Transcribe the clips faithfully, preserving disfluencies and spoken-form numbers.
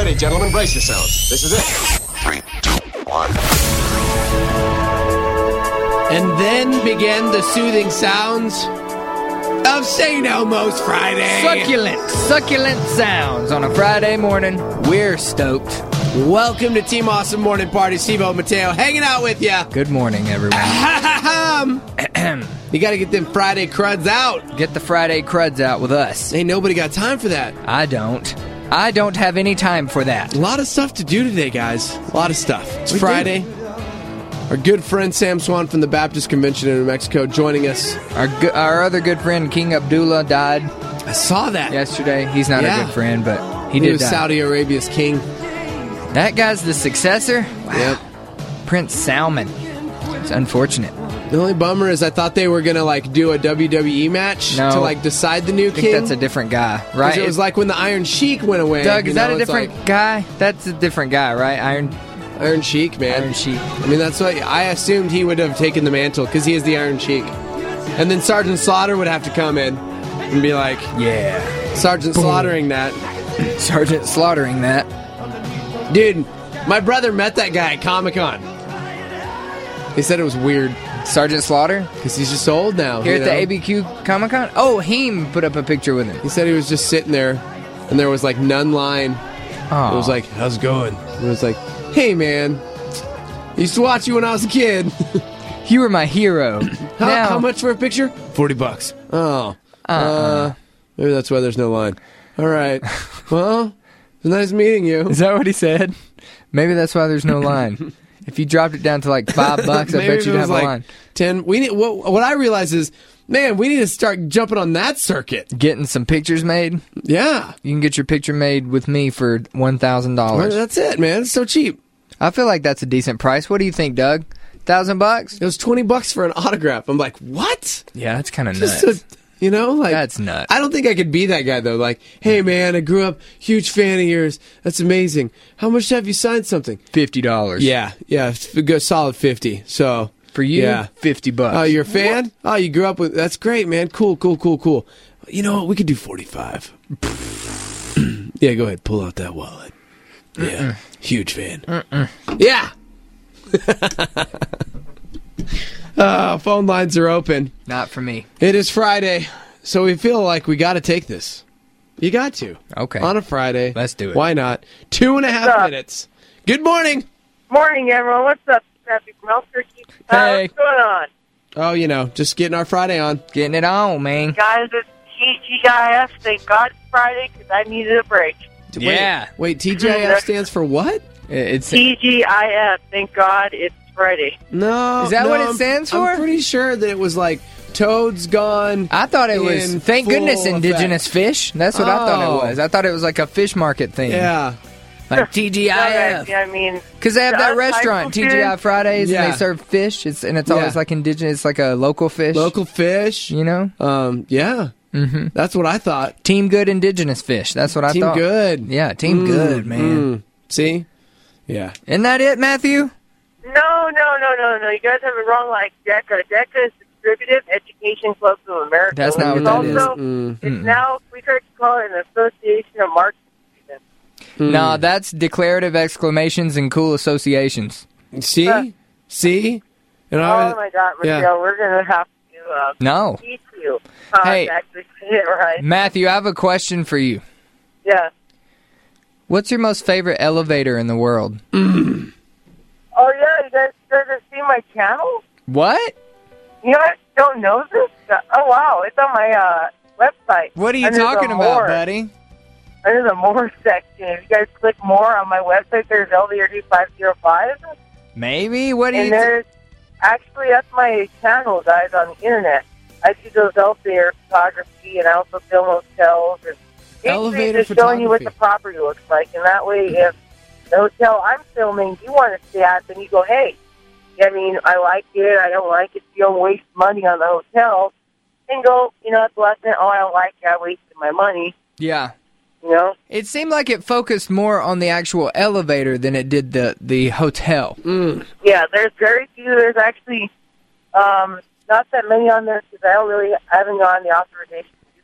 ready, gentlemen. Brace yourselves. This is it. Three, two, one. And then began the soothing sounds of Saint Elmo's Friday. Succulent, succulent sounds on a Friday morning. We're stoked. Welcome to Team Awesome Morning Party. Steve-O Mateo hanging out with you. Good morning, everyone. You got to get them Friday cruds out. Get the Friday cruds out with us. Ain't nobody got time for that. I don't. I don't have any time for that. A lot of stuff to do today, guys. A lot of stuff. It's We Friday. do. Our good friend Sam Swan from the Baptist Convention in New Mexico joining us. Our go- our other good friend, King Abdullah, died I saw that. yesterday. He's not Yeah. a good friend, but he, He did was die. Saudi Arabia's king. That guy's the successor? Wow. Yep. Prince Salman. It's unfortunate. The only bummer is I thought they were going to like do a W W E match No. to like decide the new I think king. that's a different guy, 'Cause right? It was like when the Iron Sheik went away. Doug, you is that know, a it's different like guy? That's a different guy, right? Iron Iron Sheik, man. Iron Sheik. I mean, that's what I assumed he would have taken the mantle because he is the Iron Sheik. And then Sergeant Slaughter would have to come in and be like, Yeah. Sergeant Slaughtering that. Sergeant slaughtering that. Dude, my brother met that guy at Comic-Con. He said it was weird Sergeant Slaughter? because he's just old now. Here you at the know? A B Q Comic Con? Oh, Heem put up a picture with him. He said he was just sitting there and there was like none line. Oh. It was like, how's it going? And it was like, hey, man, I used to watch you when I was a kid. You were my hero. how, Now- how much for a picture? forty bucks. Oh. Uh-uh. Uh, maybe that's why there's no line. All right. Well, it's nice meeting you. Is that what he said? Maybe that's why there's no line. If you dropped it down to like five bucks, I Maybe bet if you'd it have was a like line. ten. We need, what, what I realize is, man, we need to start jumping on that circuit. Getting some pictures made. Yeah. You can get your picture made with me for one thousand Well, dollars. that's it, man. It's so cheap. I feel like that's a decent price. What do you think, Doug? Thousand bucks? It was twenty bucks for an autograph. I'm like, what? Yeah, that's kind of Just nuts. a- you know, like That's nuts. I don't think I could be that guy though. Like, hey man, I grew up huge fan of yours. That's amazing. How much have you signed something? Fifty dollars. Yeah, yeah, f- go solid fifty. So For you, yeah. fifty bucks. Oh, you're a fan? Oh, you grew up with. That's great, man. Cool, cool, cool, cool. You know what? We could do forty-five. Yeah, go ahead. Pull out that wallet. Yeah, huge fan. Mm-mm. Yeah. uh, phone lines are open. Not for me. It is Friday, so we feel like we got to take this. You got to. Okay. On a Friday. Let's do it. Why not? Two and a half What's up? minutes. Good morning. Morning, everyone. What's up, Happy Melker? Uh, Hey. what's going on? Oh, you know, just getting our Friday on. Getting it on, man. Guys, it's T G I F. Thank God it's Friday because I needed a break. Yeah. Wait, wait, T G I F stands for what? It's T G I F. Thank God it's Friday. No. Is that no, what it I'm- stands I'm for? pretty sure that it was like Toad's Gone. I thought it was, in thank full goodness, indigenous effect. fish. That's what I thought Oh. it was. I thought it was like a fish market thing. Yeah. Like T G I F. I mean, Because they have that Us restaurant, high T school G I kids? Fridays, and Yeah. they serve fish. It's and it's always Yeah. like indigenous, it's like a local fish. Local fish. You know? Um, yeah. Mm-hmm. That's what I thought. Team Good indigenous fish. That's what I Team thought. Good. Yeah, Team Mm, Good, man. mm. See? Yeah. Isn't that it, Matthew? no, no, no, no, no. You guys have it wrong like DECA. DECA is Distributive Education Clubs of America. That's not It's what that is. also, Mm. It's Mm-mm. now, we start to call it an association of marketing students. Mm. No, that's declarative exclamations and cool associations. See? Uh, See? And Oh, I, my God, yeah. Michelle, we're going to have to uh, No. teach you how Hey. to actually say it right. Matthew, I have a question for you. Yeah. What's your most favorite elevator in the world? Oh, yeah, you guys, you guys have seen my channel? What? You guys don't know this? Oh, wow, it's on my uh, website. What are you Under the talking about, more. buddy? Under the more section. If you guys click more on my website, there's elevator D five oh five. Maybe? What do you And th- there's, actually, that's my channel, guys, on the internet. I do those elevator photography, and I also film hotels. And basically Elevator just showing you what the photography. property looks like. And that way, if the hotel I'm filming you want to stay at, then you go, hey, I mean, I like it, I don't like it, you don't waste money on the hotel. And go, you know, at the last minute, oh, I don't like it, I wasted my money, Yeah. you know? It seemed like it focused more on the actual elevator than it did the, the hotel. Mm. Yeah, there's very few. There's actually um, not that many on there because I don't really, I haven't gotten the authorization to use the rest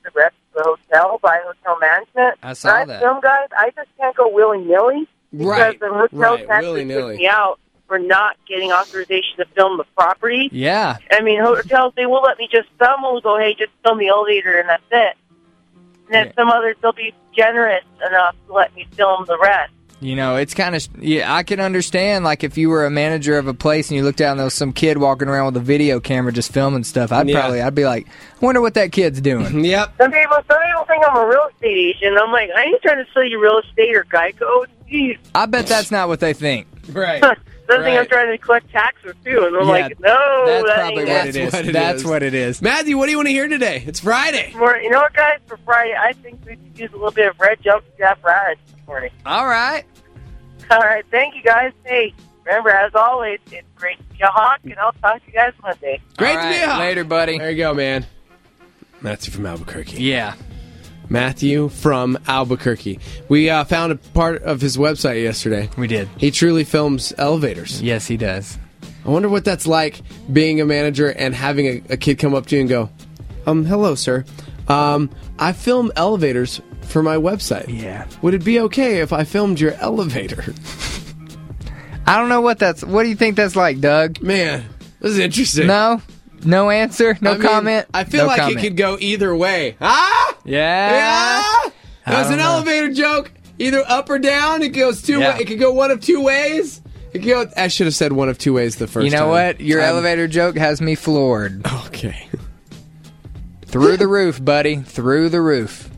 the hotel by hotel management. I saw when that. I film, guys, I just can't go willy-nilly because Right, the hotel right, actually willy-nilly. took me out for not getting authorization to film the property. Yeah. I mean, hotels, they will let me just film. We'll go, hey, just film the elevator, and that's it. And then Yeah. some others, they'll be generous enough to let me film the rest. You know, it's kind of, yeah, I can understand, like, if you were a manager of a place and you looked down and there was some kid walking around with a video camera just filming stuff, I'd Yeah. probably, I'd be like, I wonder what that kid's doing. Yep. Some people, some people think I'm a real estate agent. I'm like, I ain't trying to sell you real estate or Geico. Jeez. I bet that's not what they think. Right. Some think I'm Right. trying to collect taxes, too. And I'm Yeah, like, no, That's that probably ain't what it. it is. That's what it That's is. what it is. Matthew, what do you want to hear today? It's Friday. More, you know what, guys? For Friday, I think we could use a little bit of red jump Jeff Radish this morning. All right. All right, thank you, guys. Hey, remember, as always, it's great to be a Hawk, and I'll talk to you guys Monday. Great All to be right, a Hawk. later, buddy. There you go, man. Matthew from Albuquerque. Yeah. Matthew from Albuquerque. We uh, found a part of his website yesterday. We did. He truly films elevators. Yes, he does. I wonder what that's like being a manager and having a, a kid come up to you and go, um, hello, sir. Um, I film elevators for my website. Yeah. Would it be okay if I filmed your elevator? I don't know what that's, what do you think that's like, Doug? Man, this is interesting. No? No answer? No I mean, comment? I feel No like comment. it could go either way. Ah! Yeah. Yeah! That was I an don't know. elevator joke. Either up or down. It goes two. Yeah. Wa- it could go one of two ways. It could go. I should have said one of two ways the first You know time. what? Your Um, elevator joke has me floored. Okay. Through the roof, buddy. Through the roof.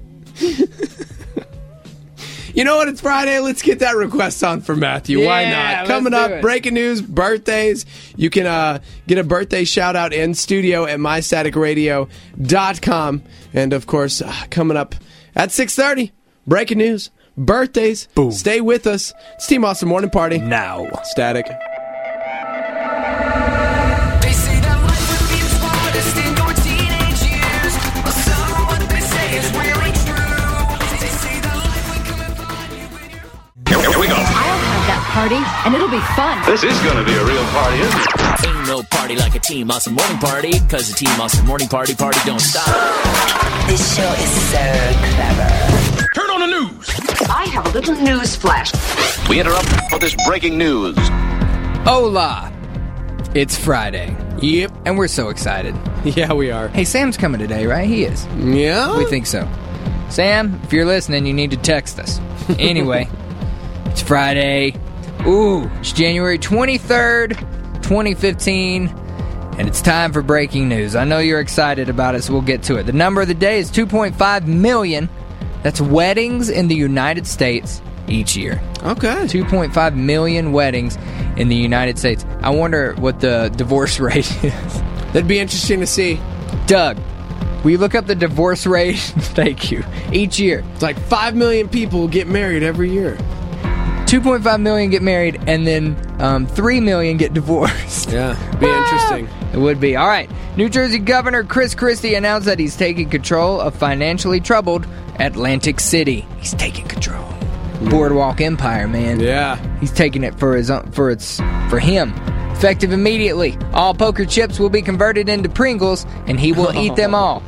You know what? It's Friday. Let's get that request on for Matthew. Why Yeah, not? let's Coming do up, it. breaking news, birthdays. You can uh, get a birthday shout out in studio at my static radio dot com. And of course, uh, coming up at six thirty, breaking news, birthdays. Boom. Stay with us. It's Team Austin Morning Party. Now. Static. They say that life would be its hardest in your teenage years. But some of what they say is really true. They say that life would come and find you when you're... Here we go. I'll have that party, and it'll be fun. This is going to be a real party, isn't it? Ain't no party like a Team Austin morning party, cause the Team Austin morning party party don't stop. This show is so clever. Turn on the news. I have a little news flash. We interrupt for this breaking news. Hola. It's Friday. Yep. And we're so excited. Yeah, we are. Hey, Sam's coming today, right? He is. Yeah? We think so. Sam, if you're listening, you need to text us. Anyway, it's Friday. Ooh, it's January twenty-third, twenty fifteen, and it's time for breaking news. I know you're excited about it, so we'll get to it. The number of the day is two point five million. That's weddings in the United States each year. Okay. two point five million weddings in the United States. I wonder what the divorce rate is. That'd be interesting to see. Doug, will you look up the divorce rate? Thank you. Each year. It's like five million people get married every year. two point five million get married, and then um, three million get divorced. Yeah. Be interesting. It would be. All right. New Jersey Governor Chris Christie announced that he's taking control of financially troubled Atlantic City. He's taking control. Boardwalk Empire, man. Yeah. He's taking it for his own, for its for him. Effective immediately. All poker chips will be converted into Pringles, and he will eat them all.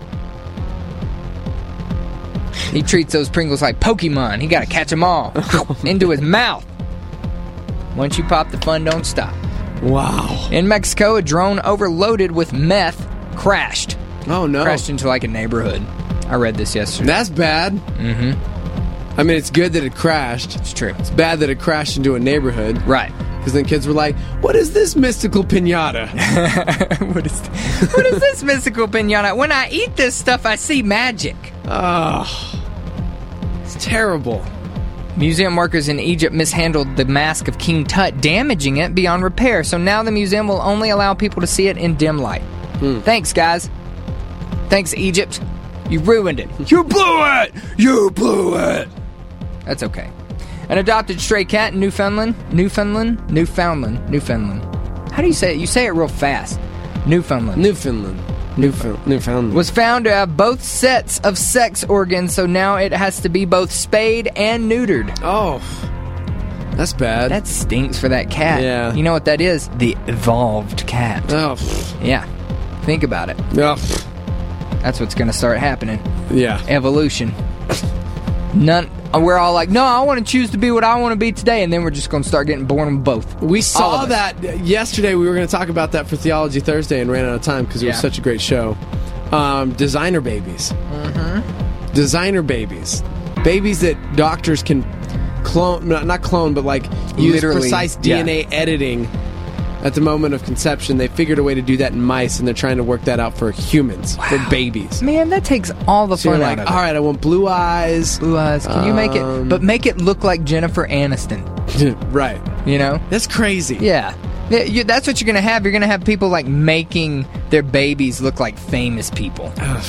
He treats those Pringles like Pokemon. He got to catch them all into his mouth. Once you pop, the fun don't stop. Wow. In Mexico, a drone overloaded with meth crashed. Oh, no. Crashed into like a neighborhood. I read this yesterday. That's bad. Mm-hmm. I mean, it's good that it crashed. It's true. It's bad that it crashed into a neighborhood. Right. Because then kids were like, what is this mystical pinata? what, is what is this mystical pinata? When I eat this stuff, I see magic. Oh, it's terrible. Museum workers in Egypt mishandled the mask of King Tut, damaging it beyond repair. So now the museum will only allow people to see it in dim light. Hmm. Thanks, guys. Thanks, Egypt. You ruined it. You blew it! You blew it! That's okay. An adopted stray cat in Newfoundland. Newfoundland? Newfoundland. Newfoundland. How do you say it? You say it real fast. Newfoundland. Newfoundland. Newfoundland. Newfoundland. Was found to have both sets of sex organs, so now it has to be both spayed and neutered. Oh, that's bad. That stinks for that cat. Yeah. You know what that is? The evolved cat. Oh, Yeah. Think about it. oh. That's what's going to start happening. Yeah. Evolution. None. We're all like, no, I want to choose to be what I want to be today, and then we're just going to start getting born with both. We All saw of us. that yesterday. We were going to talk about that for Theology Thursday and ran out of time because it was Yeah. such a great show. Um, designer babies. Mm-hmm. Designer babies. Babies that doctors can clone, not, not clone, but like use Literally, precise D N A yeah. editing at the moment of conception. They figured a way to do that in mice, and they're trying to work that out for humans, for babies. Man, that takes all the So fun you're out like, of all it. right, I want blue eyes. Blue eyes. Can you make it, Um, but make it look like Jennifer Aniston, Right. you know? That's crazy. Yeah. Yeah, you, that's what you're going to have. You're going to have people like making their babies look like famous people.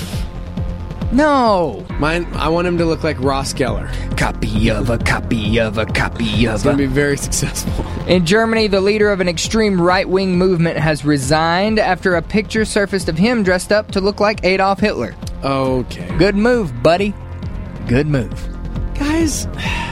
No. Mine, I want him to look like Ross Geller. Copy of a copy of a copy of It's going to a. be very successful. In Germany, the leader of an extreme right-wing movement has resigned after a picture surfaced of him dressed up to look like Adolf Hitler. Okay. Good move, buddy. Good move. Guys,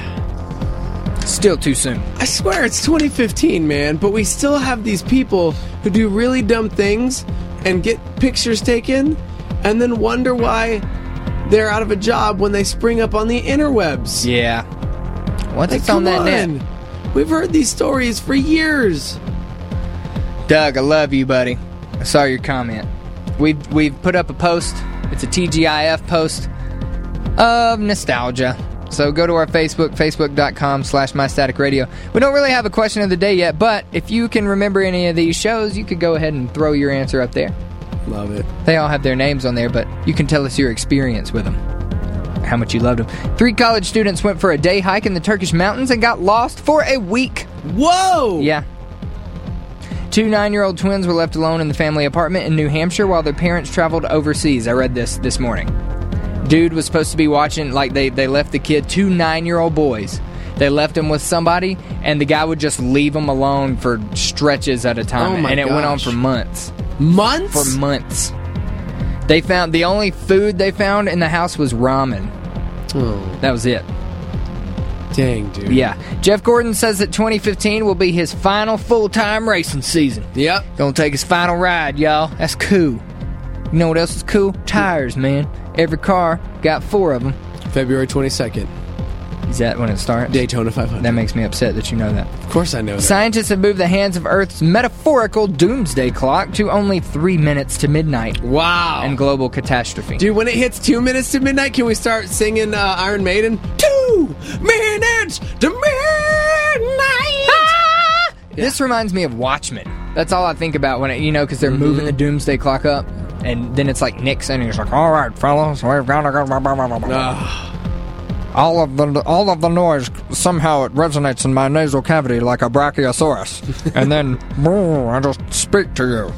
Still too soon. I swear it's twenty fifteen, man, but we still have these people who do really dumb things and get pictures taken and then wonder why they're out of a job when they spring up on the interwebs. Yeah. Once Like, it's on come that on. net. We've heard these stories for years. Doug, I love you, buddy. I saw your comment. We've, we've put up a post. It's a T G I F post of nostalgia. So go to our Facebook, facebook.com slash mystaticradio. We don't really have a question of the day yet, but if you can remember any of these shows, you could go ahead and throw your answer up there. Love it. They all have their names on there, but you can tell us your experience with them. How much you loved them. Three college students went for a day hike in the Turkish mountains and got lost for a week. Whoa! Yeah. Two nine-year-old twins were left alone in the family apartment in New Hampshire while their parents traveled overseas. I read this this morning. Dude was supposed to be watching, like they, they left the kid, two nine-year-old boys. They left him with somebody, and the guy would just leave them alone for stretches at a time. Oh my and it went on gosh. for months. Months? For months. They found, the only food they found in the house was ramen. Oh, That was it. dang, dude. Yeah. Jeff Gordon says that twenty fifteen will be his final full-time racing season. Yep. Gonna take his final ride, y'all. That's cool. You know what else is cool? Tires, man. Every car got four of them. February twenty-second. Is that when it starts? Daytona five hundred. That makes me upset that you know that. Of course I know that. Scientists have moved the hands of Earth's metaphorical doomsday clock to only three minutes to midnight Wow. and global catastrophe. Dude, when it hits two minutes to midnight, can we start singing uh, Iron Maiden? Two minutes to midnight! Ah! This reminds me of Watchmen. That's all I think about when it, you know, because they're moving the doomsday clock up, and then it's like Nixon, and he's like, "All right, fellas, we've got to go." Blah, blah, blah, blah, blah. Ah, All of the all of the noise somehow it resonates in my nasal cavity like a brachiosaurus, and then boom, I just speak to you.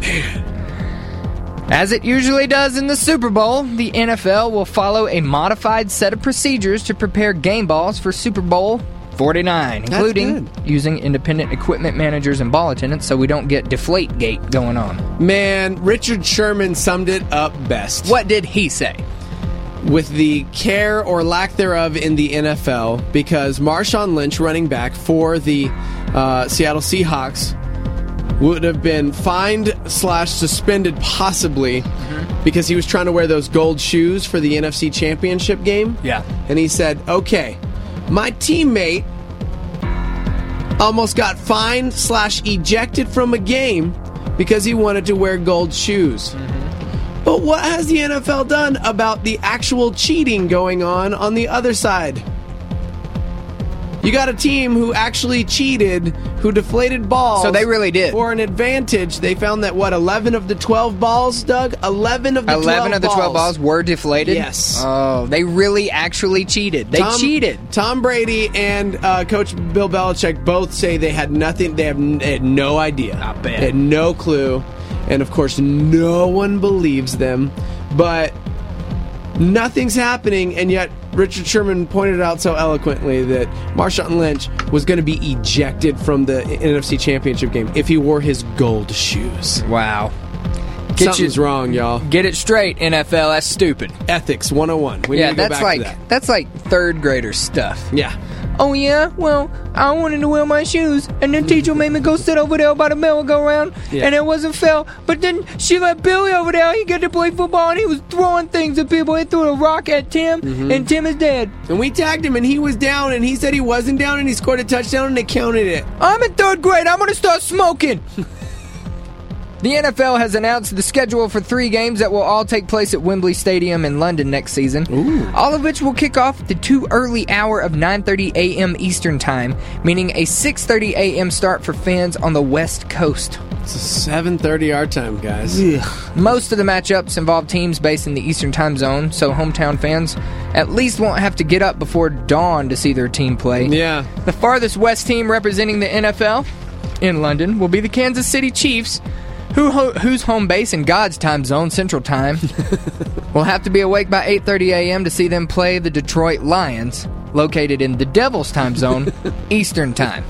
As it usually does in the Super Bowl, the N F L will follow a modified set of procedures to prepare game balls for Super Bowl forty-nine, That's including good. using independent equipment managers and ball attendants so we don't get Deflategate going on. man, Richard Sherman summed it up best. What did he say? With the care or lack thereof in the N F L, because Marshawn Lynch, running back for the uh, Seattle Seahawks, would have been fined slash suspended possibly because he was trying to wear those gold shoes for the N F C Championship game. Yeah. And he said, okay, my teammate almost got fined slash ejected from a game because he wanted to wear gold shoes. But what has the N F L done about the actual cheating going on on the other side? You got a team who actually cheated, who deflated balls. So they really did. For an advantage. They found that, what, eleven of the twelve balls, Doug? eleven of the twelve balls. eleven of the twelve balls were deflated? Yes. Oh, they really actually cheated. They Tom- cheated. Tom Brady and uh, Coach Bill Belichick both say they had nothing, they, have, n- they had no idea. I bet. They had no clue. And of course, no one believes them. But nothing's happening, and yet Richard Sherman pointed out so eloquently that Marshawn Lynch was going to be ejected from the N F C Championship game if he wore his gold shoes. Wow. Get Something's you- wrong, y'all. Get it straight, N F L. That's stupid. Ethics one oh one. We yeah, need to go that's back like to that. that's like third grader stuff. Yeah. oh yeah, well, I wanted to wear my shoes, and then teacher made me go sit over there by the merry-go-round, Yeah. and it wasn't fair. But then she let Billy over there, he got to play football, and he was throwing things at people. He threw a rock at Tim, Mm-hmm. and Tim is dead. And we tagged him, and he was down, and he said he wasn't down, and he scored a touchdown, and they counted it. I'm in third grade. I'm going to start smoking. The N F L has announced the schedule for three games that will all take place at Wembley Stadium in London next season. All of which will kick off at the too early hour of nine thirty a.m. Eastern Time, meaning a six thirty a.m. start for fans on the West Coast. It's seven thirty our time, guys. Most of the matchups involve teams based in the Eastern Time Zone, so hometown fans at least won't have to get up before dawn to see their team play. Yeah. The farthest west team representing the N F L in London will be the Kansas City Chiefs, who ho- whose home base in God's time zone, Central Time, will have to be awake by eight thirty a.m. to see them play the Detroit Lions, located in the Devil's time zone, Eastern Time.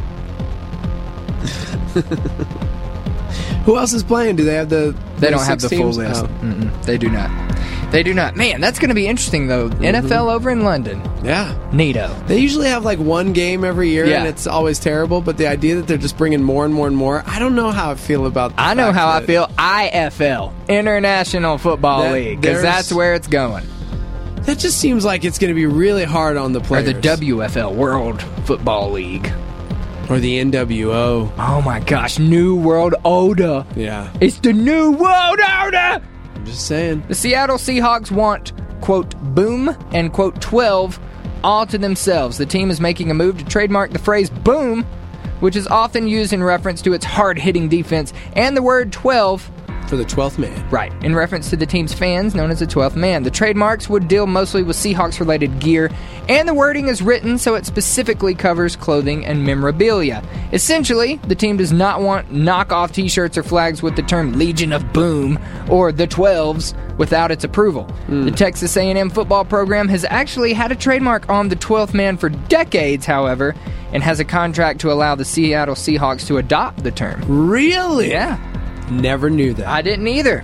Who else is playing? Do they have the They don't the have the six full teams? list. Oh. Mm-mm, they do not. They do not. Man, that's going to be interesting, though. N F L over in London. Yeah. Neato. They usually have like one game every year, Yeah. and it's always terrible, but the idea that they're just bringing more and more and more, I don't know how I feel about the I know fact how I that- feel. I F L, International Football That- League, because there's- that's where it's going. That just seems like it's going to be really hard on the Or players. the W F L, World Football League. Or the N W O. Oh my gosh, New World Order. Yeah. It's the New World Order! I'm just saying. The Seattle Seahawks want, quote, boom and, quote, twelve all to themselves. The team is making a move to trademark the phrase boom, which is often used in reference to its hard-hitting defense, and the word twelve, For the twelfth man. right, in reference to the team's fans, known as the twelfth man. The trademarks would deal mostly with Seahawks-related gear, and the wording is written so it specifically covers clothing and memorabilia. Essentially, the team does not want knockoff t-shirts or flags with the term Legion of Boom or the twelves without its approval. The Texas A and M football program has actually had a trademark on the twelfth man for decades, however, and has a contract to allow the Seattle Seahawks to adopt the term. Really? Yeah. Never knew that. I didn't either.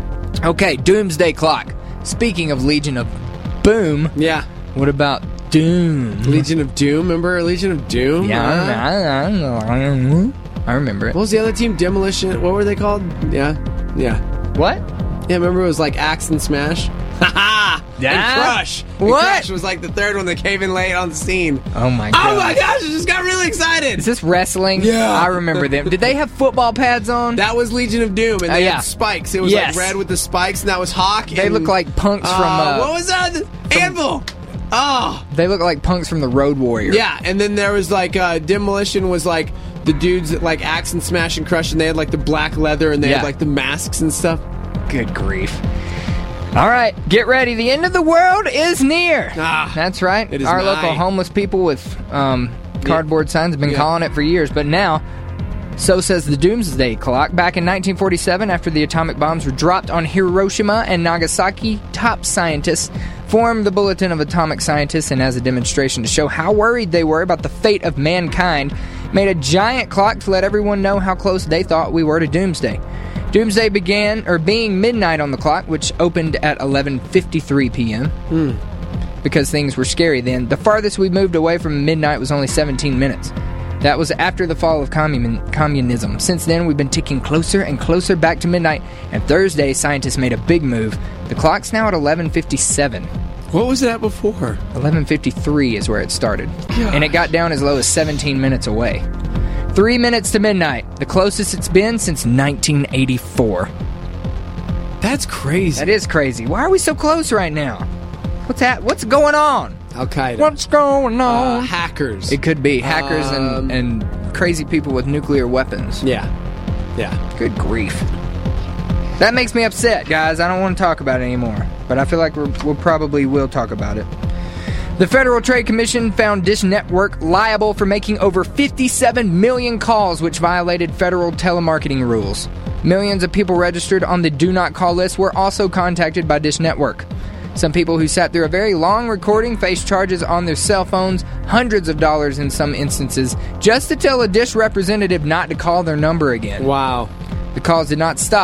Okay, Doomsday Clock. Speaking of Legion of Boom, yeah. what about Doom? Legion of Doom. Remember Legion of Doom? Yeah, Huh? I, I, I remember it. What was the other team? Demolition. What were they called? Yeah. Yeah. What? Yeah, remember it was like Axe and Smash? Ha Yeah? And Crush. And What? Crush was like the third one that came in late on the scene. Oh my god. Oh my gosh, I just got really excited. Is this wrestling? Yeah. I remember them. Did they have football pads on? That was Legion of Doom, and Uh, they yeah. had spikes. It was Yes. like red with the spikes, and that was Hawk. They and, look like punks uh, from, uh, what was that? Anvil. Oh, They look like punks from the Road Warrior. yeah. And then there was like uh, Demolition was like the dudes that like Axe and Smash and Crush, and they had like the black leather, and they Yeah. had like the masks and stuff. Good grief. All right, get ready. The end of the world is near. Ah, That's right. it is Our nigh. local homeless people with um, cardboard signs have been Yeah. calling it for years, but now, so says the Doomsday Clock. Back in nineteen forty-seven, after the atomic bombs were dropped on Hiroshima and Nagasaki, top scientists formed the Bulletin of Atomic Scientists, and as a demonstration to show how worried they were about the fate of mankind, made a giant clock to let everyone know how close they thought we were to Doomsday. Doomsday began, or being midnight on the clock, which opened at eleven fifty-three p.m. Because things were scary then. The farthest we moved away from midnight was only seventeen minutes. That was after the fall of commun- communism. Since then, we've been ticking closer and closer back to midnight, and Thursday, scientists made a big move. The clock's now at eleven fifty-seven. What was it at before? eleven fifty-three is where it started. And it got down as low as seventeen minutes away. Three minutes to midnight, the closest it's been since nineteen eighty-four. That's crazy. That is crazy. Why are we so close right now? What's that? What's going on? Al Qaeda. What's going Uh, on? hackers. It could be hackers Um, and, and crazy people with nuclear weapons. yeah. Yeah. Good grief. That makes me upset, guys. I don't want to talk about it anymore. But I feel like we're, we'll probably will talk about it. The Federal Trade Commission found Dish Network liable for making over fifty-seven million calls which violated federal telemarketing rules. Millions of people registered on the Do Not Call list were also contacted by Dish Network. Some people who sat through a very long recording faced charges on their cell phones, hundreds of dollars in some instances, just to tell a Dish representative not to call their number again. Wow. The calls did not stop.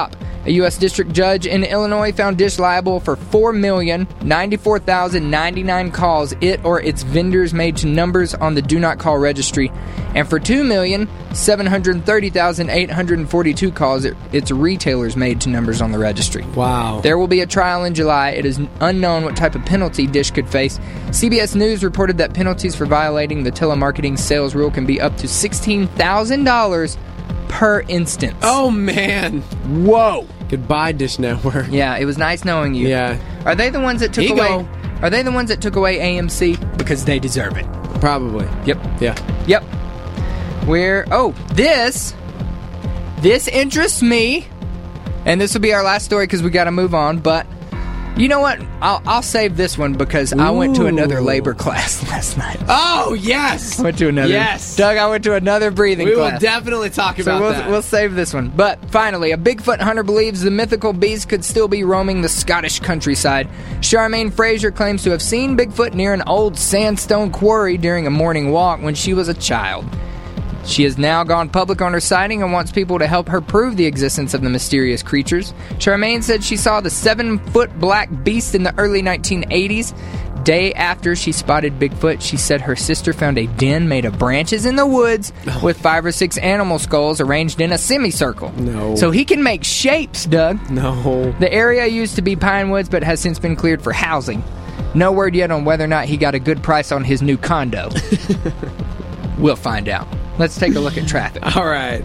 A U S district judge in Illinois found Dish liable for four million ninety-four thousand ninety-nine calls it or its vendors made to numbers on the Do Not Call registry, and for two million seven hundred thirty thousand eight hundred forty-two calls it, its retailers made to numbers on the registry. Wow. There will be a trial in July. It is unknown what type of penalty Dish could face. C B S News reported that penalties for violating the telemarketing sales rule can be up to sixteen thousand dollars per instance. Oh, man. Whoa. Goodbye, Dish Network. Yeah, it was nice knowing you. Yeah. Are they the ones that took Ego. away? Are they the ones that took away A M C? Because they deserve it. Probably. Yep. Yeah. Yep. Where? Oh, this. This interests me, and this will be our last story because we got to move on. But you know what? I'll, I'll save this one because I went to another Ooh. labor class last night. Oh, yes. I went to another. Yes. Doug, I went to another breathing We class. will definitely talk So about we'll, that. we'll save this one. But finally, a Bigfoot hunter believes the mythical beast could still be roaming the Scottish countryside. Charmaine Fraser claims to have seen Bigfoot near an old sandstone quarry during a morning walk when she was a child. She has now gone public on her sighting and wants people to help her prove the existence of the mysterious creatures. Charmaine said she saw the seven-foot black beast in the early nineteen eighties. Day after she spotted Bigfoot, she said her sister found a den made of branches in the woods with five or six animal skulls arranged in a semicircle. No. So he can make shapes, Doug. No. The area used to be pine woods but has since been cleared for housing. No word yet on whether or not he got a good price on his new condo. We'll find out. Let's take a look at traffic. All right.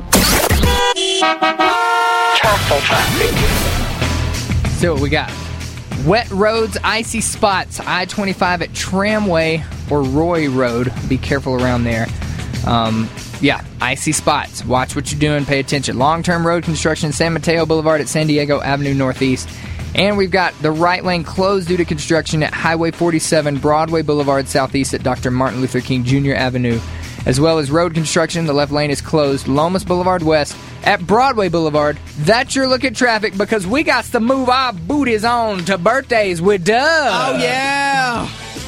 See what we got. Wet roads, icy spots. I twenty-five at Tramway or Roy Road. Be careful around there. Um, yeah, icy spots. Watch what you're doing. Pay attention. Long-term road construction, San Mateo Boulevard at San Diego Avenue Northeast. And we've got the right lane closed due to construction at Highway forty-seven, Broadway Boulevard Southeast at Doctor Martin Luther King Junior Avenue. As well as road construction, the left lane is closed. Lomas Boulevard West at Broadway Boulevard. That's your look at traffic because we got to move our booties on to birthdays with Doug. Oh, yeah.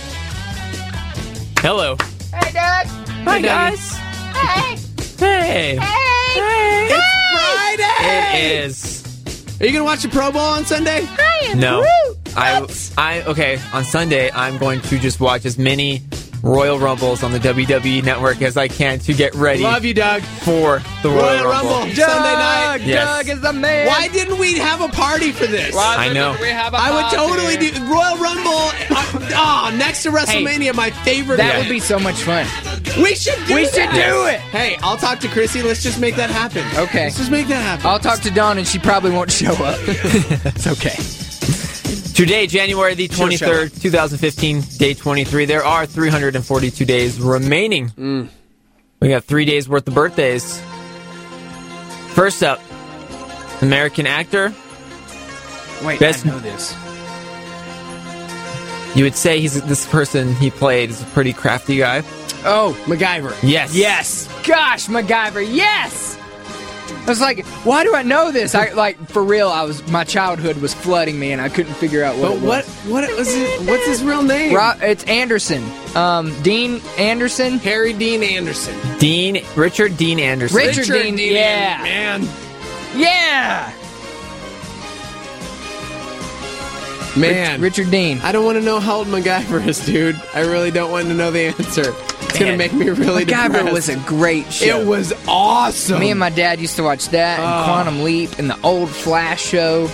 Hello. Hey, Doug. Hi, guys. Hey. Hey. Hey. It's Friday. It is. Are you going to watch the Pro Bowl on Sunday? No. I, I, okay, on Sunday, I'm going to just watch as many Royal Rumbles on the W W E Network as I can to get ready Love you, Doug. for the Royal, Royal Rumble. Rumble. Doug, Sunday night. Yes. Doug is the man. Why didn't we have a party for this? I know. We have a I would party. totally do Royal Rumble. Uh, oh, next to WrestleMania, my favorite. That Yeah. would be so much fun. We should do We that. should do it. Hey, I'll talk to Chrissy. Let's just make that happen. Okay. Let's just make that happen. I'll talk to Dawn and she probably won't show up. It's okay. Today, January the twenty-third, twenty fifteen, day twenty-three. There are three hundred forty-two days remaining. Mm. We got three days worth of birthdays. First up, American actor. Wait, Best- I know this. You would say he's this person he played is a pretty crafty guy. Oh, MacGyver. Yes. Yes. Gosh, MacGyver, yes! I was like, why do I know this? I like for real. I was my childhood was flooding me, and I couldn't figure out what. But it what? was. What was it? What's his real name? Ro- it's Anderson, um, Dean Anderson, Harry Dean Anderson. Dean Richard Dean Anderson. Richard Dean, yeah. Man. yeah, Man. Richard Dean. I don't want to know how old MacGyver is, dude. I really don't want to know the answer. It's going to Man, make me really MacGyver depressed. was a great show. It was awesome. Me and my dad used to watch that and Oh. Quantum Leap and the old Flash show.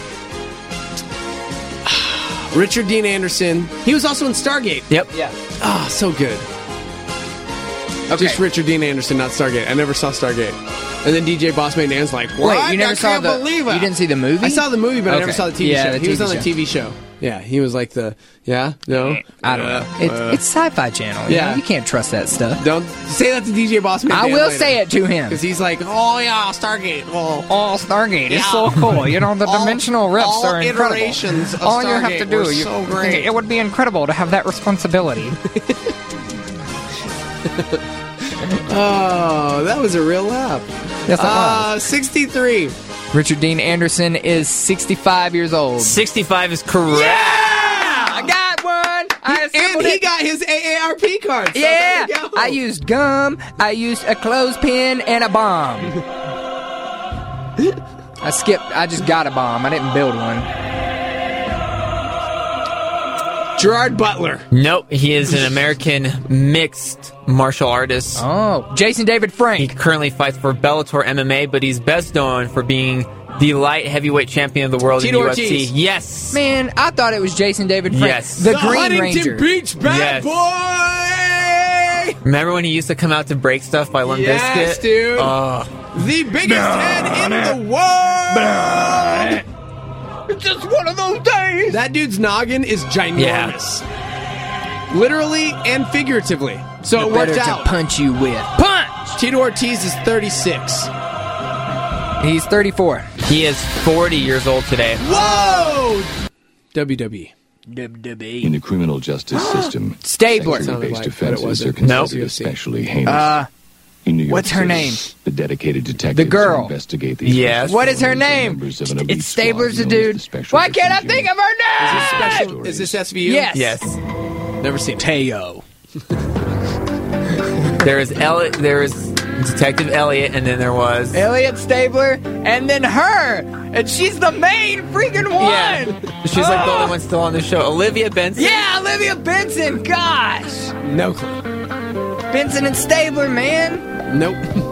Richard Dean Anderson. He was also in Stargate. Yep. Yeah. Ah, so good. Okay. Just Richard Dean Anderson, not Stargate. I never saw Stargate. And then D J Bossman Dan's like, what? Wait, you never I saw can't the? believe it. You didn't see the movie? I saw the movie, but I never Okay. saw the T V Yeah, show. the he was T V on the show. T V show. Yeah, he was like the, yeah, no? I don't Uh, know. It's, uh, it's Sci-Fi Channel. You yeah. know, you can't trust that stuff. Don't say that to D J Bossman I Dan will later. say it to him. Because he's like, oh, yeah, Stargate. Oh, Oh, Stargate is Yeah. so cool. You know, the All- dimensional rips all are incredible. iterations of all you have Stargate to do, were you, so great. it would be incredible to have that responsibility. oh, that was a real laugh. Yes, it uh, was. sixty-three. Richard Dean Anderson is sixty-five years old. sixty-five is correct. I got one. I And assembled he it. got his A A R P card. So Yeah, there you go. I used gum. I used a clothespin and a bomb. I skipped. I just got a bomb. I didn't build one. Gerard Butler. Nope, he is an American mixed martial artist. Oh, Jason David Frank. He currently fights for Bellator M M A, but he's best known for being the light heavyweight champion of the world Tito in U F C. Ortiz. Yes. Man, I thought it was Jason David Frank. Yes. The, The Green Huntington Ranger. Beach bad Yes. boy! Remember when he used to come out to break stuff by Limp Yes, Bizkit? dude. Oh. The biggest head in the world! It's just one of those days. That dude's noggin is ginormous. Literally and figuratively. So it Better worked to out. punch you with. Punch! Tito Ortiz is thirty-six. He's thirty-four. He is forty years old today. Whoa! W W E. In the criminal justice system, Stabler. sexually-based Like, but it offenses wasn't. are considered Nope. especially heinous. Uh, In New York what's her City, name? The dedicated detectives The girl. who investigate these Yes. cases What is her are name? members of an elite It's Stabler's squad the known as dude. the Special Why can't I Defense think Unit. of her name? Special, is this S V U? Yes. Yes. Never seen Teo. There is Elliot. There is Detective Elliot, and then there was Elliot Stabler, and then her, and she's the main freaking one. yeah. She's like the only one still on the show. Olivia Benson. Yeah, Olivia Benson. Gosh, No clue. Benson and Stabler, man. Nope.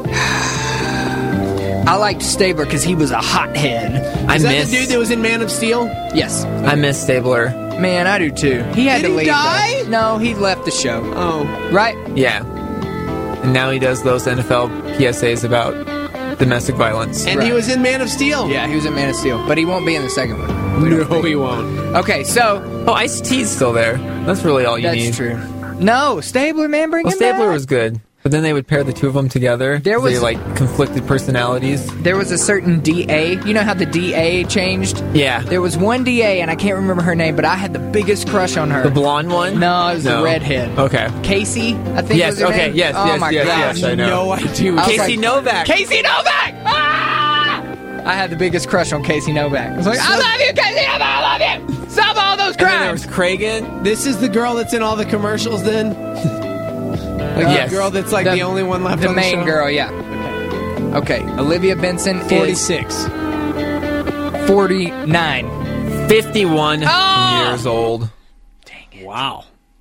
I liked Stabler because he was a hothead. I Is that miss. the dude that was in Man of Steel? Yes, I miss Stabler. man, I do too. He had Did to he leave. die? though. No, he left the show. Oh. Right? Yeah. And now he does those N F L P S As about domestic violence. And Right. he was in Man of Steel. Yeah, he was in Man of Steel, but he won't be in the second one. We don't No, think. he won't. Okay, so Oh, Ice-T's still there. That's really all you that's need. true. No, Stabler, man, bring Well, him Stabler back. was good. But then they would pair the two of them together. There was- they like conflicted personalities. There was a certain D A. You know how the D A changed? Yeah. There was one D A, and I can't remember her name, but I had the biggest crush on her. The blonde one? No, it was the redhead. Okay. Casey, I think Yes, was her okay, name. yes, oh yes, my yes, gosh. yes, I know. No idea. I was Casey like, Novak. Casey Novak! Ah! I had the biggest crush on Casey Novak. I was like, I love you, Casey Novak! I love you! Stop all those And then there crimes! was Kragan. This is the girl that's in all the commercials then? Like Yes. the girl that's like the, The- only one left The on main the show? girl, yeah. Okay, Olivia Benson is forty-six. forty-nine. fifty-one Oh! years old. Wow.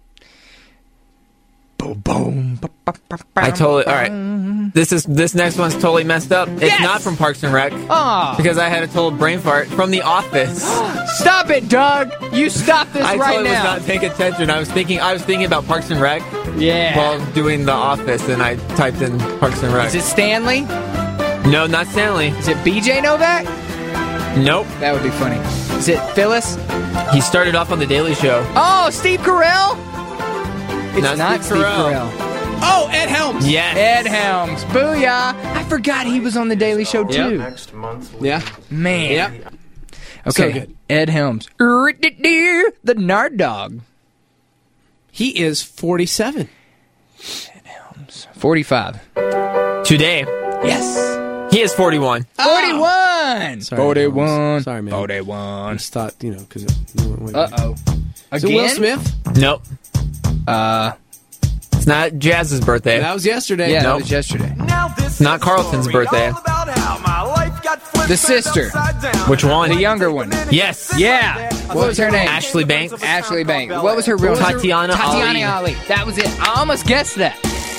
Boom, boom. I totally. All right. This is this next one's totally messed up. It's Yes! not from Parks and Rec Oh, because I had a total brain fart from The Office. stop it, Doug! You stop this I right totally now. was not paying attention. I was thinking. I was thinking about Parks and Rec yeah. while doing The Office, and I typed in Parks and Rec. Is it Stanley? No, not Stanley. Is it B J Novak? Nope. That would be funny. Is it Phyllis? He started off on The Daily Show. Oh, Steve Carell? It's Not not, Steve Steve Carell. Carell. Oh, Ed Helms. Yes. Ed Helms. Booyah. I forgot he was on The Daily Show, too. Yeah. Man. Yep. Okay. So good. Ed Helms. The Nard Dog. He is forty-seven. forty-five. Today, Yes. he is forty-one. forty-one. Sorry, forty-one. Helms. Sorry, man. I forty-one. just thought, you know, because it went way back. Uh-oh. Is Again? it Will Smith? Nope. Uh, It's not Jazz's birthday. That was yesterday. yeah, that Nope. was yesterday. It's not Carlton's birthday. The sister. Which one? The younger one. Yes. Yeah. What was her name? Ashley Banks. Ashley Banks. What was her real name? Tatiana Tatiana Ali. Ali. That was it. I almost guessed that.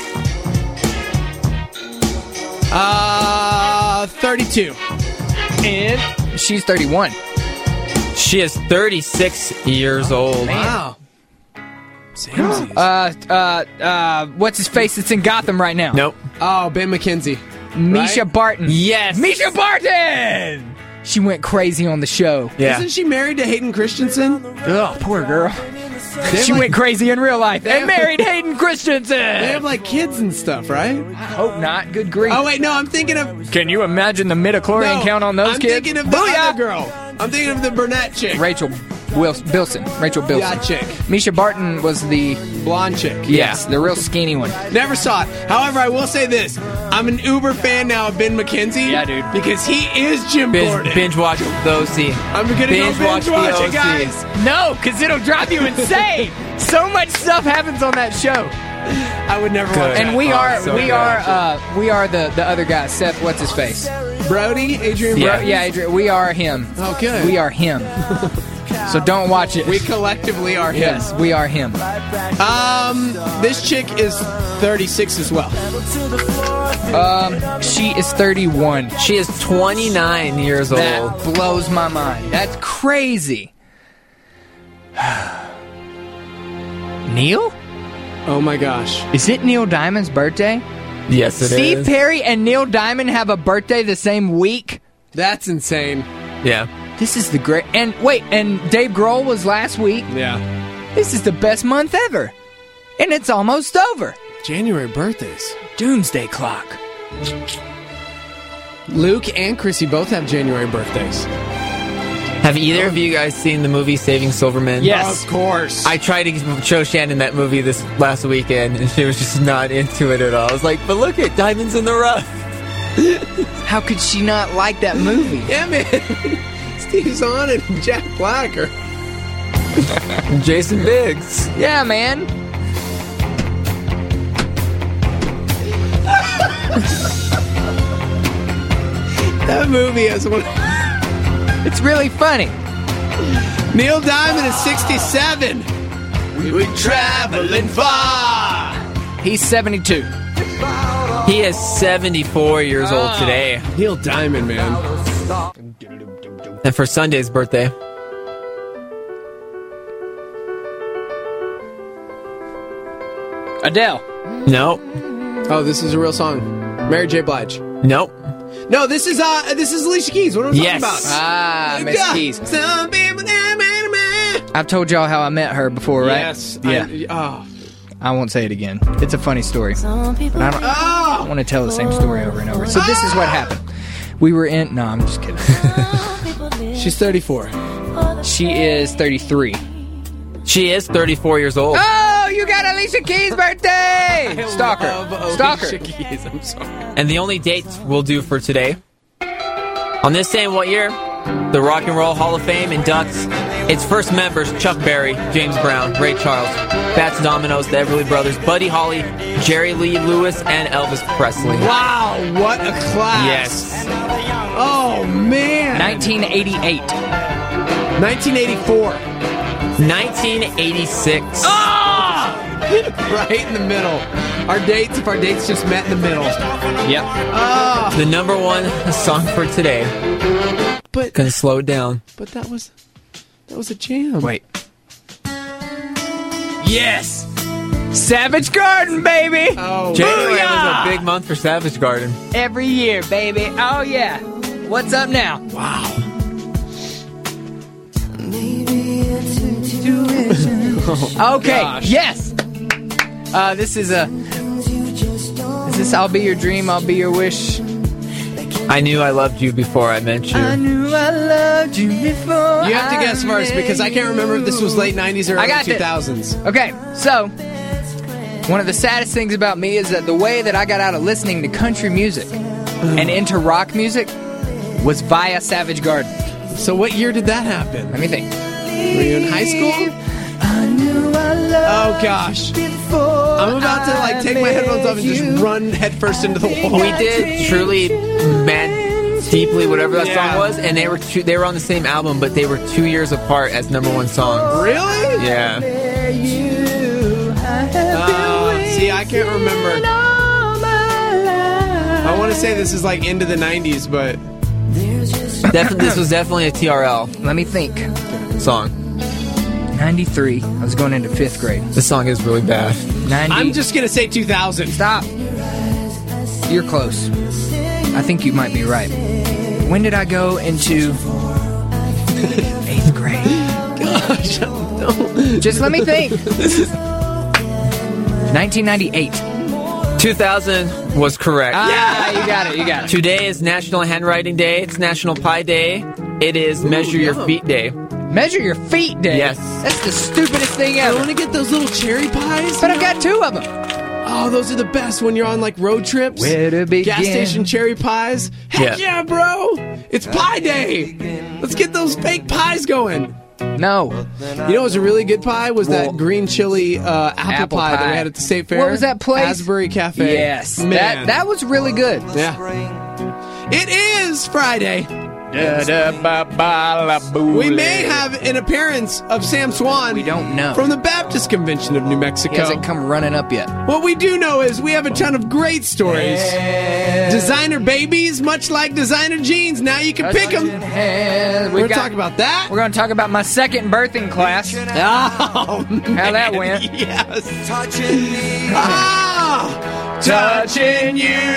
Uh, thirty-two. And she's thirty-one. She is thirty-six years old. Wow. Samesies. Uh, uh, uh, what's his face that's in Gotham right now? Nope. Oh, Ben McKenzie. Misha Right? Barton. Yes. Misha Barton! She went crazy on the show. Yeah. Isn't she married to Hayden Christensen? Oh, poor girl. She like- went crazy in real life and have- married Hayden Christensen. They have like kids and stuff, right? I hope not. Good grief. Oh wait, no, I'm thinking of. Can you imagine the midichlorian no, count on those I'm kids? thinking of the Booyah! other girl. I'm thinking of the brunette chick. Rachel Wils- Bilson. Rachel Bilson. Yeah, chick. Misha Barton was the Blonde chick. yes, the real skinny one. Never saw it. However, I will say this. I'm an uber fan now of Ben McKenzie. Yeah, dude. Because he is Jim Binge, Gordon. binge watch the O C. I'm gonna binge go watch binge watch the it, O C. guys. No, because it'll drive you insane. So much stuff happens on that show. I would never Good. watch And that. we Oh, are so we good. are uh, we are the, the other guy, Seth. What's his face? Brody? Adrian Yeah, Brody? yeah, Adrian, we are him. Oh, good. We are him. So don't watch it. We collectively are him. Yes, we are him. Um, this chick is thirty-six as well. Um, she is thirty-one. She is twenty-nine years old. That blows my mind. That's crazy. Neil? Oh my gosh. Is it Neil Diamond's birthday? Yes, it Steve is. Perry and Neil Diamond have a birthday the same week? That's insane. Yeah. This is the great... And wait, and Dave Grohl was last week? Yeah. This is the best month ever. And it's almost over. January birthdays. Doomsday Clock. Luke and Chrissy both have January birthdays. Have either of you guys seen the movie Saving Silverman? Yes. Of course. I tried to show Shannon that movie this last weekend, and she was just not into it at all. I was like, but look at Diamonds in the Rough. How could she not like that movie? Yeah, man. Steve Zahn and Jack Black are... Jason Biggs. Yeah, man. That movie has one... It's really funny. Neil Diamond is sixty-seven. We were traveling far. He's seventy-two. He is seventy-four years old Oh. today. Neil Diamond, man. And for Sunday's birthday, Adele. nope, Oh, this is a real song. Mary J. Blige. nope. No, this is uh, this is Alicia Keys. What am I Yes. talking about? Ah, Miss Yeah. Keys. Some people- I've told y'all how I met her before, right? Yes. Yeah. I, oh. I won't say it again. It's a funny story. But I don't, I Oh. don't want to tell the same story over and over. So this is what happened. We were in... No, I'm just kidding. She's thirty-four. She is thirty-three. She is thirty-four years old. Oh, you got Alicia Keys' birthday! Stalker. Love Stalker. Alicia Keys. I'm sorry. And the only dates we'll do for today. On this same what year? The Rock and Roll Hall of Fame inducts its first members Chuck Berry, James Brown, Ray Charles, Fats Domino's, the Everly Brothers, Buddy Holly, Jerry Lee Lewis, and Elvis Presley. Wow, what a class. Yes. Oh, man. nineteen eighty-eight. nineteen eighty-four. nineteen eighty-six. Ah! Right in the middle. Our dates, if our dates just met in the middle. Yep. Ah! The number one song for today. But, Gonna slow it down. but that was, that was a jam. Wait. Yes! Savage Garden, baby! Oh, January Booyah! was a big month for Savage Garden. Every year, baby. Oh, yeah. What's up now? wow. Okay, gosh. yes! Uh, this is a... Is this I'll Be Your Dream, I'll Be Your Wish? I knew I loved you before I met you. I knew I loved you before You have to guess I first because I can't remember if this was late nineties or I early got this. two thousands. Okay, so one of the saddest things about me is that the way that I got out of listening to country music and into rock music was via Savage Garden. So what year did that happen? Let me think. Were you in high school? Oh gosh. I'm about to like take my headphones off and just run headfirst into the wall. We did Truly Meant Deeply, whatever that Yeah. song was, and they were two, they were on the same album, but they were two years apart as number one songs. Really? Yeah. Uh, see, I can't remember. I want to say this is like into the nineties, but Definitely, this was definitely a T R L Let me think. song. ninety-three. I was going into fifth grade. This song is really bad. ninety. I'm just gonna say two thousand. Stop. You're close. I think you might be right. When did I go into eighth grade? Gosh, no. Just let me think. nineteen ninety-eight. two thousand was correct. Ah, you got it. You got it. Today is National Handwriting Day. It's National Pie Day. It is Measure Your yum. Feet Day. Measure your feet day. Yes. That's the stupidest thing I ever. want to get those little cherry pies. But I've got two of them. Oh, those are the best when you're on like road trips. Where to begin? Gas station cherry pies. Heck yeah, Yeah. bro! It's pie day. Let's get those fake pies going. No. You know, what was a really good pie was Well, that green chili uh, apple, apple pie, that pie. we had at the State Fair. What was that place? Asbury Cafe. Yes. Man. That that was really good. Yeah. It is Friday. Da-da-ba-ba-la-boo. We may have an appearance of Sam Swan. We don't know. From the Baptist Convention of New Mexico. He hasn't come running up yet. What we do know is we have a ton of great stories. Yeah. Designer babies, much like designer jeans. Now you can pick them. We're going to talk about that. We're going to talk about my second birthing class. Oh, man. How that went. Yes. Touching me. Ah, touching you.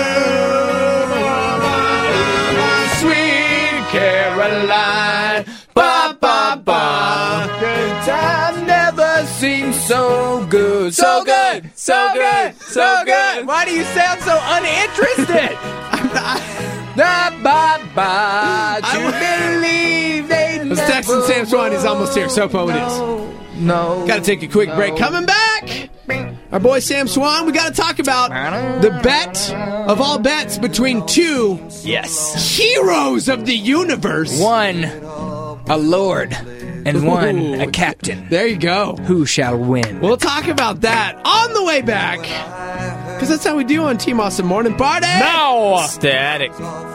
Sweet Caroline. Ba, ba, ba. Good time never seemed so good. So good. So good. So good. Why do you sound so uninterested? Da, ba, ba, to believe they Let's text never Sam Swan. He's almost here. Sopo it is. No. Got to take a quick no. break. Coming back, our boy Sam Swan. We got to talk about the bet of all bets between two Yes. heroes of the universe. One, a lord, and one, Ooh. a captain. There you go. Who shall win? We'll talk about that on the way back. Because that's how we do on Team Awesome Morning Party. No! Static.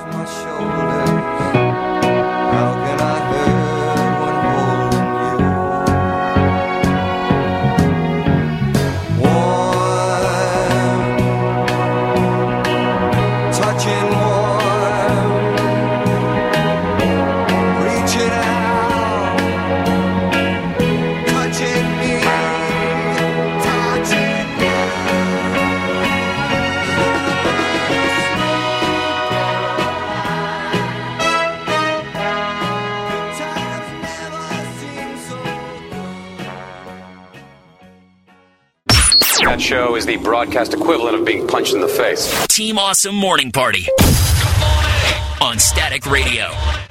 That show is the broadcast equivalent of being punched in the face. Team Awesome Morning Party on Static Radio.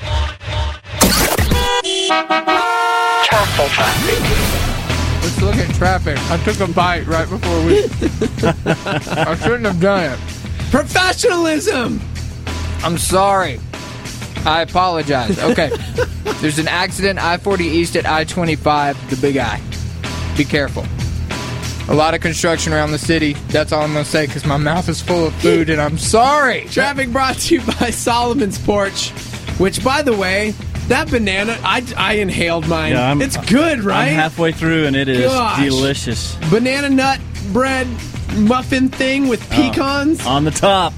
Let's look at traffic. I took a bite right before we... I shouldn't have done it. Professionalism. I'm sorry. I apologize. Okay. There's an accident, I forty East at I twenty-five, the Big I. Be careful. A lot of construction around the city. That's all I'm going to say because my mouth is full of food and I'm sorry. Traffic brought to you by Solomon's Porch, which, by the way, that banana, I, I inhaled mine. Yeah, I'm- it's good, right? I'm halfway through and it is Gosh. delicious. Banana nut bread muffin thing with pecans. Oh, on the top.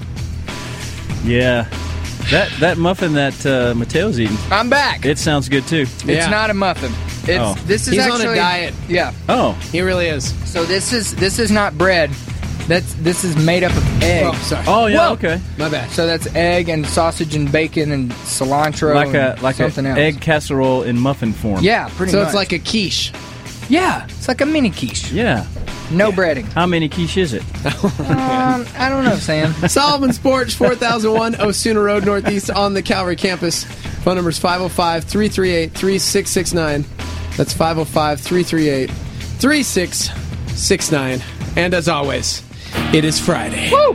Yeah. That that muffin that uh, Mateo's eating, I'm back. it sounds good too. It's Yeah. not a muffin. It's Oh. this is He's actually on a diet. Yeah. Oh, He really is. So this is this is not bread. That's this is made up of egg. Oh, sorry. oh yeah, Whoa. okay. My bad. So that's egg and sausage and bacon and cilantro Like a and like something an else. egg casserole in muffin form. Yeah, pretty So much. it's like a quiche. yeah, it's like a mini quiche. Yeah. No breading. How many quiche is it? Um, I don't know, Sam. Solomon's Porch, four thousand one Osuna Road, Northeast on the Calvary campus. Phone number is five oh five, three three eight, three six six nine. That's five oh five, three three eight, three six six nine. And as always, it is Friday. Woo!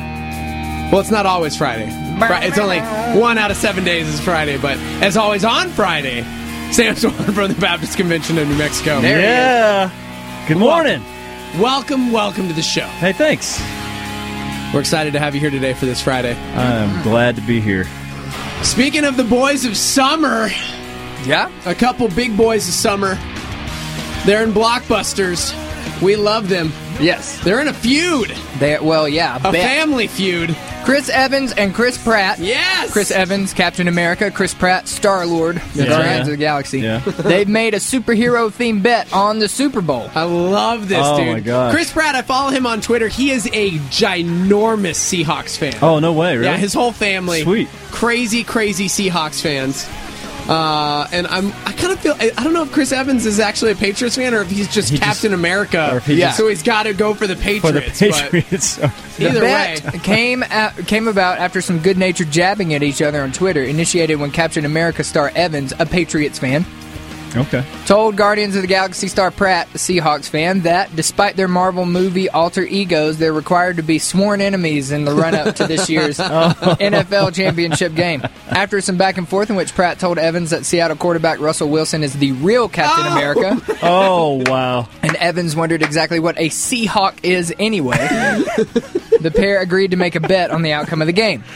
Well, it's not always Friday. Fri- It's only one out of seven days is Friday, but as always on Friday, Sam Swan from the Baptist Convention of New Mexico. There he yeah. Good morning. Welcome, welcome to the show. Hey, thanks. We're excited to have you here today for this Friday. I'm glad to be here. Speaking of the boys of summer, Yeah? a couple big boys of summer. They're in Blockbusters. We love them. Yes. They're in a feud, They well, yeah. a bet. family feud. Chris Evans and Chris Pratt. Yes! Chris Evans, Captain America. Chris Pratt, Star-Lord, Yeah. Guardians Yeah. of the Galaxy. Yeah. They've made a superhero-themed bet on the Super Bowl. I love this, Oh, dude. my gosh. Chris Pratt, I follow him on Twitter. He is a ginormous Seahawks fan. Oh, no way, really? Yeah, his whole family. Sweet. Crazy, crazy Seahawks fans. Uh, and I'm, I kind of feel, I I don't know if Chris Evans is actually a Patriots fan or if he's just He just- Captain America. or if he yeah. just- So he's got to go for the Patriots. For the but Patriots. The either way. bet came at, came about after some good-natured jabbing at each other on Twitter, initiated when Captain America star Evans, a Patriots fan, Okay. told Guardians of the Galaxy star Pratt, the Seahawks fan, that despite their Marvel movie alter egos, they're required to be sworn enemies in the run-up to this year's N F L championship game. After some back and forth in which Pratt told Evans that Seattle quarterback Russell Wilson is the real Captain Oh. America, Oh, wow. and Evans wondered exactly what a Seahawk is anyway, the pair agreed to make a bet on the outcome of the game.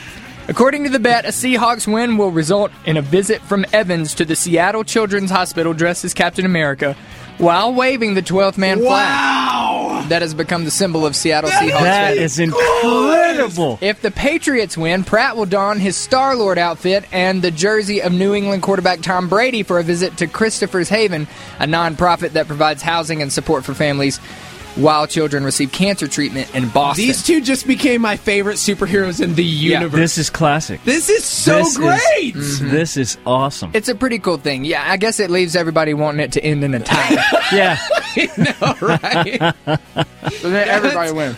According to the bet, a Seahawks win will result in a visit from Evans to the Seattle Children's Hospital dressed as Captain America while waving the twelfth man flag. Wow! That has become the symbol of Seattle That Seahawks. That fans. is incredible. If the Patriots win, Pratt will don his Star-Lord outfit and the jersey of New England quarterback Tom Brady for a visit to Christopher's Haven, a nonprofit that provides housing and support for families while children receive cancer treatment in Boston. These two just became my favorite superheroes in the universe. This is classic. This is so This is- great. Mm-hmm. This is awesome. It's a pretty cool thing. Yeah, I guess it leaves everybody wanting it to end in a tie. Yeah. I know, right? So then everybody wins.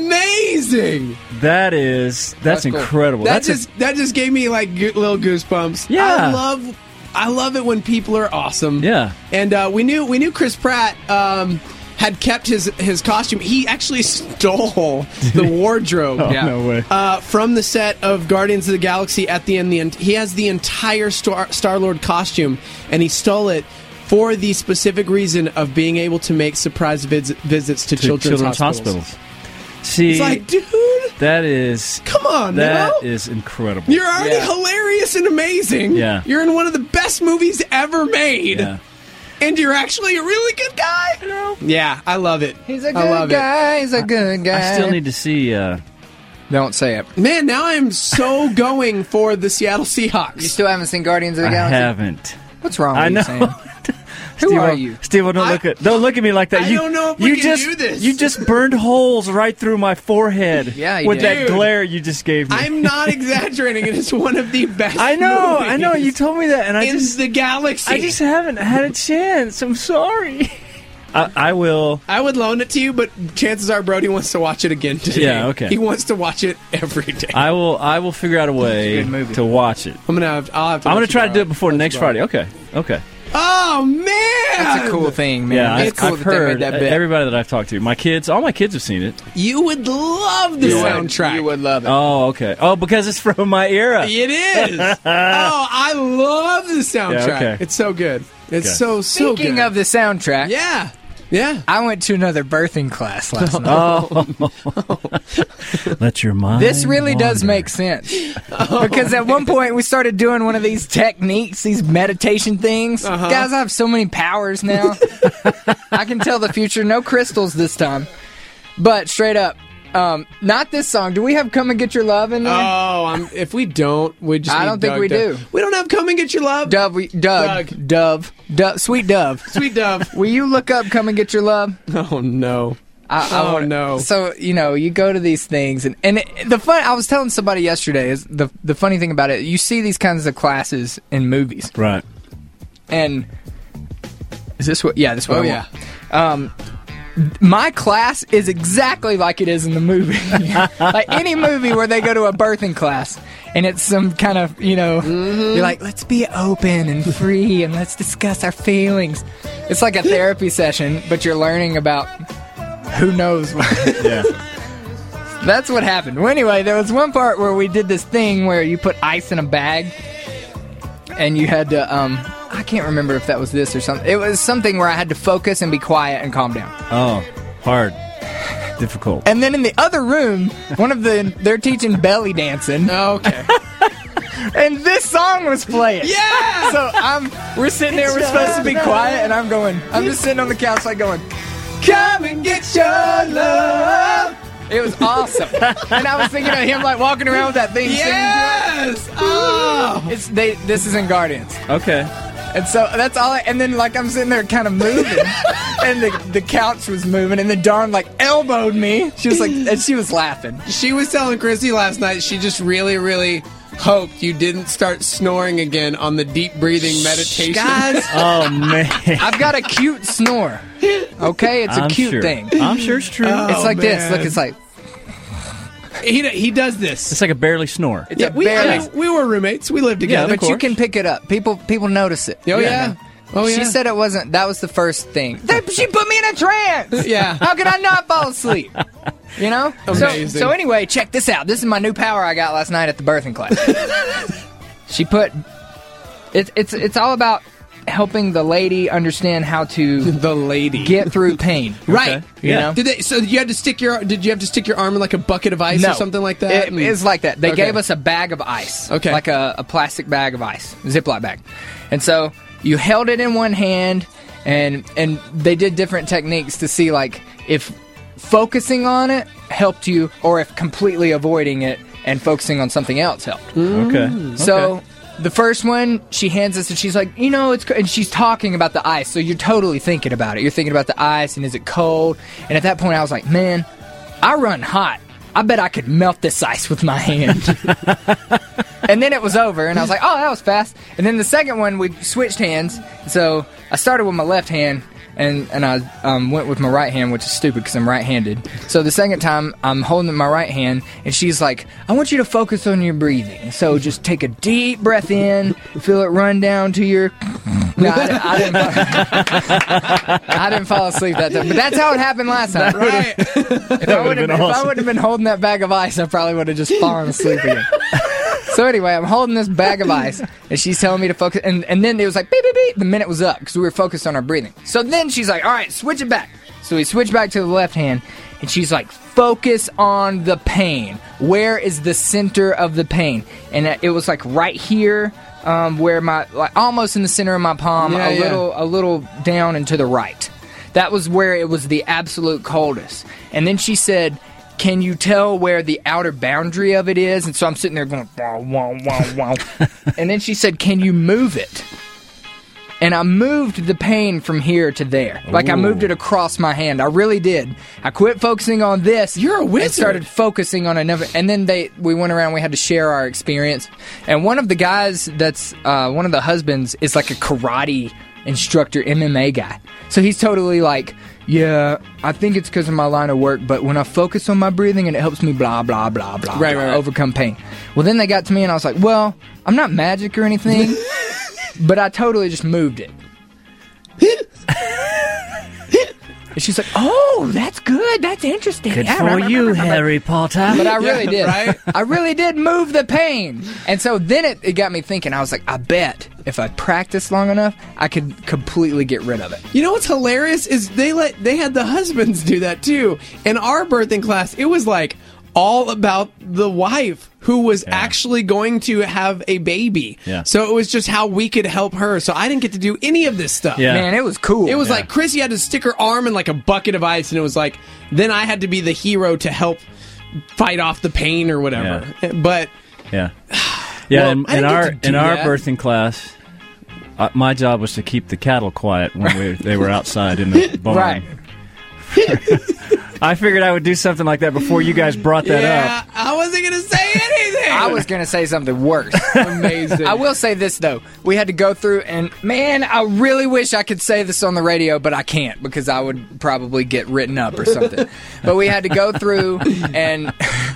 Amazing. That is that's, That's cool. incredible. That That's a- just that just gave me like go- little goosebumps. Yeah. I love I love it when people are awesome. Yeah. And uh, we knew we knew Chris Pratt um, had kept his his costume. He actually stole the wardrobe. Oh, Yeah. no way. Uh, from the set of Guardians of the Galaxy at the end, the en- he has the entire Star Star Lord costume, and he stole it for the specific reason of being able to make surprise vis- visits to, to children's, children's hospitals. hospitals. See, It's like, dude, that is come on, that now. is incredible. You're already Yeah. hilarious and amazing. Yeah. You're in one of the best movies ever made. Yeah. And you're actually a really good guy. Yeah, I love it. He's a I good love guy. He's a good guy. I still need to see. Uh, Don't say it. it. Man, now I'm so going for the Seattle Seahawks. You still haven't seen Guardians of the I Galaxy? haven't. What's wrong with I you, know. Sam? Who Steve, are you? Steve, don't I- look at don't look at me like that. I you don't know if we you can just do this. you just burned holes right through my forehead. Yeah, you with did. that Dude. glare you just gave me. I'm not exaggerating. It is one of the best I know, movies I know. You told me that, and I in just the galaxy. I just haven't had a chance. I'm sorry. I, I will. I would loan it to you, but chances are Brody wants to watch it again today. Yeah, okay. He wants to watch it every day. I will. I will figure out a way It's a good movie. to watch it. I'm gonna have. I'll have to I'm let gonna you try to borrow do it before Let next you borrow Friday. Okay. Okay. Oh man, That's a cool thing, man. Yeah, it's I, cool I've that they heard made that bet. everybody that I've talked to. My kids, all my kids have seen it. You would love the You would. soundtrack. You would love it. Oh, okay. Oh, because it's from my era. It is. oh, I love the soundtrack. Yeah, okay. It's so good. It's Okay. so so Speaking good. of the soundtrack, yeah, yeah. I went to another birthing class last night. Oh, let your mind. This really does wander. make sense. Because at one point we started doing one of these techniques, these meditation things. Uh-huh. Guys, I have so many powers now. I can tell the future. No crystals this time. But straight up, um, not this song. Do we have Come and Get Your Love in there? Oh, I'm, if we don't, we just. I need don't think Doug we to- do. We don't have "Come and Get Your Love." Dove, we, Doug, Doug. Dove, Dove, Sweet Dove. Sweet Dove. Will you look up Come and Get Your Love? Oh no. I, I Oh, wanna- no. So you know, you go to these things, and and it, the fun. I was telling somebody yesterday is the the funny thing about it. You see these kinds of classes in movies, Right. and is this what? Yeah, this what. Oh I yeah. want. Um, my class is exactly like it is in the movie. Like any movie where they go to a birthing class, and it's some kind of you know, Mm-hmm. you're like, let's be open and free, and let's discuss our feelings. It's like a therapy session, but you're learning about who knows what. Yeah. That's what happened. Well, anyway, there was one part where we did this thing where you put ice in a bag, and you had to, um, I can't remember if that was this or something. It was something where I had to focus and be quiet and calm down. Oh, hard, difficult. And then in the other room, one of the, they're teaching belly dancing, Okay. and this song was playing. Yeah. So I'm, we're sitting there, we're supposed to be quiet, and I'm going, I'm just sitting on the couch like going, come and get your love. It was awesome. And I was thinking of him like walking around with that thing singing to it. Yes. Oh. It's they. This is in Guardians, Okay. and so that's all. I, and then like I'm sitting there, kind of moving, and the the couch was moving, and then Dawn like elbowed me. She was like, and she was laughing. She was telling Chrissy last night she just really, really hoped you didn't start snoring again on the deep breathing meditation. Guys, Oh man. I've got a cute snore. Okay, it's a I'm cute sure. thing. I'm sure it's true. Oh, It's like this. man. Look, it's like he he does this. It's like a barely snore. it's Yeah, a we, barely. I mean, we were roommates. We lived Yeah, together. but you can pick it up. People people notice it. Oh yeah. Oh yeah. She said it wasn't. That was the first thing. That- she put me in a trance. Yeah. How could I not fall asleep? You know. Amazing. So, so anyway, check this out. This is my new power I got last night at the birthing class. She put. It's it's it's all about helping the lady understand how to the lady get through pain. Right. You know? Did they? So you had to stick your? Did you have to stick your arm in like a bucket of ice No. or something like that? It, it's like that. They Okay. gave us a bag of ice. Okay. Like a, a plastic bag of ice, Ziploc bag. And so you held it in one hand, and and they did different techniques to see like if focusing on it helped you, or if completely avoiding it and focusing on something else helped. Okay. So Okay. the first one, she hands us, and she's like, you know, it's, co-, and she's talking about the ice. So you're totally thinking about it. You're thinking about the ice, and is it cold? And at that point, I was like, man, I run hot. I bet I could melt this ice with my hand. And then it was over, and I was like, oh, that was fast. And then the second one, we switched hands. So I started with my left hand, and, and I um, went with my right hand, which is stupid because I'm right-handed. So the second time, I'm holding my right hand, and she's like, I want you to focus on your breathing. So just take a deep breath in, feel it run down to your... No, I, I, didn't, I didn't fall asleep that time. But that's how it happened last time. Right. If I would have been, awesome. awesome. been holding that bag of ice, I probably would have just fallen asleep again. So anyway, I'm holding this bag of ice, and she's telling me to focus. And, and then it was like, beep, beep, beep. The minute was up because we were focused on our breathing. So then she's like, all right, switch it back. So we switch back to the left hand, and she's like, focus on the pain. Where is the center of the pain? And it was like right here, um, where my, like almost in the center of my palm, Yeah, a yeah. little, a little down and to the right. That was where it was the absolute coldest. And then she said, can you tell where the outer boundary of it is? And so I'm sitting there going, wow, wow, wow, wow. And then she said, can you move it? And I moved the pain from here to there. Like I moved it across my hand. I really did. I quit focusing on this. You're a wizard. And started focusing on another. And then they, we went around, we had to share our experience. And one of the guys that's, uh, one of the husbands is like a karate instructor, M M A guy. So he's totally like, yeah, I think it's because of my line of work, but when I focus on my breathing and it helps me blah, blah, blah, blah, Right, blah, right, right. overcome pain. Well, then they got to me and I was like, well, I'm not magic or anything, but I totally just moved it. And she's like, oh, that's good. That's interesting. Good Yeah, for blah, blah, you, blah, blah, blah. Harry Potter. But I really did. right? I really did move the pain. And so then it, it got me thinking. I was like, I bet if I practiced long enough, I could completely get rid of it. You know what's hilarious is they let they had the husbands do that too. In our birthing class, it was like all about the wife who was Yeah. actually going to have a baby. Yeah. So it was just how we could help her. So I didn't get to do any of this stuff. Yeah. Man, it was cool. It was Yeah. like Chrissy had to stick her arm in like a bucket of ice, and it was like then I had to be the hero to help fight off the pain or whatever. But Yeah. Yeah, Well, in, I in didn't our get to do in our that. birthing class, uh, my job was to keep the cattle quiet when we, they were outside in the barn. Right. I figured I would do something like that before you guys brought that yeah, up. I wasn't gonna say anything. I was going to say something worse. amazing. I will say this, though. We had to go through, and man, I really wish I could say this on the radio, but I can't because I would probably get written up or something. But we had to go through and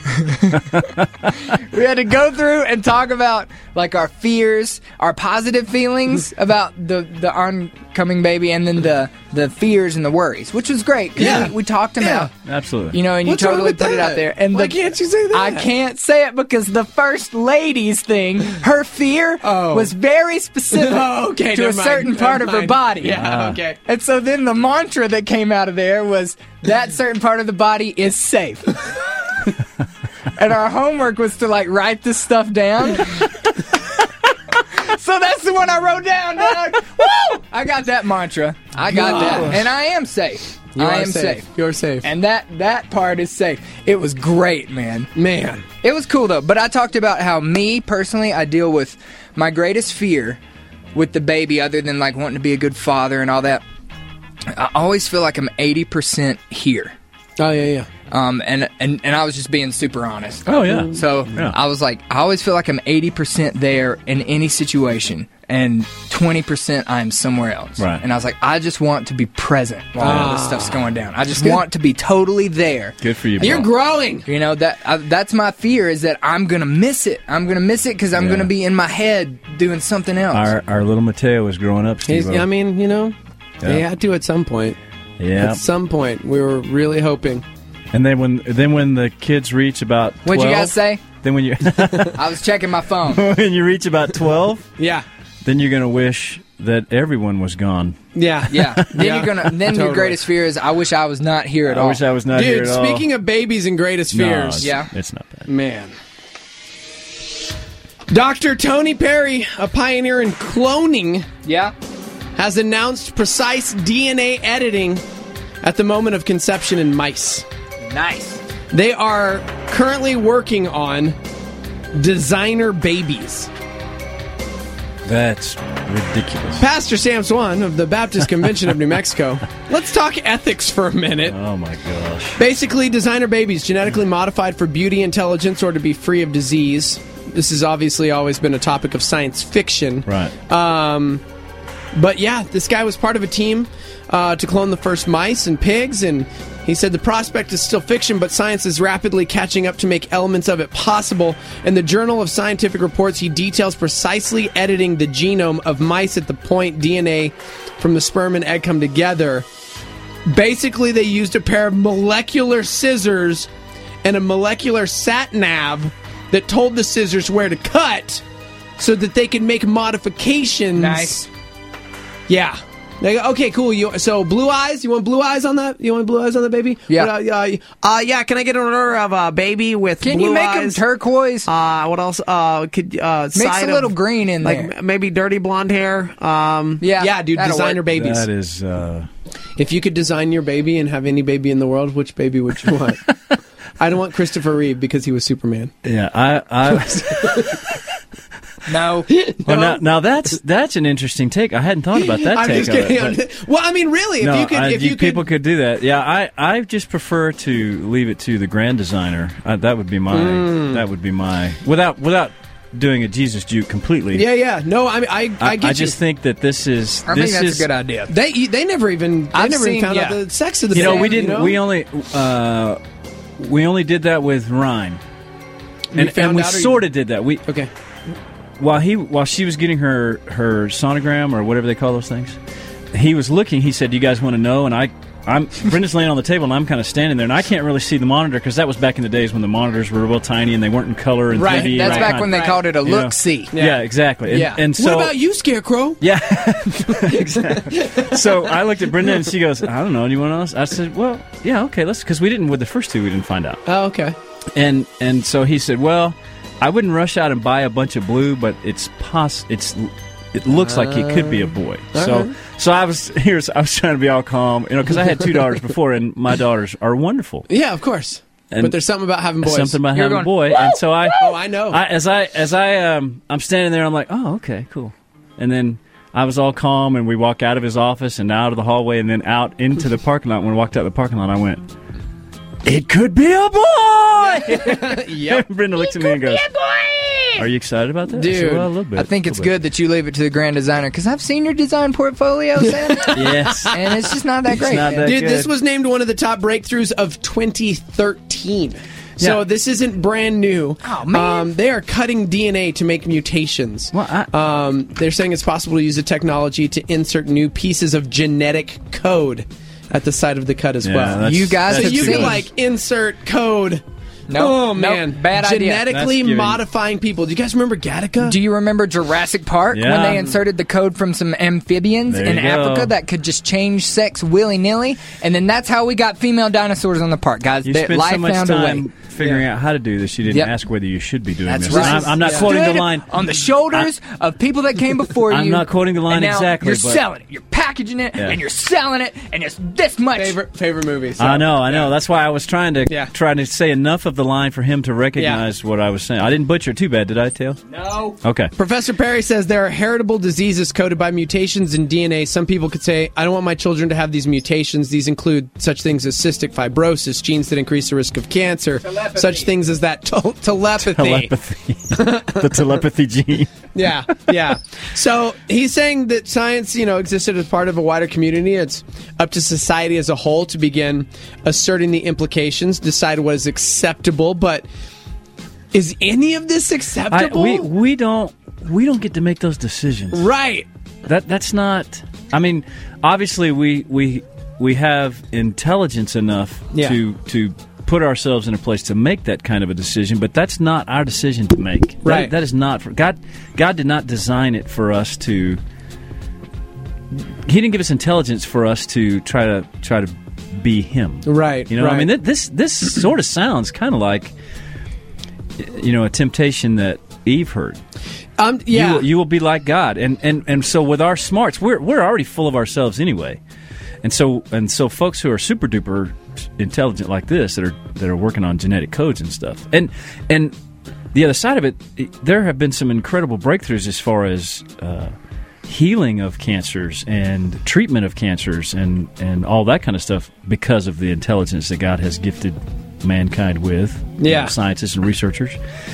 we had to go through and talk about like our fears, our positive feelings about the the oncoming baby, and then the the fears and the worries, which was great. 'cause Yeah. we, we talked about. Absolutely. You know, and you What's wrong totally with put it that? out there. And Why the, can't you say that? I can't say it because the first lady's thing, her fear Oh. was very specific Oh, okay, to a never mind, certain never part of her mind. body. Yeah, okay. And so then the mantra that came out of there was that certain part of the body is safe. And our homework was to like write this stuff down. So that's the one I wrote down, dog. Woo! I got that mantra. I got that. Gosh. And I am safe. You I are am safe. safe. You're safe. And that that part is safe. It was great, man. Man. It was cool though. But I talked about how me personally, I deal with my greatest fear with the baby, other than like wanting to be a good father and all that. I always feel like I'm eighty percent here. Oh yeah, yeah. Um, and, and, and I was just being super honest. Oh, yeah. So Yeah. I was like, I always feel like I'm eighty percent there in any situation, and twenty percent I'm somewhere else. Right. And I was like, I just want to be present while all this Ah. stuff's going down. I just want to be totally there. Good for you, bro. You're growing. You know, that uh, that's my fear, is that I'm going to miss it. I'm going to miss it because I'm Yeah. going to be in my head doing something else. Our our little Mateo was growing up, He's, Steve. I mean, you know, Yeah. they had to at some point. Yeah. At some point, we were really hoping. And then when then when the kids reach about twelve, What'd you guys say? Then when you I was checking my phone. when you reach about twelve, Yeah. then you're gonna wish that everyone was gone. Yeah. Yeah. Then Yeah. you're gonna. Then Totally. your greatest fear is, I wish I was not here at I all. wish I was not here Dude, at all. speaking of babies and greatest No, fears. it's, Yeah. it's not bad. Man. Doctor Tony Perry, a pioneer in cloning, Yeah. has announced precise D N A editing at the moment of conception in mice. Nice. They are currently working on designer babies. That's ridiculous. Pastor Sam Swan of the Baptist Convention of New Mexico. Let's talk ethics for a minute. Oh my gosh. Basically, designer babies genetically modified for beauty, intelligence, or to be free of disease. This has obviously always been a topic of science fiction. Right. Um, but yeah, this guy was part of a team uh, to clone the first mice and pigs, and he said the prospect is still fiction, but science is rapidly catching up to make elements of it possible. In the Journal of Scientific Reports, he details precisely editing the genome of mice at the point D N A from the sperm and egg come together. Basically, they used a pair of molecular scissors and a molecular sat-nav that told the scissors where to cut so that they could make modifications. Nice. Yeah. They go, okay, cool. You, so blue eyes? You want blue eyes on that? You want blue eyes on the baby? Yeah. What, uh, uh, uh, yeah. Can I get an order of a uh, baby with Can blue you make eyes? them turquoise? Uh, what else? Uh, could uh, Mix side a little of, green in like there. m- maybe dirty blonde hair. Um, Yeah, yeah, dude. that'll Designer work. babies. That is. Uh, If you could design your baby and have any baby in the world, which baby would you want? I don't want Christopher Reeve because he was Superman. yeah. I. I No. Well, now, now that's that's an interesting take. I hadn't thought about that I'm take. just of it, kidding. but- Well, I mean, really, if no, you could, I- if you- you people could, could do that. Yeah, I, I just prefer to leave it to the grand designer. Uh, that would be my. Mm. That would be my. Without without doing a Jesus juke completely. yeah, yeah. No, I mean, I, I, I, get I just you. think that this is. I this think that's is, a good idea. They they never even they I've never even seen- found out yeah. the sex of the You know, baby, we didn't. you know? We only. Uh, we only did that with Ryan, You and, found and we out or you- sort of did that. We Okay. while he while she was getting her her sonogram or whatever they call those things, he was looking. He said, "You guys want to know?" And I, I'm Brenda's laying on the table, and I'm kind of standing there, and I can't really see the monitor because that was back in the days when the monitors were real tiny and they weren't in color and Right, three D. That's and back all when that they kind. called it a You know? look-see. Yeah, Yeah. exactly. And, Yeah. and so, what about you, Scarecrow? Yeah, exactly. So I looked at Brenda and she goes, "I don't know. Anyone else?" I said, "Well, yeah, okay, let's." Because we didn't with the first two, we didn't find out. Oh, okay. And and so he said, "Well, I wouldn't rush out and buy a bunch of blue, but it's poss it's it looks like it could be a boy." Uh, So alright. so I was here's I was trying to be all calm, you know, because I had two daughters before, and my daughters are wonderful. Yeah, of course. And but there's something about having boys. Something about You're having a going, boy, and so I Oh, I know. I, as I as I um I'm standing there, I'm like, "Oh, okay, cool," and then. I was all calm, and we walk out of his office and out of the hallway and then out into the parking lot. When we walked out of the parking lot, I went, "It could be a boy!" Yep. Brenda looks at me and goes, "Are you excited about that?" I said, Dude, well, a little bit. I think a it's little good that you leave it to the grand designer, because I've seen your design portfolio, Sam, bit. Yes. and it's just not that It's great. not man. that Dude, this good. was named one of the top breakthroughs of twenty thirteen. So Yeah. this isn't brand new. Oh, man. Um, they are cutting D N A to make mutations. Well, I- um, they're saying it's possible to use the technology to insert new pieces of genetic code at the site of the cut as Yeah, well. that's- You guys So have you seen- can like insert code. Nope, oh nope, man, bad idea. Genetically That's giving- modifying people. Do you guys remember Gattaca? Do you remember Jurassic Park when Yeah. they inserted the code from some amphibians There in you go. Africa that could just change sex willy nilly? And then that's how we got female dinosaurs on the park, guys. You That spent life so much found a time way. figuring out how to do this. You didn't Yep. ask whether you should be doing That's this. right. I'm, I'm not Yeah. quoting the Stood line. on the shoulders of people that came before you. I'm not quoting the line and now exactly, You're but- selling it. You're packaging it, Yeah. and you're selling it, and it's this much. favorite favorite movie? So. I know, I know. That's why I was trying to Yeah. trying to say enough of the line for him to recognize what I was saying. I didn't butcher it too bad, did I, Tail? No. Okay. Professor Perry says there are heritable diseases coded by mutations in D N A. Some people could say, I don't want my children to have these mutations. These include such things as cystic fibrosis, genes that increase the risk of cancer, Telepathy. such things as that te- telepathy. Telepathy. The telepathy gene. Yeah, yeah. So he's saying that science, you know, existed as part of a wider community. It's up to society as a whole to begin asserting the implications, decide what is acceptable. But is any of this I, acceptable? we we don't we don't get to make those decisions. right. That that's not. I mean, obviously we we we have intelligence enough Yeah. to to put ourselves in a place to make that kind of a decision, but that's not our decision to make. That- Right. that is not for God. God did not design it for us to he didn't give us intelligence for us to try to try to be him. Right. You know, right. I mean, th- this this sort of sounds kind of like, you know, a temptation that Eve heard. Um, yeah. You, will- you will be like God, and, and and so with our smarts, we're we're already full of ourselves anyway, and so and so folks who are super duper intelligent like this that are that are working on genetic codes and stuff, and and the other side of it, there have been some incredible breakthroughs as far as uh, healing of cancers and treatment of cancers and and all that kind of stuff because of the intelligence that God has gifted mankind with, you Yeah. know, scientists and researchers.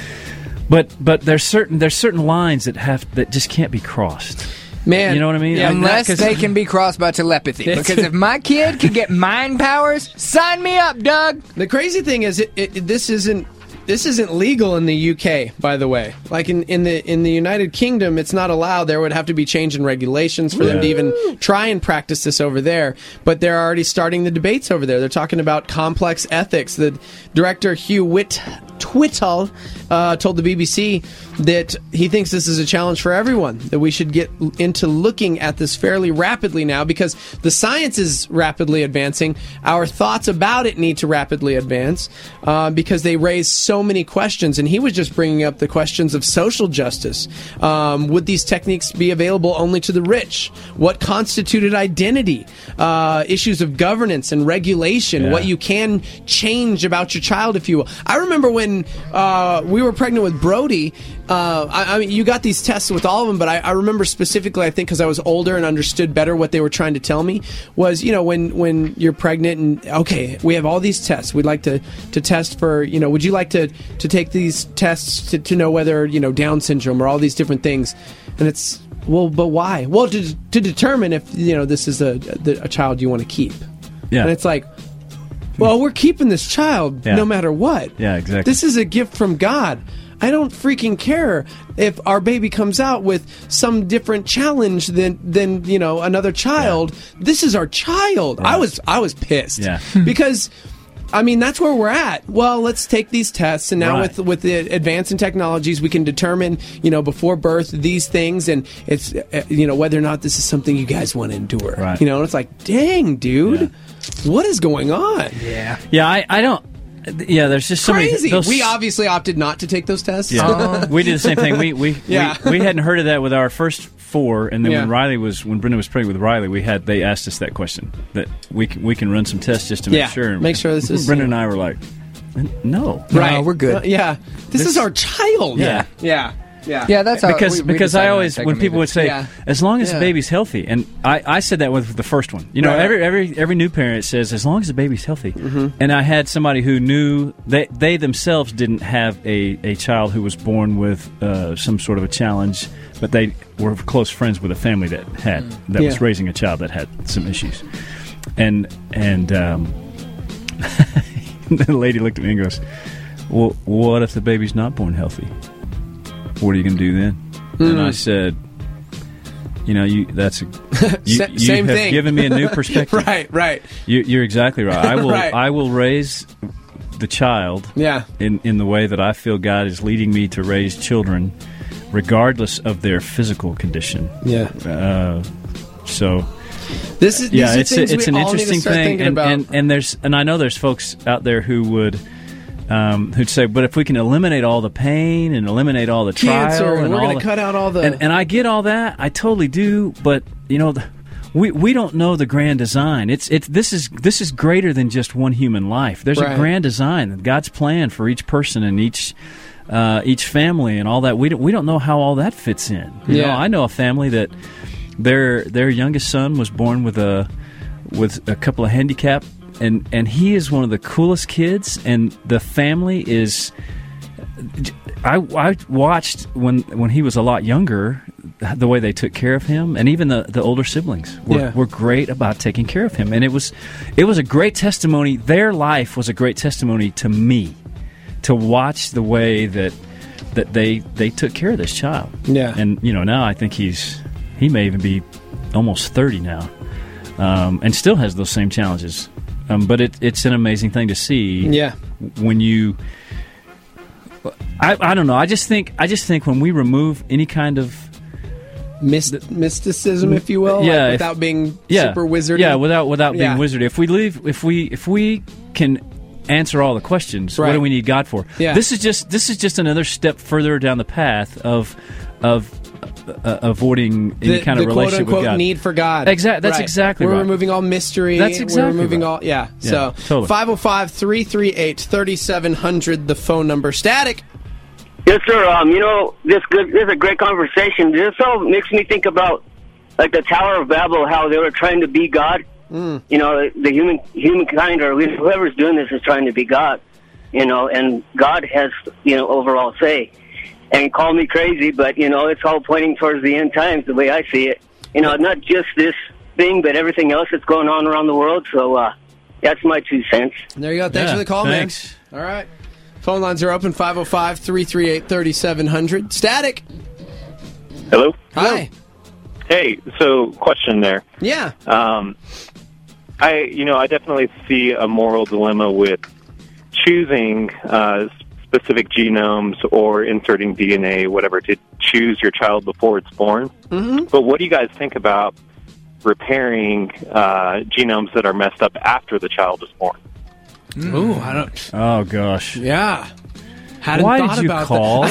But but there's certain there's certain lines that have that just can't be crossed. Man, You know what I mean? Yeah, I mean, Unless that- 'cause- they can be crossed by telepathy. It's- Because if my kid can get mind powers, sign me up, Doug. The crazy thing is, it, it, this isn't this isn't legal in the U K. By the way, like in, in the in the United Kingdom, it's not allowed. There would have to be change in regulations for them to even try and practice this over there. But they're already starting the debates over there. They're talking about complex ethics. The director Hugh Whit. Twittle uh, told the B B C that he thinks this is a challenge for everyone, that we should get into looking at this fairly rapidly now because the science is rapidly advancing. Our thoughts about it need to rapidly advance uh, because they raise so many questions. And he was just bringing up the questions of social justice. Um, would these techniques be available only to the rich? What constituted identity? Uh, issues of governance and regulation, Yeah. what you can change about your child, if you will. I remember when uh, we were pregnant with Brody, uh, I, I mean, you got these tests with all of them, but I, I remember specifically, I think because I was older and understood better what they were trying to tell me, was, you know, when, when you're pregnant and, okay, we have all these tests. We'd like to, to test for, you know, would you like to, to take these tests to, to know whether, you know, Down syndrome or all these different things? And it's, well, but why? Well, to, to determine if, you know, this is a, a child you want to keep. Yeah. And it's like, well, we're keeping this child Yeah. no matter what. Yeah, exactly. This is a gift from God. I don't freaking care if our baby comes out with some different challenge than than you know another child. This is our child. I was I was pissed. Yeah. because. I mean, that's where we're at. Well, let's take these tests, and now Right. with with the advance in technologies, we can determine, you know, before birth these things, and it's, uh, you know, whether or not this is something you guys want to endure. Right. You know, and it's like, dang, dude, what is going on? Yeah. Yeah, I, I don't. Yeah, there's just so Crazy. many. Those, We obviously opted not to take those tests. Yeah, we did the same thing. We we, Yeah. we we hadn't heard of that with our first four, and then Yeah. when Riley was when Brenda was pregnant with Riley, we had they asked us that question that we can we can run some tests just to make Yeah, sure. make sure this is- Brenda and I were like, no, Right. No, we're good. Uh, yeah. This, This- is our child. Yeah. Yeah. Yeah. Yeah, that's how because we, we because I decided not always to take when them people either. would say Yeah. as long as Yeah. the baby's healthy, and I, I said that with the first one. You know, Right. every every every new parent says as long as the baby's healthy. Mm-hmm. And I had somebody who knew they they themselves didn't have a, a child who was born with uh, some sort of a challenge, but they were close friends with a family that had that was Yeah. raising a child that had some issues, and and um, the lady looked at me and goes, "Well, what if the baby's not born healthy? What are you going to do then?" And I said, "You know, you that's a, you, Sa- you same have thing. given me a new perspective. Right. Right. You, you're exactly right. I will Right. I will raise the child Yeah. in in the way that I feel God is leading me to raise children, regardless of their physical condition. Yeah. Uh, so." This is Yeah, these are it's a, things it's we an all need to interesting start thing, thinking and, about. and and there's and I know there's folks out there who would um, who'd say, but if we can eliminate all the pain and eliminate all the Cancer, trial and and we're all going to the- cut out all the. and, and I get all that, I totally do, but you know, the, we we don't know the grand design. It's it's this is this is greater than just one human life. There's Right. a grand design, God's plan for each person and each. Uh, each family and all that, we don't we don't know how all that fits in. You Yeah. know, I know a family that their their youngest son was born with a with a couple of handicap, and and he is one of the coolest kids, and the family is. I, I watched when when he was a lot younger, the way they took care of him, and even the, the older siblings were, Yeah. were great about taking care of him, and it was it was a great testimony. Their life was a great testimony to me, to watch the way that that they they took care of this child. Yeah. And you know, now I think he's he may even be almost thirty now, um, and still has those same challenges. Um, but it, it's an amazing thing to see. Yeah. When you, I, I don't know. I just think I just think when we remove any kind of myst- mysticism, if you will, Yeah, like if- without being yeah, super wizardy. Yeah, without without being Yeah. wizardy. If we leave, if we if we can answer all the questions, what Right. do we need God for? Yeah. This is just this is just another step further down the path of of uh, avoiding any the, kind the of relationship quote with unquote God. need for God. Exact- that's Right. exactly We're right. removing all mystery. That's exactly We're removing right. all. Yeah. Yeah, so totally. five oh five, three three eight, three seven zero zero, the phone number. Static. Yes, sir. Um, you know, this good. This is a great conversation. This all makes me think about like the Tower of Babel, how they were trying to be God. Mm. You know, the human humankind or whoever's doing this is trying to be God. You know, and God has you know overall say. And call me crazy, but you know, it's all pointing towards the end times, the way I see it. You know, not just this thing, but everything else that's going on around the world. So uh, that's my two cents. There you go. Thanks Yeah, for the call, thanks. man. All right. Phone lines are open. five oh five, three three eight, three seven zero zero. Static. Hello? Hi. Hey, so question there. Yeah. Um, I, you know, I definitely see a moral dilemma with choosing uh, specific genomes or inserting D N A, whatever, to choose your child before it's born. Mm-hmm. But what do you guys think about repairing uh, genomes that are messed up after the child is born? Ooh, I don't. Oh gosh. Yeah. Hadn't Why thought did you about call?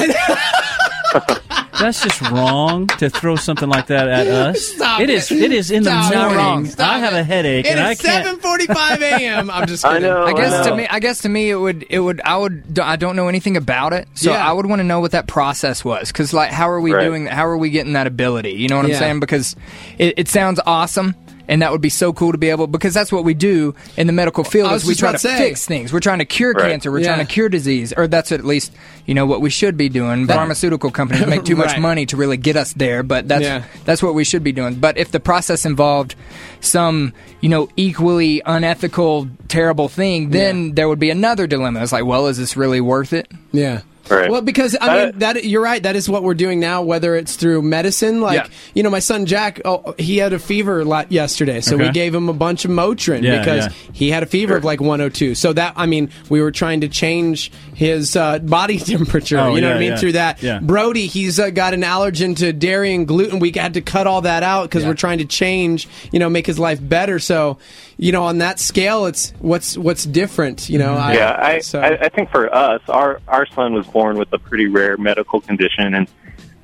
That. That's just wrong to throw something like that at us. Stop it is. it. It is in Stop the it. morning. Stop I have it. a headache, It and I is can't. seven forty-five a.m. I'm just I kidding. know. I guess I to know. me, I guess to me, it would, it would, I would, I don't know anything about it, so Yeah. I would want to know what that process was, because like, how are we Right. doing? How are we getting that ability? You know what Yeah. I'm saying? Because it, it sounds awesome, and that would be so cool to be able, because that's what we do in the medical field. I was Is we just try about to to say. fix things. We're trying to cure Right. cancer. We're Yeah. trying to cure disease, or that's at least you know what we should be doing. Pharmaceutical companies make too much Right. money to really get us there, but that's Yeah. that's what we should be doing. But if the process involved some, you know, equally unethical, terrible thing, then Yeah. there would be another dilemma. It's like, well, is this really worth it? Yeah. Right. Well, because I Uh, mean that you're right. That is what we're doing now. Whether it's through medicine, like Yeah. you know, my son Jack, oh, he had a fever a lot yesterday, so we Okay. gave him a bunch of Motrin Yeah, because yeah. he had a fever of like one oh two. So that I mean, we were trying to change his uh, body temperature. Oh, you know yeah, what I mean? yeah. Through that, Yeah. Brody, he's uh, got an allergen to dairy and gluten. We had to cut all that out because Yeah. we're trying to change, you know, make his life better. So, you know, on that scale, it's what's what's different. You know, I, Yeah, I, so- I, I think for us, our our son was born with a pretty rare medical condition, and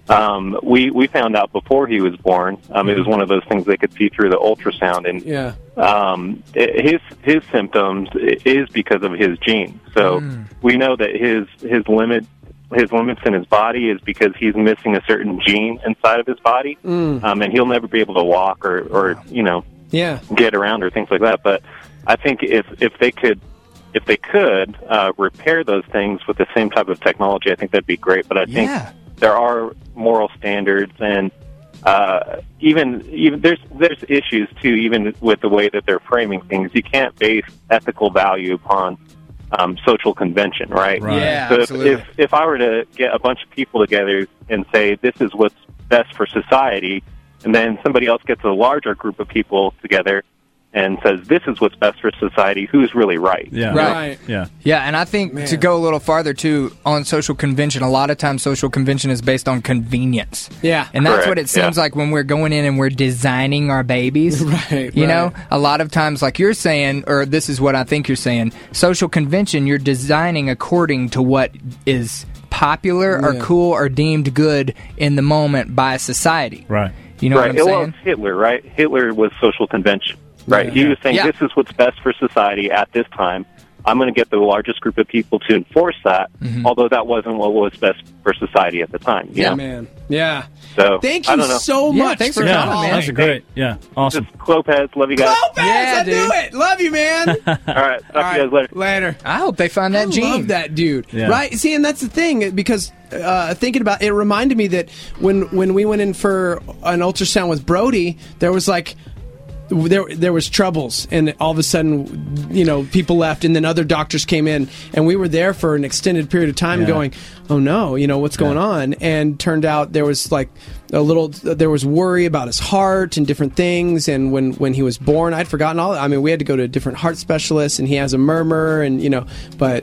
um, we we found out before he was born. Um, it was one of those things they could see through the ultrasound, and yeah. um, i- his his symptoms i- is because of his gene. So we know that his his limit his limits in his body is because he's missing a certain gene inside of his body, Mm. um, and he'll never be able to walk or or you know Yeah. get around or things like that. But I think if if they could if they could uh, repair those things with the same type of technology, I think that'd be great. But I think Yeah. there are moral standards, and uh, even even there's there's issues too, even with the way that they're framing things. You can't base ethical value upon um, social convention, right? Right. Yeah, So if, absolutely. if if I were to get a bunch of people together and say this is what's best for society, and then somebody else gets a larger group of people together and says this is what's best for society, who's really right? Yeah. Right. Yeah. Yeah, and I think Man. to go a little farther too on social convention, a lot of times social convention is based on convenience. Yeah. And that's Correct, what it seems yeah. like when we're going in and we're designing our babies. Right, You right. know, a lot of times, like you're saying, or this is what I think you're saying, social convention, you're designing according to what is popular or Yeah. cool or deemed good in the moment by society. Right. You know right. what I'm Well, saying? it's Hitler, right? Hitler was social convention, right? Yeah. He was saying Yeah. this is what's best for society at this time. I'm going to get the largest group of people to enforce that, Mm-hmm. although that wasn't what was best for society at the time. You Yeah, know? man. Yeah. So Thank I you don't know. so Yeah, much thanks for for Yeah. calling, man. That's a great. Yeah. Awesome. Just Lopez, love you guys. Lopez, Yeah, I dude. knew it. Love you, man. All right, talk All to you guys later. Later. I hope they find that I gene. love that dude. Yeah. Right? See, and that's the thing because uh, thinking about it reminded me that when when we went in for an ultrasound with Brody, there was like there there was troubles, and all of a sudden, you know, people left, and then other doctors came in, and we were there for an extended period of time, Yeah. going, "Oh no, you know what's going on?" And turned out there was like a little, there was worry about his heart and different things, and when when he was born, I'd forgotten all. I mean, we had to go to different heart specialists, and he has a murmur, and you know, but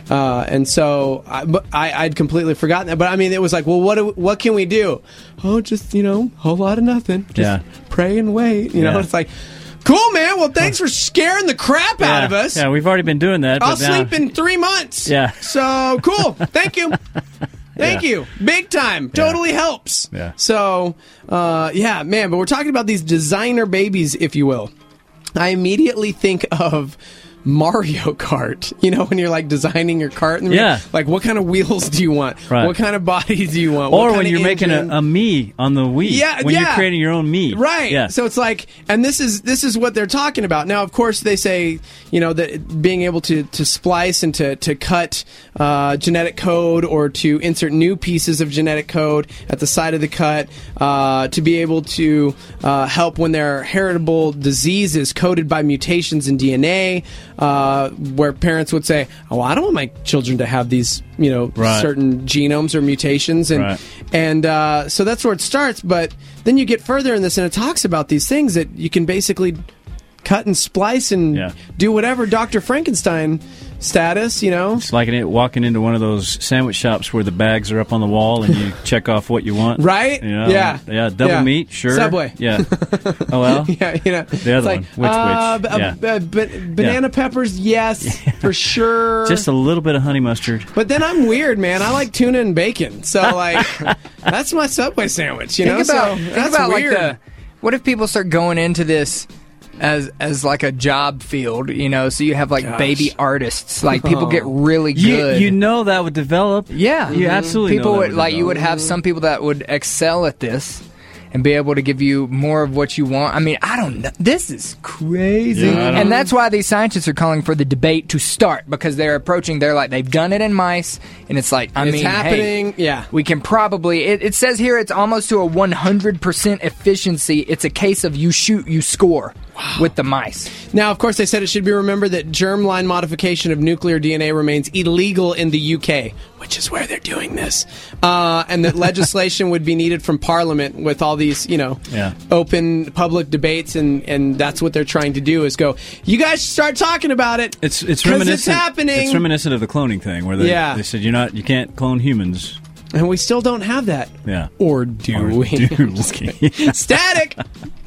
Uh, and so I, but I, I'd completely forgotten that. But I mean, it was like, well, what do, what can we do? Oh, just, you know, a whole lot of nothing. Just Yeah. pray and wait. You know, Yeah. it's like, cool, man. Well, thanks for scaring the crap out Yeah. of us. Yeah, we've already been doing that. I'll but now- sleep in three months. Yeah. So cool. Thank you. Thank Yeah. you. Big time. Totally helps. Yeah. So, uh, yeah, man, but we're talking about these designer babies, if you will. I immediately think of Mario Kart. You know, when you're like designing your kart, and Yeah. like what kind of wheels do you want? Right. What kind of body do you want? What Or kind when of you're making engine? a, a me on the Wii. Yeah, When yeah. you're creating your own me. Right. Yeah. So it's like, and this is this is what they're talking about. Now, of course, they say, you know, that being able to, to splice and to, to cut uh, genetic code or to insert new pieces of genetic code at the side of the cut, uh, to be able to uh, help when there are heritable diseases coded by mutations in D N A, uh, where parents would say, oh, I don't want my children to have these, you know, Right. certain genomes or mutations. And, Right. and uh, so that's where it starts. But then you get further in this, and it talks about these things that you can basically cut and splice and Yeah. do whatever Doctor Frankenstein status, you know? It's like it, walking into one of those sandwich shops where the bags are up on the wall and you check off what you want. Right? You know? Yeah. Yeah, double Yeah. meat, sure. Subway. Yeah. Oh, well. Yeah, you know. The other it's like, one. Which, uh, which? b- Yeah. uh, b- b- banana peppers, yes, for sure. Just a little bit of honey mustard. But then I'm weird, man. I like tuna and bacon. So, like, that's my Subway sandwich, you know? Think about, so think that's about weird. like the. What if people start going into this as as like a job field? You know, so you have like Gosh. baby artists. Like people get really You, good. you know that would develop. yeah, You absolutely people know that would would like you would develop. have some people that would excel at this and be able to give you more of what you want. I mean, I don't know. This is crazy. Yeah, I don't- and that's why these scientists are calling for the debate to start, because they're approaching, they're like, they've done it in mice, and it's like, I It's mean, hey, happening, yeah. we can probably, it, it says here it's almost to a one hundred percent efficiency. It's a case of you shoot, you score with the mice. Now, of course, they said it should be remembered that germline modification of nuclear D N A remains illegal in the U K, which is where they're doing this, uh, and that legislation would be needed from Parliament with all these, you know, Yeah. open public debates, and, and that's what they're trying to do is go, you guys start talking about it. It's it's 'cause reminiscent. It's happening. It's reminiscent of the cloning thing, where they, Yeah. they said you're not, you can't clone humans. and we still don't have that. Yeah. Or do Or we? do we? Static.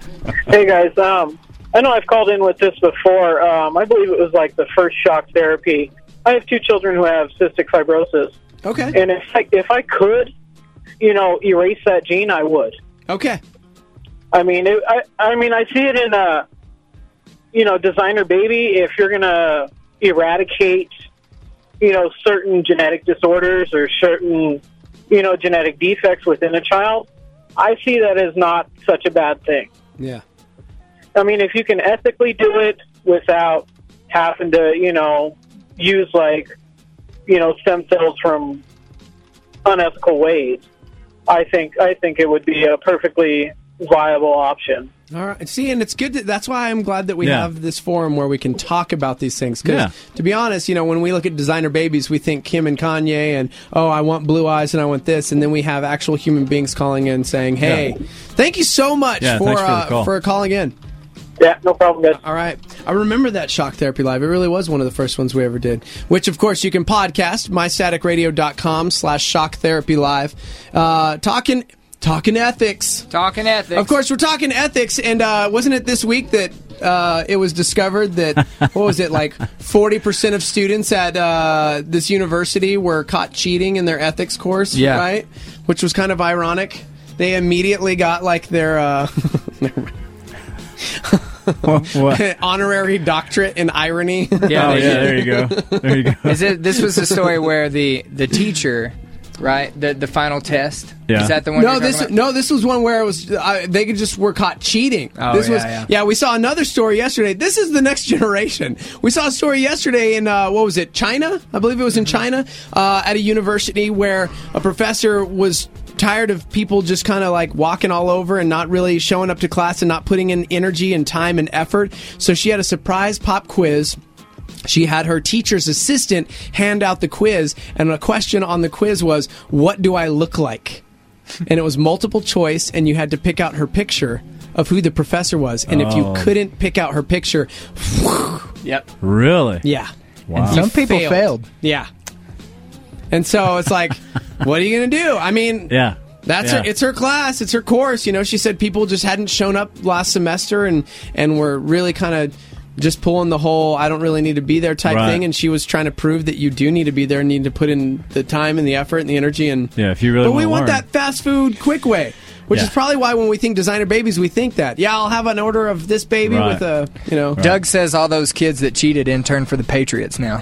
Hey guys, um, I know I've called in with this before. Um, I believe it was like the first shock therapy. I have two children who have cystic fibrosis, Okay. and if I, if I could, you know, erase that gene, I would. Okay. I mean, it, I I mean, I see it in a, you know, designer baby. If you're gonna eradicate, you know, certain genetic disorders or certain, you know, genetic defects within a child, I see that as not such a bad thing. Yeah. I mean, if you can ethically do it without having to, you know, use like, you know, stem cells from unethical ways, I think I think it would be a perfectly viable option. All right. See, and it's good. That, that's why I'm glad that we Yeah. have this forum where we can talk about these things. Because, Yeah. to be honest, you know, when we look at designer babies, we think Kim and Kanye, and oh, I want blue eyes and I want this, and then we have actual human beings calling in saying, "Hey, Yeah. thank you so much Yeah, for thanks for the uh, call. for calling in." Yeah, no problem, guys. All right. I remember that Shock Therapy Live. It really was one of the first ones we ever did, which, of course, you can podcast, my static radio dot com slash Shock Therapy Live. Uh, talking, talking ethics. Talking ethics. Of course, we're talking ethics, and uh, wasn't it this week that uh, it was discovered that, what was it, like forty percent of students at uh, this university were caught cheating in their ethics course, Yeah. right? Which was kind of ironic. They immediately got, like, their... Uh, What- what? honorary doctorate in irony. Yeah, Oh, they yeah, did. there you go. There you go. Is it? This was the story where the the teacher, right? The the final test. Yeah. Is that the one? No, you're this talking about? no, this was one where it was uh, they could just were caught cheating. Oh, this yeah, was yeah. We saw another story yesterday. This is the next generation. We saw a story yesterday in uh, what was it, China? I believe it was in China uh, at a university where a professor was tired of people just kind of like walking all over and not really showing up to class and not putting in energy and time and effort. So she had a surprise pop quiz. She had her teacher's assistant hand out the quiz, and a question on the quiz was, "What do I look like?" And it was multiple choice, and you had to pick out her picture of who the professor was. And if you Oh. couldn't pick out her picture, Yep. Really? yeah. Wow. And some people failed. failed. Yeah. And so it's like, what are you going to do? I mean, Yeah. that's Yeah. her, it's her class, it's her course. You know, she said people just hadn't shown up last semester and, and were really kind of just pulling the whole I don't really need to be there type Right. thing. And she was trying to prove that you do need to be there and need to put in the time and the effort and the energy. And Yeah, if you really But we wanna want learn. that fast food, quick way. Which Yeah. is probably why when we think designer babies, we think that. Yeah, I'll have an order of this baby Right. with a, you know. Doug says all those kids that cheated intern for the Patriots now.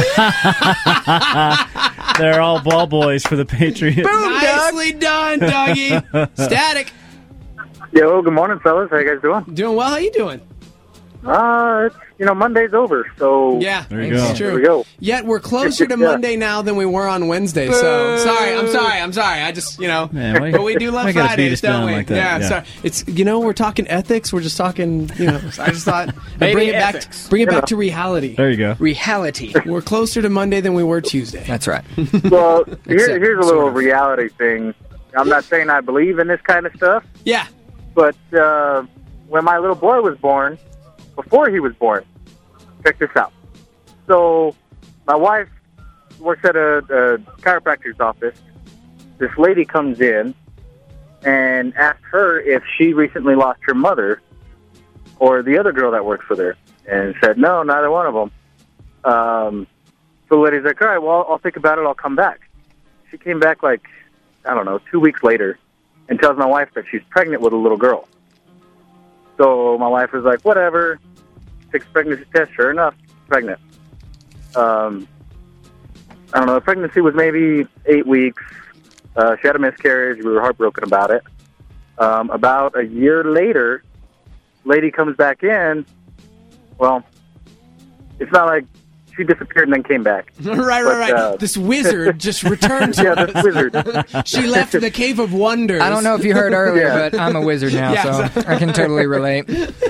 They're all ball boys for the Patriots. Nicely done, Dougie. Static. Yo, good morning, fellas. How you guys doing? Doing well. How you doing? Uh, it's, you know, Monday's over, so... Yeah, There it's go. true. There we go. Yet we're closer to Yeah. Monday now than we were on Wednesday. So sorry, I'm sorry, I'm sorry. I just, you know, Man, why- but we do love why you gotta beat Fridays, us don't down we? like that? Yeah, Yeah. sorry. It's you know we're talking ethics. We're just talking, you know. I just thought I'd Baby bring it back, ethics. bring it You back know. to reality. There you go. Reality. We're closer to Monday than we were Tuesday. That's right. Well, here, Except here's a sort little of. reality thing. I'm not saying I believe in this kind of stuff, Yeah. but uh, when my little boy was born, before he was born, check this out. So, my wife works at a, a chiropractor's office. This lady comes in and asks her if she recently lost her mother or the other girl that works with her, and said, no, neither one of them. Um, so the lady's like, all right, well, I'll think about it. I'll come back. She came back like, I don't know, two weeks later and tells my wife that she's pregnant with a little girl. So my wife was like, whatever. Takes a pregnancy test. Sure enough, pregnant. Um, I don't know. The pregnancy was maybe eight weeks. Uh, she had a miscarriage. We were heartbroken about it. Um, about a year later, lady comes back in. Well, it's not like she disappeared and then came back. right, right, But, right. uh, this wizard just returned to Yeah, us. this wizard. She left the Cave of Wonders. I don't know if you heard earlier, Yeah. but I'm a wizard now, Yeah, so I can totally relate.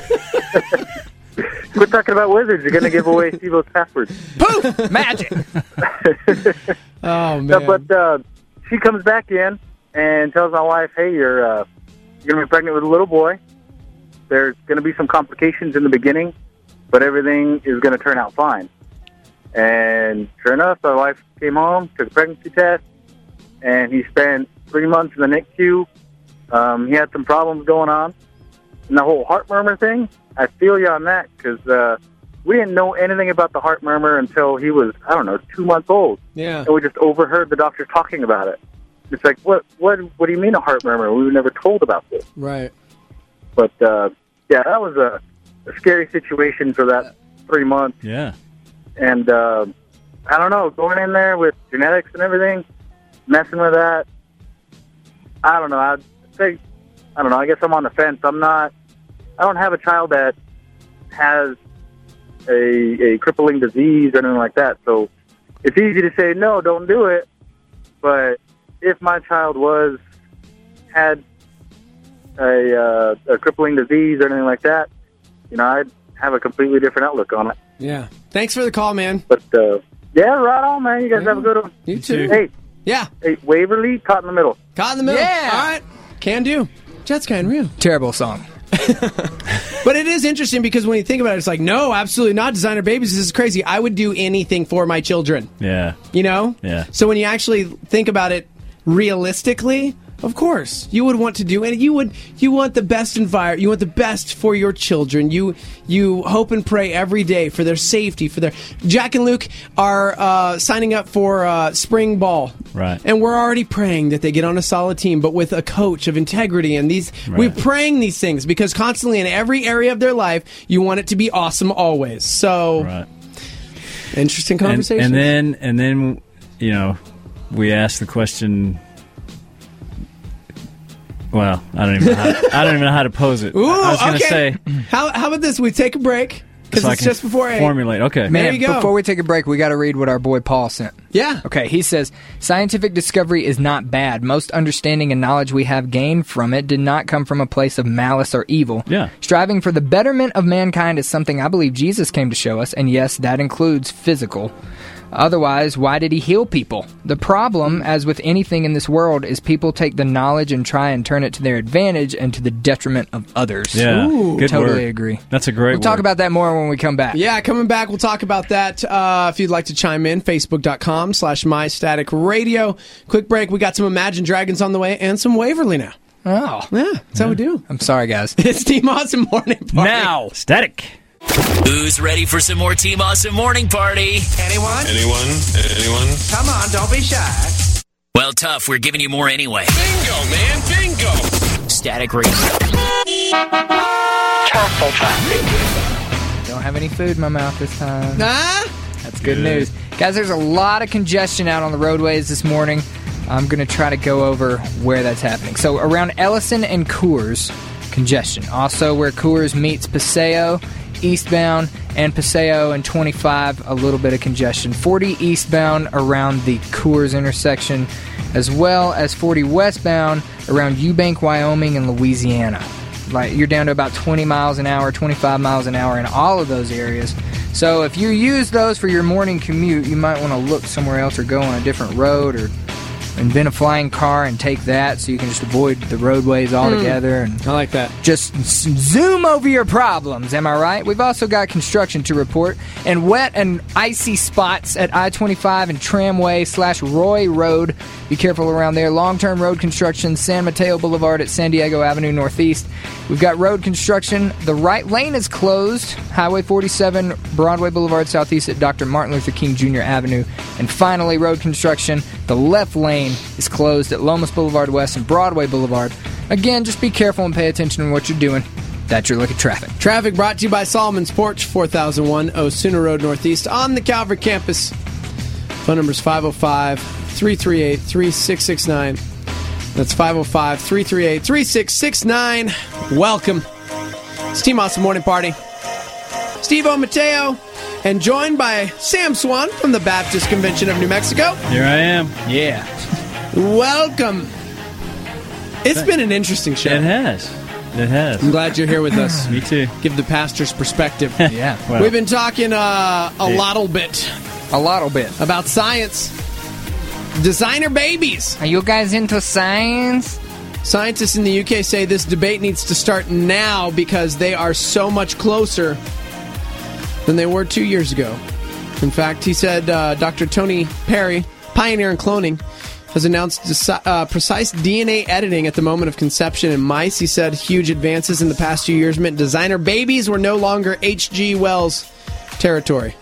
We're talking about wizards. You're going to give away Stevo's password. Poof! Magic! Oh, man. No, but uh, she comes back in and tells my wife, hey, you're, uh, you're going to be pregnant with a little boy. There's going to be some complications in the beginning, but everything is going to turn out fine. And sure enough, my wife came home, took a pregnancy test, and he spent three months in the N I C U. Um, he had some problems going on. And the whole heart murmur thing, I feel you on that, because uh, we didn't know anything about the heart murmur until he was, I don't know, two months old. Yeah. And we just overheard the doctors talking about it. It's like, what what, what do you mean a heart murmur? We were never told about this. Right. But, uh, yeah, that was a, a scary situation for that three months. Yeah. And uh, I don't know, going in there with genetics and everything, messing with that, I don't know. I'd say, I don't know, I guess I'm on the fence. I'm not, I don't have a child that has a, a crippling disease or anything like that. So it's easy to say, no, don't do it. But if my child was, had a, uh, a crippling disease or anything like that, you know, I'd have a completely different outlook on it. Yeah. Thanks for the call, man. But, uh, yeah, right on, man. You guys have a good one. You too. Hey, Yeah. hey, Waverly, caught in the middle. Caught in the middle. Yeah. All right. Can do. Jets kind real. Terrible song. But it is interesting because when you think about it, it's like, no, absolutely not. Designer babies, this is crazy. I would do anything for my children. Yeah. You know? Yeah. So when you actually think about it realistically, of course, you would want to do, and you would, you want the best environment, you want the best for your children. You, you hope and pray every day for their safety, for their. Jack and Luke are uh, signing up for uh, spring ball, Right. and we're already praying that they get on a solid team, but with a coach of integrity. And these, we're Right. praying these things because constantly in every area of their life, you want it to be awesome always. So, Right. interesting And, conversation. and then, and then, you know, we asked the question. Well, I don't even know how to, I don't even know how to pose it. Ooh, I was going to okay. say How, how about this? We take a break because so I it's can just before eight. formulate. Okay. Man, Man, you go. before we take a break, we got to read what our boy Paul sent. Yeah. Okay, he says, scientific discovery is not bad. Most understanding and knowledge we have gained from it did not come from a place of malice or evil. Yeah. Striving for the betterment of mankind is something I believe Jesus came to show us, and yes, that includes physical. Otherwise, why did he heal people? The problem, as with anything in this world, is people take the knowledge and try and turn it to their advantage and to the detriment of others. Yeah, Ooh. good Totally word. agree. That's a great We'll talk word. about that more when we come back. Yeah, coming back, we'll talk about that. Uh, if you'd like to chime in, facebook.com slash mystaticradio. Quick break. We got some Imagine Dragons on the way and some Waverly now. Oh. Yeah, that's how we do. I'm sorry, guys. It's Team Awesome Morning Party. Now, Static. Who's ready for some more Team Awesome Morning Party? Anyone? Anyone? Anyone? Come on, don't be shy. Well, tough. We're giving you more anyway. Bingo, man, bingo! Static Radio. Don't have any food in my mouth this time. Nah? That's good news. Guys, there's a lot of congestion out on the roadways this morning. I'm going to try to go over where that's happening. So around Ellison and Coors, congestion. Also where Coors meets Paseo, eastbound, and Paseo and twenty-five, a little bit of congestion. forty eastbound around the Coors intersection, as well as forty westbound around Eubank, Wyoming, and Louisiana. Like, you're down to about twenty miles an hour, twenty-five miles an hour in all of those areas. So if you use those for your morning commute, you might want to look somewhere else or go on a different road or invent a flying car and take that so you can just avoid the roadways altogether. Mm. And I like that. Just s- zoom over your problems, am I right? We've also got construction to report and wet and icy spots at I twenty-five and Tramway slash Roy Road. Be careful around there. Long-term road construction, San Mateo Boulevard at San Diego Avenue Northeast. We've got road construction. The right lane is closed. Highway forty-seven, Broadway Boulevard Southeast at Doctor Martin Luther King Junior Avenue. And finally, road construction. The left lane is closed at Lomas Boulevard West and Broadway Boulevard. Again, just be careful and pay attention to what you're doing. That's your look at traffic. Traffic brought to you by Solomon's Porch, four thousand one Osuna Road Northeast on the Calvert campus. Phone number is five oh five, three three eight, three six six nine. That's five oh five, three three eight, three six six nine. Welcome. It's Team Awesome Morning Party. Steve O. Mateo, and joined by Sam Swan from the Baptist Convention of New Mexico. Here I am. Yeah. Welcome. It's been an interesting show. It has. It has. I'm glad you're here with us. Me too. Give the pastor's perspective. Yeah. Well, We've been talking uh, a Yeah. lot bit A lot of bit. about science. Designer babies. Are you guys into science? Scientists in the U K say this debate needs to start now because they are so much closer than they were two years ago. In fact, he said uh, Doctor Tony Perry, pioneer in cloning, has announced deci- uh, precise D N A editing at the moment of conception in mice. He said huge advances in the past few years meant designer babies were no longer H G Wells territory.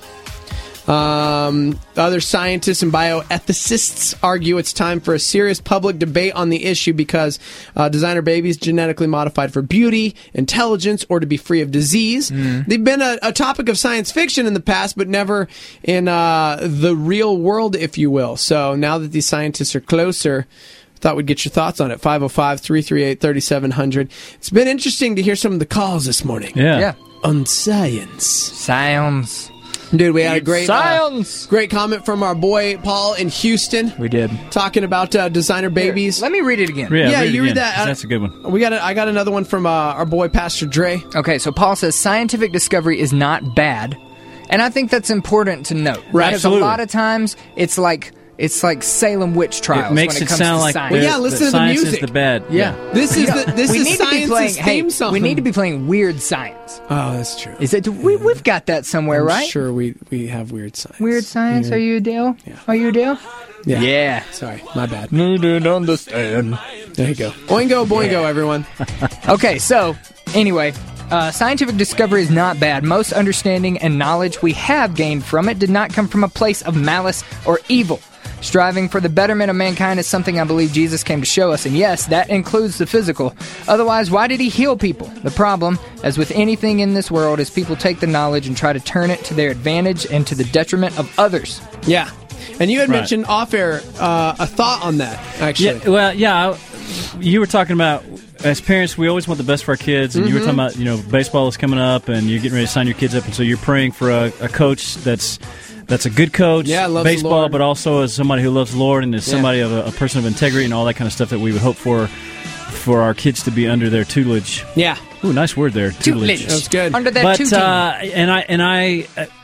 Um, other scientists and bioethicists argue it's time for a serious public debate on the issue because uh, designer babies genetically modified for beauty, intelligence, or to be free of disease. Mm. They've been a, a topic of science fiction in the past, but never in uh, the real world, if you will. So now that these scientists are closer, thought we'd get your thoughts on it. five oh five, three three eight, three seven zero zero. It's been interesting to hear some of the calls this morning. Yeah. Yeah. On science. Science. Dude, we had a great uh, Science. great comment from our boy Paul in Houston We did. talking about uh, designer babies. Let me read it again. Yeah, Yeah, read it you read again, that. 'cause That's a good one. We got a, I got another one from uh, our boy Pastor Dre. Okay, so Paul says scientific discovery is not bad, and I think that's important to note. Right, Because absolutely. a lot of times it's like it's like Salem witch trials. It makes when it, it comes sound to like science. Well, the- yeah, listen the to the science music. is the bad. Yeah. This is the this we is need to be playing. science's Hey, theme song. we need to be playing weird science. Oh, that's true. Is it? We we've got that somewhere, I'm right? sure we we have weird science. Weird science. Yeah. Are you a deal? Yeah. Are you a deal? Yeah. Yeah. Sorry, my bad. Needed understand. There you go. Oingo boingo, everyone. Okay, so anyway, uh, scientific discovery is not bad. Most understanding and knowledge we have gained from it did not come from a place of malice or evil. Striving for the betterment of mankind is something I believe Jesus came to show us, and yes, that includes the physical. Otherwise, why did he heal people? The problem, as with anything in this world, is people take the knowledge and try to turn it to their advantage and to the detriment of others. Yeah. And you had Right. mentioned off air uh, a thought on that, actually. Yeah, well, yeah. I- You were talking about as parents, we always want the best for our kids, and you were Mhm. talking about you know baseball is coming up, and you're getting ready to sign your kids up, and so you're praying for a, a coach that's that's a good coach, Yeah, loves the baseball, Lord. but also as somebody who loves the Lord and is Yeah. somebody of a, a person of integrity and all that kind of stuff that we would hope for for our kids to be under their tutelage. Yeah. Ooh, nice word there, tutelage. Tutelage. That was good. Under that But tutelage. uh, and I and I, uh,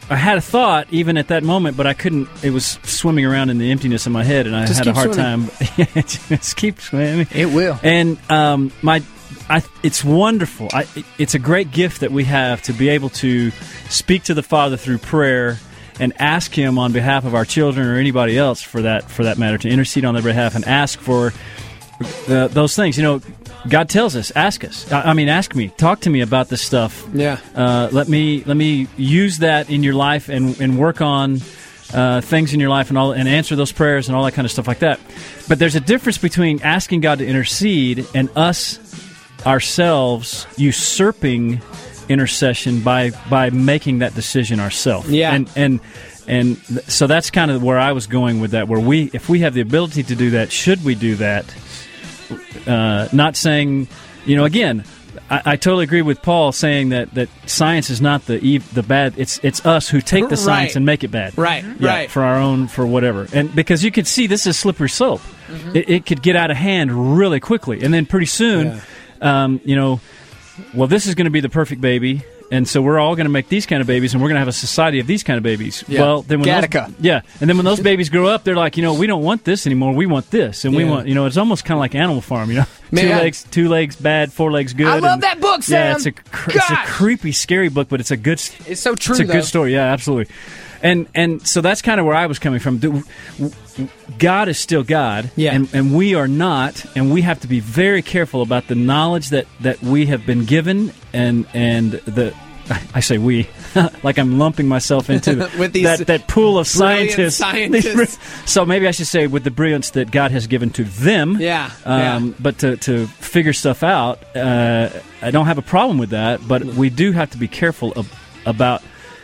I had a thought even at that moment, but I couldn't. It was swimming around in the emptiness of my head, and I Just had a keep hard swimming. time. Just keep swimming. It will. And um, my, I, it's wonderful. I, it- it's a great gift that we have to be able to speak to the Father through prayer and ask Him on behalf of our children or anybody else, for that for that matter, to intercede on their behalf and ask for uh, those things. You know, God tells us, ask us. I, I mean, ask me, talk to me about this stuff. Yeah. Uh, let me let me use that in your life and and work on uh, things in your life and all and answer those prayers and all that kind of stuff like that. But there's a difference between asking God to intercede and us ourselves usurping intercession by by making that decision ourselves. Yeah. And and and th- so that's kind of where I was going with that. Where we, if we have the ability to do that, should we do that? Uh, not saying, you know, again, I, I totally agree with Paul saying that, that science is not the ev- the bad. It's it's us who take the science Right. and make it bad. Right, Yeah, right. for our own, for whatever. And because you could see this is slippery slope. It, it could get out of hand really quickly, and then pretty soon, um, you know, well, this is going to be the perfect baby. And so we're all going to make these kind of babies, and we're going to have a society of these kind of babies. Yeah. Well, then when Gattaca. those, yeah, and then when those babies grow up, they're like, you know, we don't want this anymore. We want this, and we Yeah. want, you know, it's almost kind of like Animal Farm, you know, Man. two legs, two legs bad, four legs good. I love and- that book, Yeah, Sam. it's a cr- it's a Gosh. creepy, scary book, but it's a good. It's so true, It's a though. good story. Yeah, absolutely. And and so that's kind of where I was coming from. Do- God is still God, Yeah. and, and we are not, and we have to be very careful about the knowledge that, that we have been given, and and the I say we, like I'm lumping myself into the, With these that, that pool of brilliant scientists. scientists. So maybe I should say with the brilliance that God has given to them. Yeah, Um, yeah. But to, to figure stuff out, uh, I don't have a problem with that. But we do have to be careful ab- about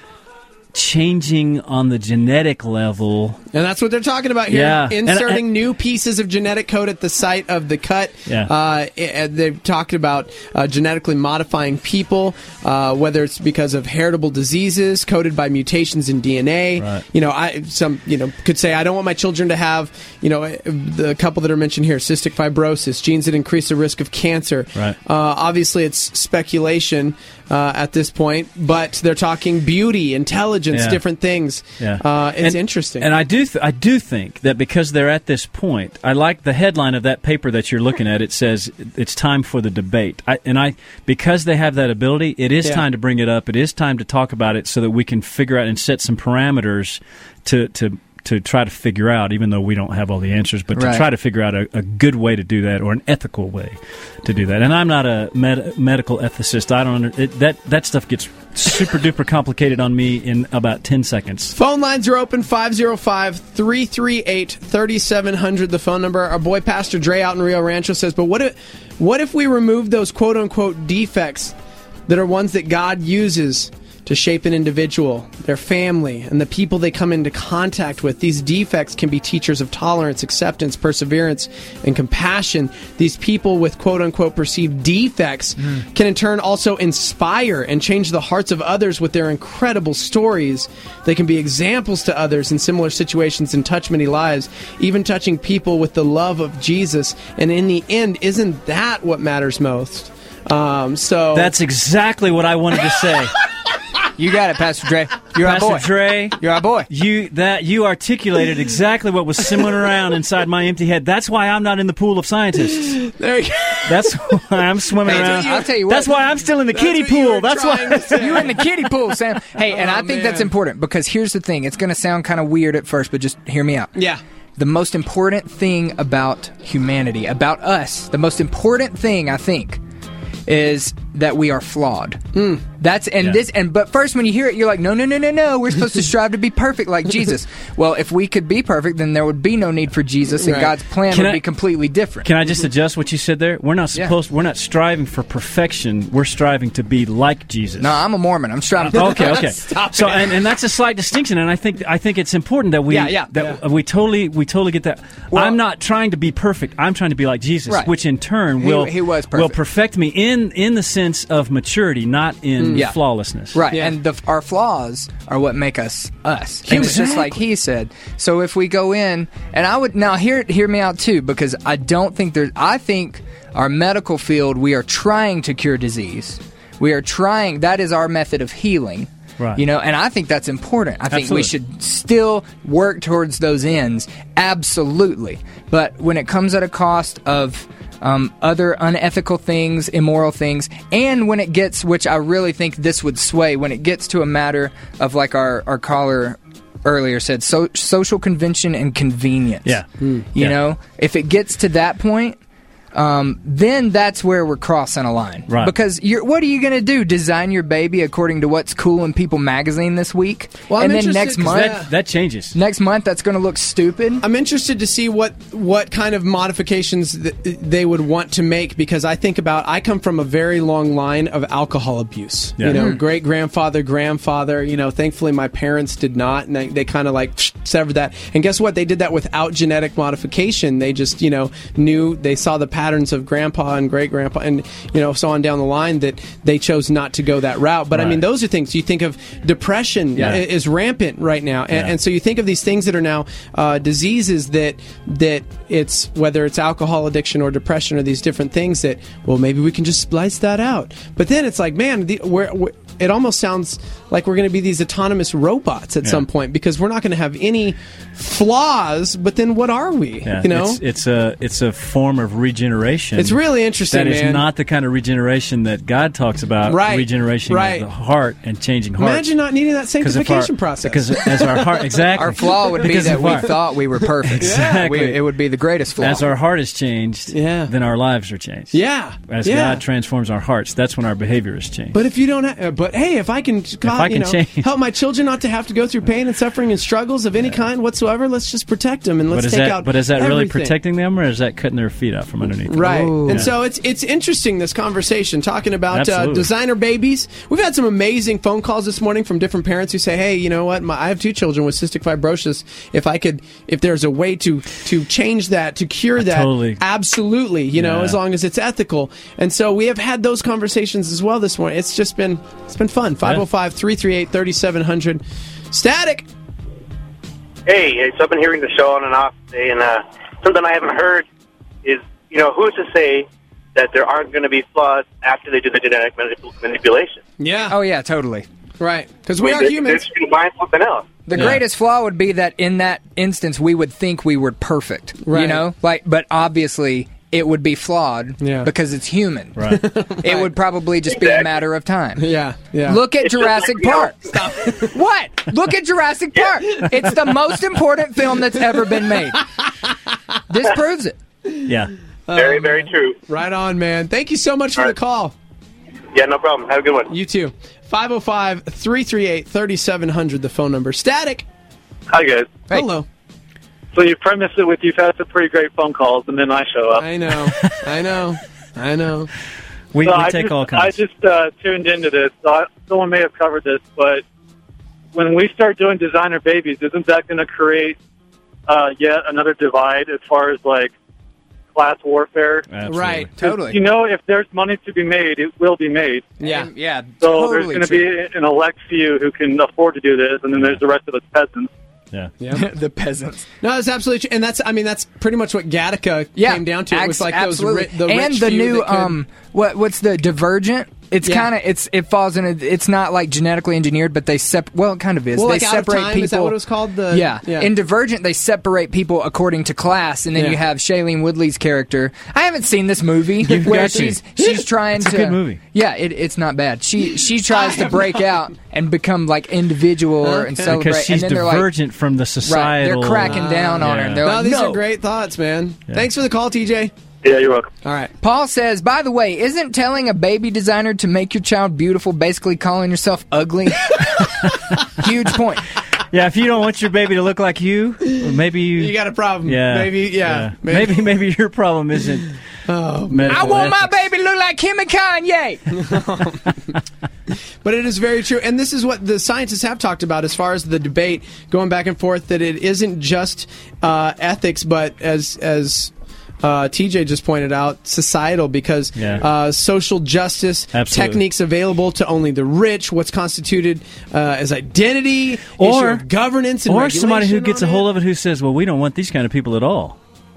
changing on the genetic level. And that's what they're talking about here. Yeah. And- Inserting and- new pieces of genetic code at the site of the cut. Yeah. Uh, and they've talked about uh, genetically modifying people, uh, whether it's because of heritable diseases coded by mutations in D N A. Right. You know, I some you know could say I don't want my children to have you know the couple that are mentioned here: cystic fibrosis, genes that increase the risk of cancer. Right. Uh, obviously, it's speculation uh, at this point, but they're talking beauty, intelligence, Yeah. different things. Yeah. Uh, it's And- interesting. And I do, th- I do think that because they're at this point, I like the headline of that paper that you're looking at. It says it's time for the debate, I, and I because they have that ability, it is Yeah. time to bring it up. It is time to talk about it so that we can figure out and set some parameters to to. to try to figure out, even though we don't have all the answers, but to Right. try to figure out a, a good way to do that, or an ethical way to do that. And I'm not a med- medical ethicist. I don't under- it, that that stuff gets super duper complicated on me in about ten seconds. Phone lines are open, five oh five, three three eight, three seven zero zero, the phone number. Our boy Pastor Dre out in Rio Rancho says, but what if, what if we remove those quote-unquote defects that are ones that God uses to shape an individual, their family, and the people they come into contact with? These defects can be teachers of tolerance, acceptance, perseverance, and compassion. These people with quote-unquote perceived defects can in turn also inspire and change the hearts of others with their incredible stories. They can be examples to others in similar situations and touch many lives, even touching people with the love of Jesus. And in the end, isn't that what matters most? Um, so That's exactly what I wanted to say. You got it, Pastor Dre. You're our Pastor boy. Dre, You're our boy. You that you articulated exactly what was simmering around inside my empty head. That's why I'm not in the pool of scientists. there you go. That's why I'm swimming Hey, around. I'll tell you what. That's why I'm still in the That's kiddie what you pool. were That's trying why. to say. You're in the kiddie pool, Sam. Hey, and Oh, I think man. that's important because here's the thing. It's going to sound kind of weird at first, but just hear me out. Yeah. The most important thing about humanity, about us, the most important thing, I think, is that we are flawed. That's and Yeah. this and but first when you hear it, you're like, no, no, no, no, no. We're supposed to strive to be perfect like Jesus. Well, if we could be perfect, then there would be no need for Jesus, and Right. God's plan Can would I- be completely different. Can I just adjust what you said there? We're not Yeah. supposed. We're not striving for perfection. We're striving to be like Jesus. No, I'm a Mormon. I'm striving. Okay, okay. Stop so, it. and, and that's a slight distinction, and I think I think it's important that we Yeah, yeah. that Yeah. we totally we totally get that. Well- I'm not trying to be perfect. I'm trying to be like Jesus, Right. which in turn He- will he was will perfect. perfect me in in the sense of maturity, not in Yeah. flawlessness. Right, Yeah. and the, our flaws are what make us us. And it's just like he said. So if we go in, and I would now hear hear me out too, because I don't think there's. I think our medical field, we are trying to cure disease. We are trying. That is our method of healing. Right. You know, and I think that's important. I think we Absolutely. should still work towards those ends, absolutely. But when it comes at a cost of um, other unethical things, immoral things, and when it gets, which I really think this would sway, when it gets to a matter of, like our, our caller earlier said, so, social convention and convenience. Yeah. You Yeah. know, if it gets to that point, um, then that's where we're crossing a line. Right. Because you're, what are you going to do? Design your baby according to what's cool in People magazine this week? Well, I'm and then interested next 'cause month, That, that changes. next month, that's going to look stupid. I'm interested to see what what kind of modifications th- they would want to make, because I think about I come from a very long line of alcohol abuse. Yeah. You know, Mm. great grandfather, grandfather. You know, thankfully my parents did not, and they, they kind of like severed that. And guess what? They did that without genetic modification. They just you know knew they saw the patterns of grandpa and great grandpa, and you know so on down the line that they chose not to go that route. But I Right. mean, those are things you think of. Depression Yeah. i- is rampant right now, and, Yeah. and so you think of these things that are now uh, diseases that that it's whether it's alcohol addiction or depression or these different things that well maybe we can just splice that out. But then it's like man, the, we're, we're, it almost sounds like we're going to be these autonomous robots at Yeah. some point, because we're not going to have any flaws. But then what are we? Yeah, You know, it's, it's a it's a form of regeneration. It's really interesting, That is man. not the kind of regeneration that God talks about. Right, Regeneration right. of the heart and changing hearts. imagine not needing that 'Cause if sanctification our- process. Because as our heart, exactly, Our flaw would be Because that of we our- thought we were perfect. Exactly. We, it would be the greatest flaw. As our heart is changed, Yeah. then our lives are changed. yeah, As yeah. God transforms our hearts, that's when our behavior is changed. But if you don't, ha- uh, but hey, if I can, God, I you can know, change- help my children not to have to go through pain and suffering and struggles of any kind whatsoever, let's just protect them and let's but is take that out. but is that really everything. protecting them, or is that cutting their feet out from underneath them? Right, Ooh. and Yeah. so it's it's interesting, this conversation talking about uh, Absolutely. designer babies. We've had some amazing phone calls this morning from different parents who say, "Hey, you know what? My, I have two children with cystic fibrosis. If I could, if there's a way to to change that, to cure I that, totally- absolutely. You know, Yeah. as long as it's ethical." And so we have had those conversations as well this morning. It's just been it's been fun. five oh five, three three eight, three seven zero zero. Static. Hey, so I've been hearing the show on and off today, and uh, something I haven't heard is, you know, who's to say that there aren't going to be flaws after they do the genetic manip- manipulation? Yeah. Oh, yeah, totally. Right, because we I are mean, they- humans. They're just going to find something else. The Yeah. greatest flaw would be that in that instance we would think we were perfect. You Right. know? Like, but obviously it would be flawed Yeah. because it's human. Right. It would probably just be a Exactly. matter of time. Yeah, yeah. Look at It's just Jurassic like, you know- Park. What? Look at Jurassic Park. It's the most important film that's ever been made. This proves it. Yeah. Very, very true. Right on, man. Thank you so much for All the right. call. Yeah, no problem. Have a good one. You too. five oh five, three three eight, three seven zero zero, the phone number. Static. Hi, guys. Hey. Hello. So you premise it with you've had some pretty great phone calls, and then I show up. I know. I know. I know. We, So we I take just, all I kinds. just uh, tuned into this. So I, someone may have covered this, but when we start doing designer babies, isn't that going to create uh, yet another divide as far as like class warfare? Absolutely. Right. 'Cause, Totally. You know, if there's money to be made, it will be made. Yeah. And, yeah. So totally there's going to true. be an elect few who can afford to do this, and then there's the rest of us peasants. Yeah. Yeah. the peasants. No, that's absolutely true. And that's, I mean, that's pretty much what Gattaca Yeah, came down to. It was ex- like absolutely. those ri- the and rich the few new that could- um what what's the Divergent? It's Yeah. kind of it's it falls in a, it's not like genetically engineered, but they sep well it kind of is. Well, they like Out of separate Time, people. is that what it was called? The- yeah. yeah. In Divergent, they separate people according to class, and then Yeah. you have Shailene Woodley's character. I haven't seen this movie You've where got to. she's she's trying It's a to. good movie. Yeah, it, it's not bad. She she tries to break out and become like individual Okay. and celebrate, Because she's and then they're like. divergent from the Right, societal. they're cracking down on her. And they're No, like, these no. are great thoughts, man. Yeah. Thanks for the call, T J. Yeah, you're welcome. All right. Paul says, by the way, isn't telling a baby designer to make your child beautiful basically calling yourself ugly? Huge point. Yeah, if you don't want your baby to look like you, well, maybe you. You got a problem. Yeah. Maybe, yeah. Maybe, maybe your problem isn't. Oh, medical I want my ethics. baby to look like Kim and Kanye. But it is very true. And this is what the scientists have talked about as far as the debate going back and forth, that it isn't just uh, ethics, but as as uh, T J just pointed out, societal, because Yeah. uh, social justice, Absolutely. techniques available to only the rich, what's constituted uh, as identity, issue Or- of governance and Or somebody who regulation gets a on hold it. of it who says, well, we don't want these kind of people at all.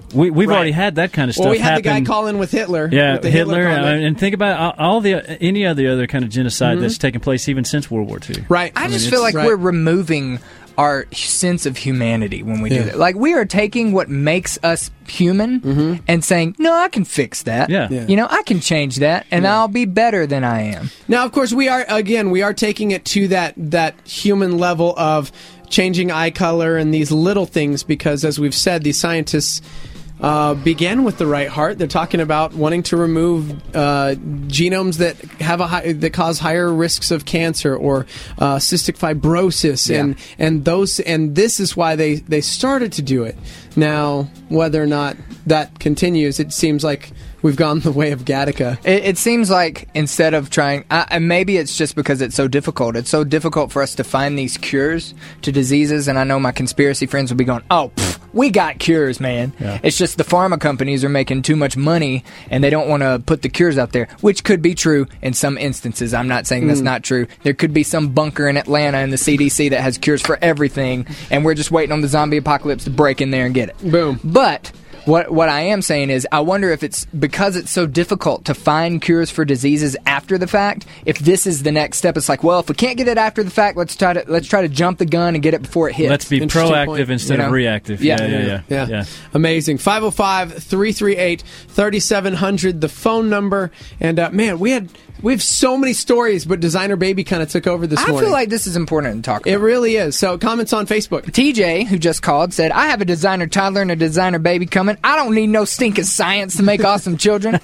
We, we've Right. already had that kind of stuff Well, we had happen. the guy call in with Hitler. Yeah, with the Hitler, Hitler uh, comment. and think about all, all the any of the other kind of genocide Mhm. that's taken place even since World War Two. Right. I, I just mean, feel it's- like right. we're removing our sense of humanity when we Yeah. do that. Like, we are taking what makes us human and saying, no, I can fix that. Yeah. Yeah. You know, I can change that, and I'll be better than I am. Now, of course, we are again we are taking it to that that human level of changing eye color and these little things because, as we've said, these scientists uh, began with the right heart. They're talking about wanting to remove uh, genomes that have a high, that cause higher risks of cancer or uh, cystic fibrosis, Yeah. and and those and this is why they they started to do it. Now, whether or not that continues, it seems like we've gone the way of Gattaca. It, it seems like instead of trying, uh, and maybe it's just because it's so difficult. It's so difficult for us to find these cures to diseases, and I know my conspiracy friends will be going, "Oh, pff, we got cures, man." Yeah. It's just the pharma companies are making too much money, and they don't want to put the cures out there, which could be true in some instances. I'm not saying that's Mm. not true. There could be some bunker in Atlanta in the C D C that has cures for everything, and we're just waiting on the zombie apocalypse to break in there and get it. Boom. But what what I am saying is, I wonder if it's because it's so difficult to find cures for diseases after the fact. If this is the next step, it's like, well, if we can't get it after the fact, let's try to let's try to jump the gun and get it before it hits. Let's be Interesting proactive point. instead You of know? reactive. Yeah. Yeah, yeah, yeah. Yeah. Amazing. five oh five, three three eight, three seven zero zero, the phone number. And uh, man, we had we have so many stories, but Designer Baby kind of took over this I morning. feel like this is important to talk about. It really is. So comments on Facebook. T J, who just called, said, I have a designer toddler and a designer baby coming. I don't need no stinking science to make awesome children.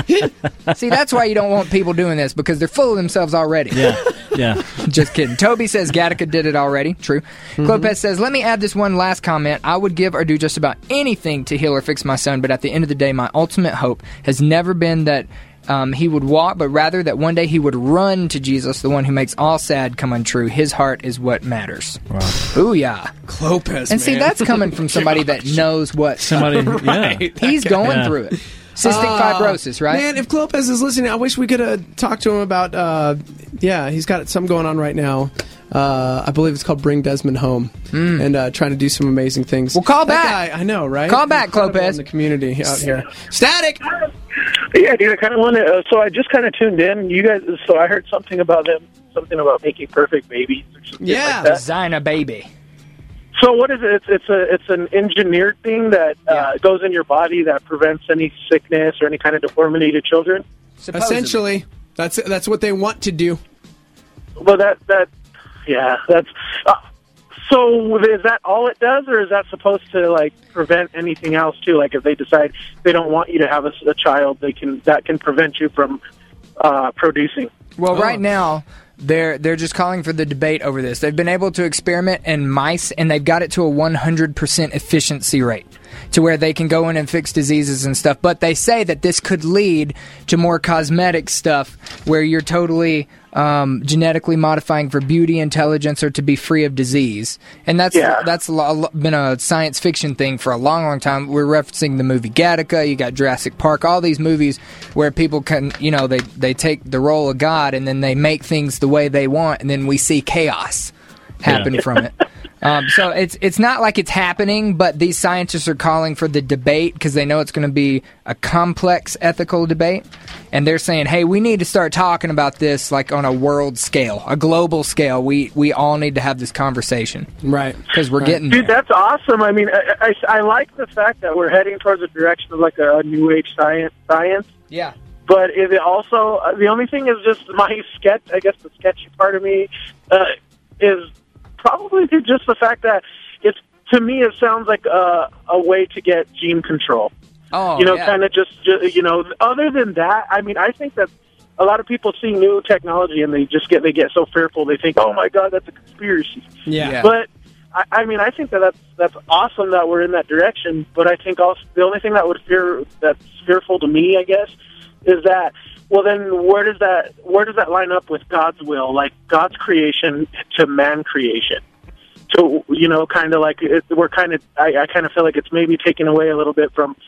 See, that's why you don't want people doing this, because they're full of themselves already. Yeah, yeah. Just kidding. Toby says Gattaca did it already. True. Mm-hmm. Clopez says, let me add this one last comment. I would give or do just about anything to heal or fix my son, but at the end of the day, my ultimate hope has never been that um, he would walk, but rather that one day he would run to Jesus, the one who makes all sad come untrue. His heart is what matters. Wow. Booyah. Clopez, And see, man. that's coming from somebody that knows what Somebody, Right. yeah. he's going Yeah. through it. Cystic Uh, fibrosis, right? Man, if Clopez is listening, I wish we could have talked to him about. Uh, yeah, he's got something going on right now. Uh, I believe it's called Bring Desmond Home, and uh, trying to do some amazing things. Well, call That back. guy, I know, right? Call back, Incredible Clopez. in the community out here. Static. Yeah, dude, I kind of want to. Uh, so I just kind of tuned in. You guys. So I heard something about them, something about making perfect babies. Or something Yeah. like that. Designer baby. So what is it? It's, it's a it's an engineered thing that uh, goes in your body that prevents any sickness or any kind of deformity to children. Supposedly. Essentially, that's that's what they want to do. Well, that that yeah, that's. Uh, so is that all it does, or is that supposed to like prevent anything else too? Like if they decide they don't want you to have a, a child, they can that can prevent you from uh, producing. Well, Oh. right now they're they're just calling for the debate over this. They've been able to experiment in mice, and they've got it to a one hundred percent efficiency rate, to where they can go in and fix diseases and stuff. But they say that this could lead to more cosmetic stuff, where you're totally um, genetically modifying for beauty, intelligence, or to be free of disease. And that's Yeah. that's a lo- been a science fiction thing for a long, long time. We're referencing the movie Gattaca. You got Jurassic Park. All these movies where people can, you know, they they take the role of God and then they make things the way they want, and then we see chaos happen Yeah. from it. Um, so it's it's not like it's happening, but these scientists are calling for the debate because they know it's going to be a complex ethical debate, and they're saying, "Hey, we need to start talking about this like on a world scale, a global scale. We we all need to have this conversation, Right. Because we're Right. getting Dude, there." that's awesome. I mean, I, I, I like the fact that we're heading towards a direction of like a, a new age science. Science. Yeah. But is it also uh, the only thing is just my sketch? I guess the sketchy part of me uh, is probably just the fact that it's to me it sounds like a, a way to get gene control. Oh, you know, yeah. kind of just, just you know. Other than that, I mean, I think that a lot of people see new technology and they just get they get so fearful. They think, "Oh my God, that's a conspiracy." Yeah. Yeah. But I, I mean, I think that that's that's awesome that we're in that direction. But I think also the only thing that would fear that's fearful to me, I guess, is that well, then where does that where does that line up with God's will, like God's creation to man creation? So you know, kind of like it, we're kind of I, I kind of feel like it's maybe taken away a little bit from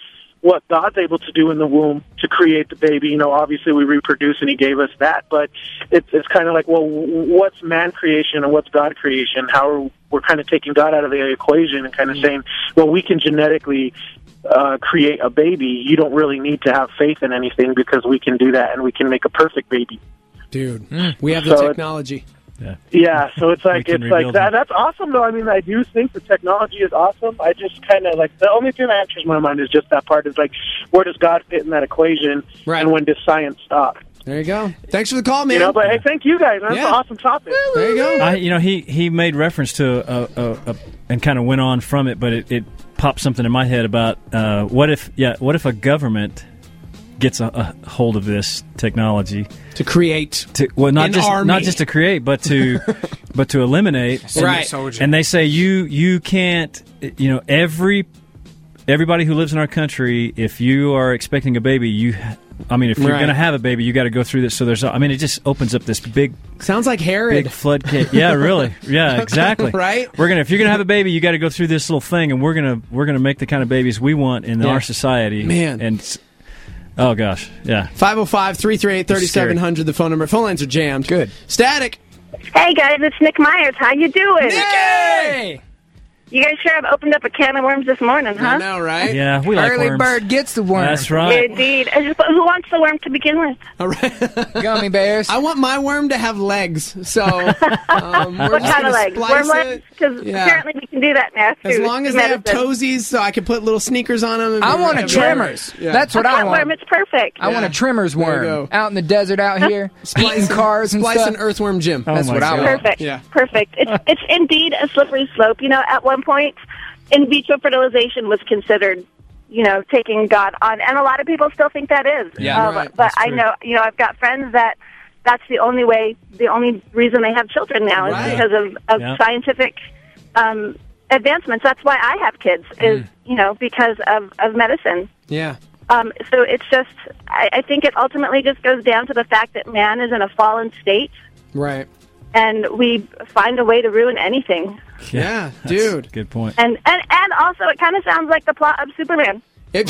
what God's able to do in the womb to create the baby. You know, obviously we reproduce, and He gave us that. But it's it's kind of like, well, what's man creation and what's God creation? How are we're kind of taking God out of the equation and kind of saying, well, we can genetically uh, create a baby. You don't really need to have faith in anything because we can do that, and we can make a perfect baby. Dude, we have the So it- technology. Yeah. Yeah, so it's like We can it's like rebuild that. it. That's awesome, though. I mean, I do think the technology is awesome. I just kind of like the only thing that enters my mind is just that part is like, where does God fit in that equation, Right. and when does science stop? There you go. Thanks for the call, man. You know, but hey, thank you guys. That's Yeah. an awesome topic. There you go. I, you know, he, he made reference to a, a, a and kind of went on from it, but it, it popped something in my head about uh, what if yeah what if a government gets a, a hold of this technology to create to well not an just army. not just to create but to but to eliminate Right. and, and they say you you can't you know every everybody who lives in our country, if you are expecting a baby, you ha- I mean if you're Right. going to have a baby, you got to go through this. So there's I mean it just opens up this big Sounds like Herod. big floodgate. Yeah, really. Yeah, exactly. Right? We're gonna if you're gonna have a baby, you got to go through this little thing, and we're gonna we're gonna make the kind of babies we want in Yeah. our society. Man. and s- oh gosh, yeah. five oh five, three three eight, three seven hundred, the phone number. Phone lines are jammed. Good. Static. Hey guys, it's Nick Myers. How you doing? Hey! You guys sure have opened up a can of worms this morning, huh? I know, right? Yeah, we like Early worms. bird gets the worm. That's right. Indeed. I just- Who wants the worm to begin with? All right. Gummy bears. I want my worm to have legs, so um, we're What just kind gonna of legs? splice Worm it. legs? Because Yeah. apparently we can do that now, too. As long as they have toesies, so I can put little sneakers on them. I want a trimmers. That's what I want. Worm, it's perfect. I want a trimmers There you worm go. out in the desert out here, eating cars and Splice stuff. an earthworm Jim. That's Oh, what my I God. want. Perfect. Yeah. Perfect. It's, it's indeed a slippery slope. You know, at one point, in vitro fertilization was considered, you know, taking God on, and a lot of people still think that is. Yeah, Uh, right. But That's I true. know, you know, I've got friends that that's the only way, the only reason they have children now Right. is because of, of Yeah. scientific um, advancements. That's why I have kids, is, Mm. you know, because of, of medicine. Yeah. Um, so it's just, I, I think it ultimately just goes down to the fact that man is in a fallen state, Right. and we find a way to ruin anything. Yeah, That's dude. a good point. And and, and also, it kind of sounds like the plot of Superman. It,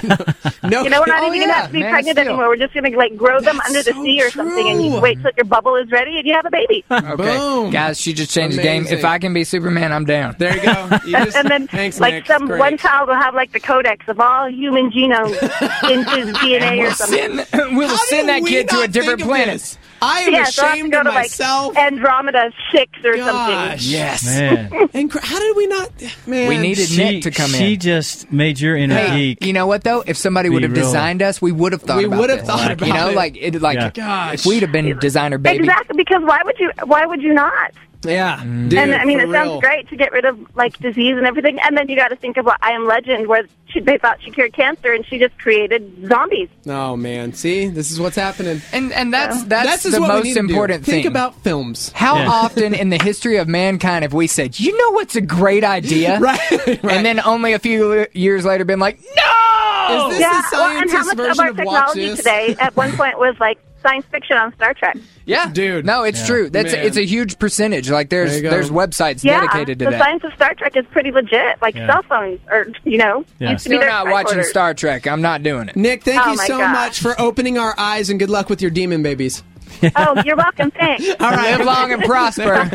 no, You know, we're not Oh, even yeah, going to have to be Man of pregnant Steel. anymore. We're just going to like grow them That's under the so sea or something, and you true. wait till your bubble is ready, and you have a baby. Okay, Boom. guys, she just changed the game. Amazing. If I can be Superman, I'm down. There you go. You just, and then, thanks, like Nick. some Great. one child will have like the codex of all human genomes in his D N A or We'll something. send, we'll How send did that we kid to a not different think of planet. this? I am Yeah, so I have to ashamed go of to, like, myself. Andromeda six or Gosh. something. Yes. Man, And cr- how did we not? Man, We needed she, Nick to come she in. just made your inner Hey, geek. you know what though? If somebody Be would have real. designed us, we would have thought We about would have this. thought Like, about You know, it. like it, like Yeah. Gosh. if we'd have been designer baby. Exactly, because why would you? Why would you not? Yeah, Mm. dude, and I mean, for it sounds real. great to get rid of like disease and everything, and then you got to think of what I Am Legend, where she, they thought she cured cancer, and she just created zombies. Oh man, see, this is what's happening. And and that's that's That's just the what we most need to do. important Think thing. about films. How Yeah. often in the history of mankind have we said, "You know what's a great idea," Right, right. and then only a few l- years later been like, "No!" Is this yeah, the well, and how scientist much of version our of watch technology this? today at one point was like science fiction on Star Trek. Yeah, Dude. No, it's Yeah. true. That's Man. it's a huge percentage. Like There there's you go. there's websites Yeah, dedicated to the that. science of Star Trek is pretty legit. Like Yeah. cell phones, or you know, Yeah. used to be Still their not spy watching quarters. Star Trek. I'm not doing it. Nick, thank Oh, you my so gosh. much for opening our eyes, and good luck with your demon babies. Oh, you're welcome. Thanks. All right. Live long and prosper.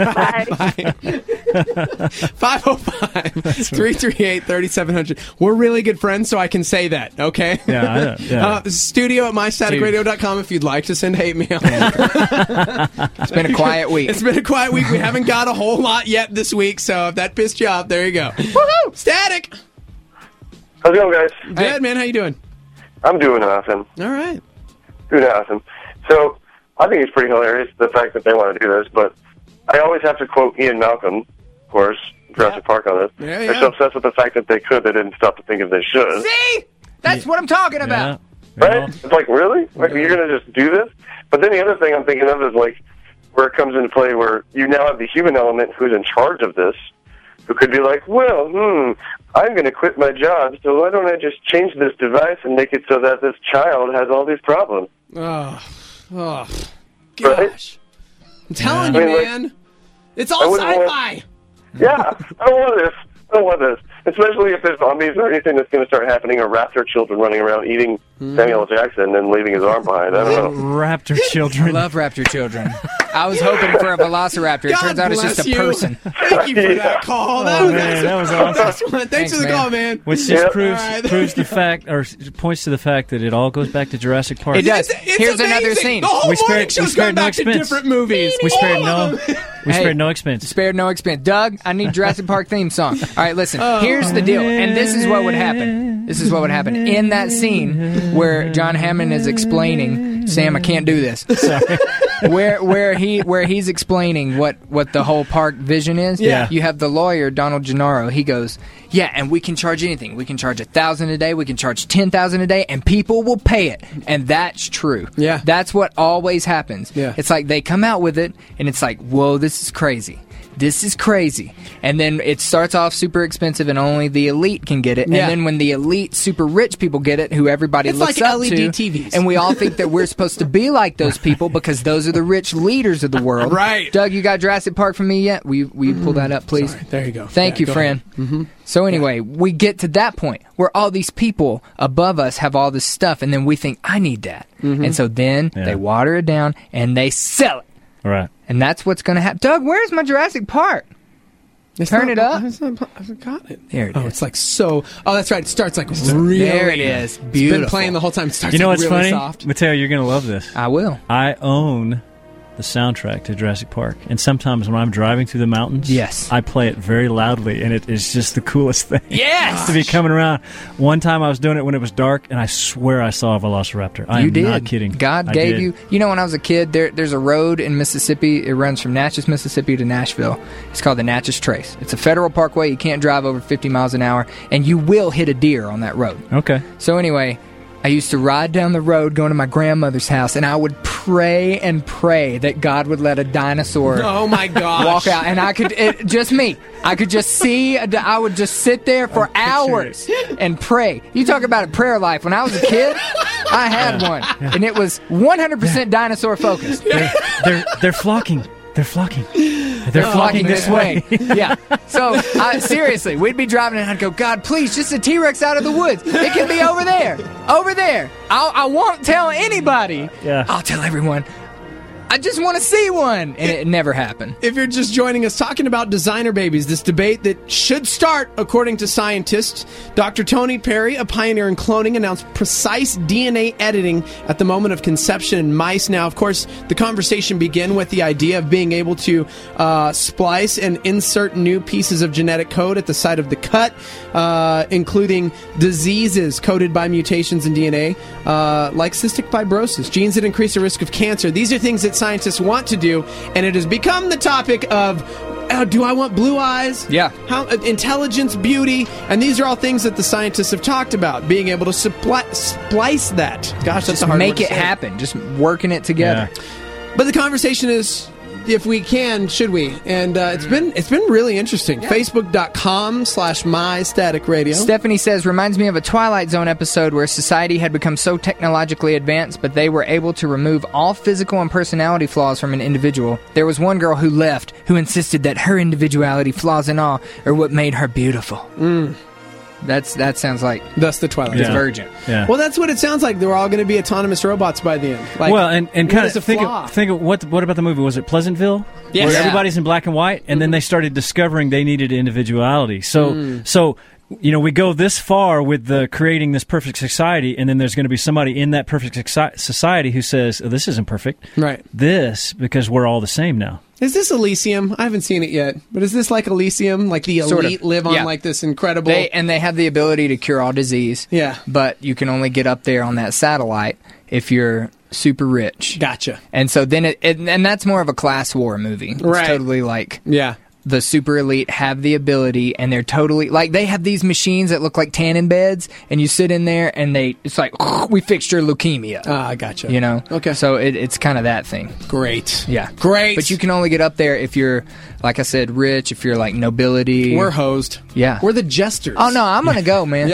Bye. five oh five, three three eight, three seven zero zero. We're really good friends, so I can say that, okay? Yeah, I know, yeah. Uh, studio at my static radio dot com if you'd like to send hate mail. It's been a quiet week. It's been a quiet week. We haven't got a whole lot yet this week, so if that pissed you off, there you go. Woohoo! Static! How's it going, guys? Good, man. How you doing? I'm doing awesome. All right. Doing awesome. So, I think it's pretty hilarious, the fact that they want to do this, but I always have to quote Ian Malcolm, of course, Jurassic Park on this. Yeah, They're yeah. so obsessed with the fact that they could, they didn't stop to think if they should. See, that's what I'm talking about. Right? It's like, really? Like, you're going to just do this? But then the other thing I'm thinking of is, like, where it comes into play where you now have the human element who's in charge of this, who could be like, well, hmm, I'm going to quit my job, so why don't I just change this device and make it so that this child has all these problems? Oh, oh, Right? gosh. I'm telling I you, mean, like, man. It's I all wouldn't want- sci-fi. Yeah, I don't want this. I don't want this. Especially if there's zombies or anything that's going to start happening, or raptor children running around eating Mm. Samuel L. Jackson and then leaving his arm behind. I don't know. Raptor I children. love raptor children. I was hoping for a velociraptor. It God turns out it's just bless a you. person. Thank you for that call. That Oh, was man, that was awesome. Thanks, Thanks, for the man. call, man. Which just Yep. proves All right. proves the fact, or s- points to the fact that it all goes back to Jurassic Park. It does. It's, it's Here's another amazing. scene. The whole We morning spared- we show's spared going no back to expense. different movies. We spared All no, of them. we Hey. spared no expense. Spared no expense. Doug, I need Jurassic Park theme song. All right, listen. Here's the deal, and this is what would happen. This is what would happen in that scene where John Hammond is explaining. Sam, I can't do this. Sorry. where where he where he's explaining what, what the whole park vision is. Yeah. You have the lawyer Donald Gennaro. He goes, yeah, and we can charge anything. We can charge a thousand a day. We can charge ten thousand a day, and people will pay it. And that's true. Yeah. That's what always happens. Yeah. It's like they come out with it, and it's like, whoa, this is crazy. This is crazy. And then it starts off super expensive and only the elite can get it. Yeah. And then when the elite, super rich people get it, who everybody It's looks like up L E D to, T Vs. and we all think that we're supposed to be like those people because those are the rich leaders of the world. Right. Doug, you got Jurassic Park from me yet? Will you, will you pull that up, please? Sorry. There you go. Thank Yeah, you, go friend. ahead. Mhm. So anyway, we get to that point where all these people above us have all this stuff, and then we think, I need that. Mm-hmm. And so then Yeah. they water it down, and they sell it. Right. And that's what's going to happen. Doug, where's my Jurassic Park? It's Turn not- it up. It's not- I forgot it. There it oh, is. it's like so. Oh, that's right. It starts like really. There it is. It's been Beautiful. playing the whole time. It starts You know like what's really funny? soft. Mateo, you're going to love this. I will. I own the soundtrack to Jurassic Park, and sometimes when I'm driving through the mountains, Yes. I play it very loudly, and it is just the coolest thing. Yes! to be coming around. One time I was doing it when it was dark, and I swear I saw a Velociraptor. I you am did. not kidding. God I gave did. you. You know, when I was a kid, there, there's a road in Mississippi. It runs from Natchez, Mississippi to Nashville. It's called the Natchez Trace. It's a federal parkway. You can't drive over fifty miles an hour, and you will hit a deer on that road. Okay. So anyway, I used to ride down the road going to my grandmother's house, and I would pray and pray that God would let a dinosaur Oh my gosh. walk out, and I could it, just me. I could just see. A, di- I would just sit there for hours and pray. You talk about a prayer life. When I was a kid, I had one, and it was one hundred percent dinosaur focused. They're, they're, they're flocking. They're flocking. They're, They're flocking this way. Yeah. So, uh, seriously, we'd be driving and I'd go, God, please, just a T-Rex out of the woods. It can be over there. Over there. I'll, I won't tell anybody. Yeah. I'll tell everyone. I just want to see one. And it never happened. If you're just joining us, talking about designer babies, this debate that should start, according to scientists. Doctor Tony Perry, a pioneer in cloning, announced precise D N A editing at the moment of conception in mice. Now, of course, the conversation began with the idea of being able to uh, splice and insert new pieces of genetic code at the site of the cut, uh, including diseases coded by mutations in D N A, uh, like cystic fibrosis, genes that increase the risk of cancer. These are things that scientists want to do, and it has become the topic of uh, do I want blue eyes? Yeah. How uh, intelligence, beauty, and these are all things that the scientists have talked about. Being able to suppli- splice that. Gosh, that's Just a hard make word to it say. happen. Just working it together. But the conversation is, if we can, should we? And uh, it's been it's been really interesting. Facebook.com slash my static radio. Stephanie says, reminds me of a Twilight Zone episode where society had become so technologically advanced, but they were able to remove all physical and personality flaws from an individual. There was one girl who left, who insisted that her individuality, flaws and all, are what made her beautiful. Mm. That's That sounds like That's the Twilight Yeah. Zone. Divergent. Yeah. Well, that's what it sounds like. They're all going to be autonomous robots by the end. Like, well, and, and what kind is of a think flaw? of, think of what what about the movie? Was it Pleasantville? Yes. Where Yeah. everybody's in black and white, and then they started discovering they needed individuality. So Mm. so you know we go this far with the creating this perfect society, and then there's going to be somebody in that perfect soci- society who says, oh, "This isn't perfect." Right. This because we're all the same now. Is this Elysium? I haven't seen it yet, but is this like Elysium? Like the Sort of. elite live on Yeah. like this incredible... They and they have the ability to cure all disease. Yeah. But you can only get up there on that satellite if you're super rich. Gotcha. And so then it, it and that's more of a class war movie. It's Right. totally like Yeah. the super elite have the ability, and they're totally like they have these machines that look like tanning beds, and you sit in there and they it's like we fixed your leukemia. Ah, I gotcha. You know? Okay. So it, it's kind of that thing. Great. Yeah. Great. But you can only get up there if you're, like I said, rich, if you're like nobility. We're hosed. Yeah. We're the jesters. Oh, no, I'm going to go, man.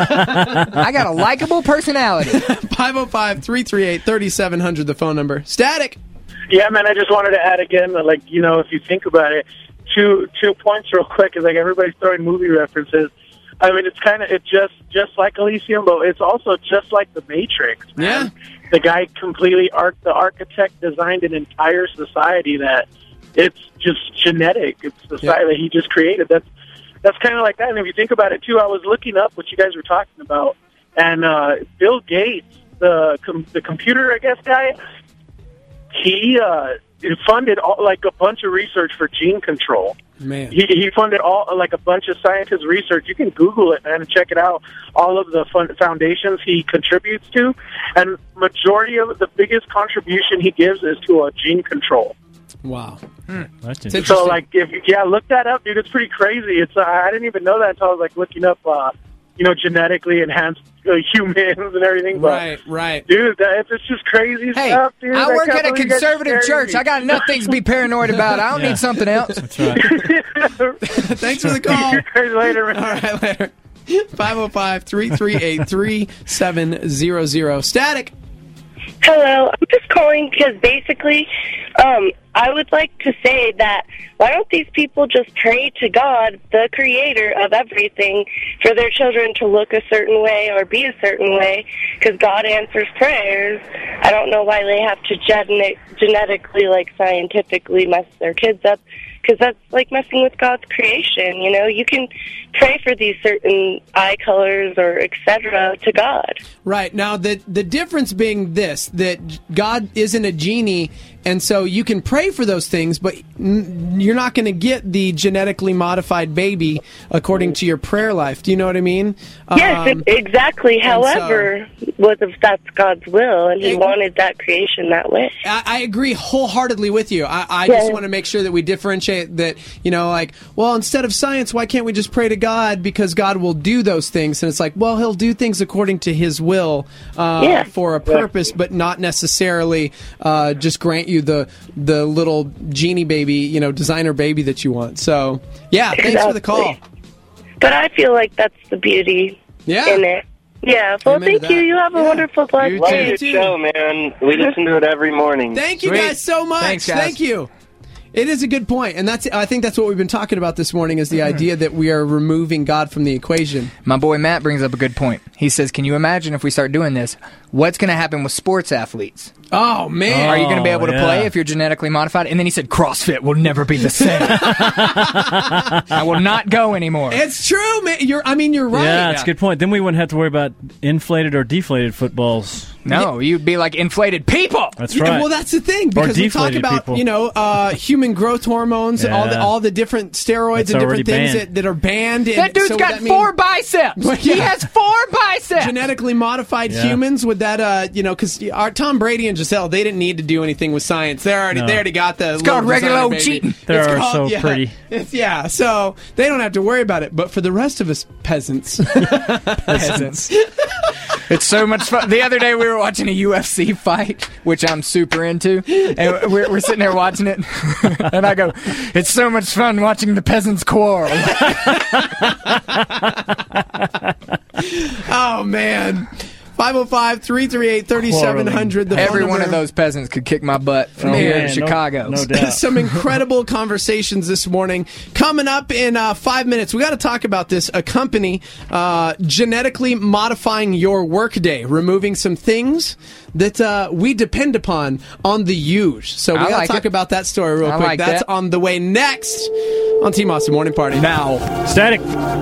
I got a likable personality. five oh five, three three eight, three seven hundred, the phone number. Static. Yeah, man, I just wanted to add again that, like, you know, if you think about it, two two points real quick. Is like everybody's throwing movie references. I mean, it's kind of it's just just like Elysium, but it's also just like The Matrix. Man. Yeah, the guy completely arc the architect designed an entire society that it's just genetic. It's society that he just created. That's that's kind of like that. And if you think about it too, I was looking up what you guys were talking about, and uh, Bill Gates, the com- the computer, I guess, guy, he uh, funded all, like a bunch of research for gene control. Man, he he funded all like a bunch of scientists' research. You can Google it, man, and check it out. All of the fund foundations he contributes to, and majority of the biggest contribution he gives is to a gene control. Wow, hmm. That's interesting. So like, if yeah, look that up, dude. It's pretty crazy. It's uh, I didn't even know that until I was like looking up, uh, you know, genetically enhanced uh, humans and everything. But, right, right, dude. That, it's just crazy hey, stuff, dude. I I work can't at a believe you guys conservative scared church. me. I got enough things to be paranoid about. I don't Yeah. need something else. That's right. Thanks for the call. Later, man. All right, later. five oh five, three three eight, three seven zero zero. Static. Hello, I'm just calling because basically, um, I would like to say that why don't these people just pray to God, the creator of everything, for their children to look a certain way or be a certain way, because God answers prayers. I don't know why they have to genetic, genetically, like scientifically mess their kids up, because that's like messing with God's creation, you know? You can pray for these certain eye colors or et cetera to God. Right. Now, the, the difference being this, that God isn't a genie, and so you can pray for those things, but n- you're not going to get the genetically modified baby according to your prayer life. Do you know what I mean? Yes, Um, it, exactly. However, what if that's God's will, and He It- wanted that creation that way? I, I agree wholeheartedly with you. I, I Yeah. just want to make sure that we differentiate that, you know, like, well, instead of science, why can't we just pray to God because God will do those things? And it's like, well, He'll do things according to His will uh, Yeah. for a purpose, but not necessarily uh, just grant you the the little genie baby, you know, designer baby that you want. So, yeah, thanks for the call. Exactly. But I feel like that's the beauty Yeah. in it. Yeah, well, Amen to thank you. that. You have a wonderful, blessed Love day. you too. Show, man. We listen to it every morning. Thank you Sweet. guys so much. Thanks, guys. Thank you. It is a good point, and that's I think that's what we've been talking about this morning is the idea that we are removing God from the equation. My boy Matt brings up a good point. He says, can you imagine if we start doing this, what's going to happen with sports athletes? Oh, man. Are you going to be able to yeah. play if you're genetically modified? And then he said, CrossFit will never be the same. I will not go anymore. It's true, man. You're I mean, you're right. Yeah, that's a good point. Then we wouldn't have to worry about inflated or deflated footballs. No, you'd be like inflated people. That's Yeah, right. well, that's the thing Or because we talk deflated about people. you know uh, human growth hormones and all the Yeah. all the different steroids That's and already different things banned. that, that are banned. That and dude's so would got that mean four biceps. Well, He yeah. has four biceps. genetically modified Yeah. humans. Would that uh you know because our Tom Brady and Giselle, they didn't need to do anything with science. They already No. they already got the. It's called regular old cheating. They are so yeah, pretty. It's, yeah, so they don't have to worry about it. But for the rest of us peasants, Peasants. It's so much fun. The other day we were watching a U F C fight, which I'm super into, and we're, we're sitting there watching it, and I go, "It's so much fun watching the peasants quarrel." oh man. five oh five, three three eight, three seven zero zero. The Every phone one of number. those peasants could kick my butt from Man, here to no- Chicago. no doubt. Some incredible conversations this morning. Coming up in uh, five minutes, we got to talk about this. A company uh, genetically modifying your workday, removing some things that uh, we depend upon on the use. So we I got to like talk it. about that story real I quick. like That's that. on the way next on Team Austin Morning Party. Now, Static.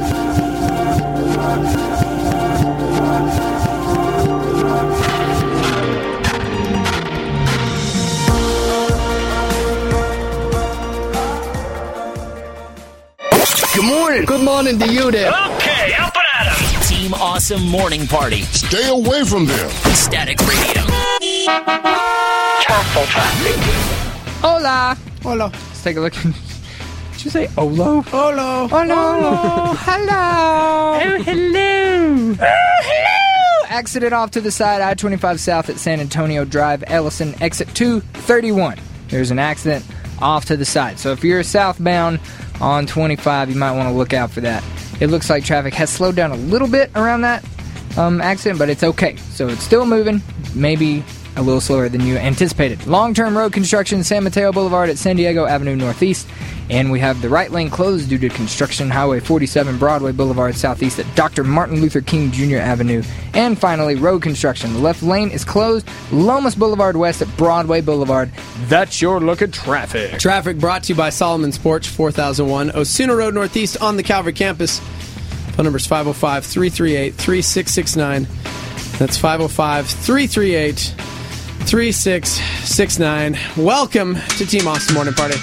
Good morning. good morning to you there. Okay, up and at 'em. Team Awesome Morning Party. Stay away from them. Static Radio. Castle traffic. Hola. Hola. Let's take a look. Did you say Olo? Hola. Hello. Hello. Oh, hello. Oh, hello. Accident off to the side, I twenty-five south at San Antonio Drive, Ellison, exit two thirty-one. There's an accident off to the side. So if you're southbound on twenty-five, you might want to look out for that. It looks like traffic has slowed down a little bit around that um, accident, but it's okay. So it's still moving. Maybe a little slower than you anticipated. Long-term road construction, San Mateo Boulevard at San Diego Avenue Northeast. And we have the right lane closed due to construction, Highway forty-seven, Broadway Boulevard Southeast at Doctor Martin Luther King Junior Avenue. And finally, road construction. The left lane is closed, Lomas Boulevard West at Broadway Boulevard. That's your look at traffic. Traffic brought to you by Solomon's Porch, four thousand one, Osuna Road Northeast on the Calvary campus. Phone number is five oh five, three three eight, three six six nine. That's five oh five, three three eight, three six six nine. Welcome to Team Austin Morning Party.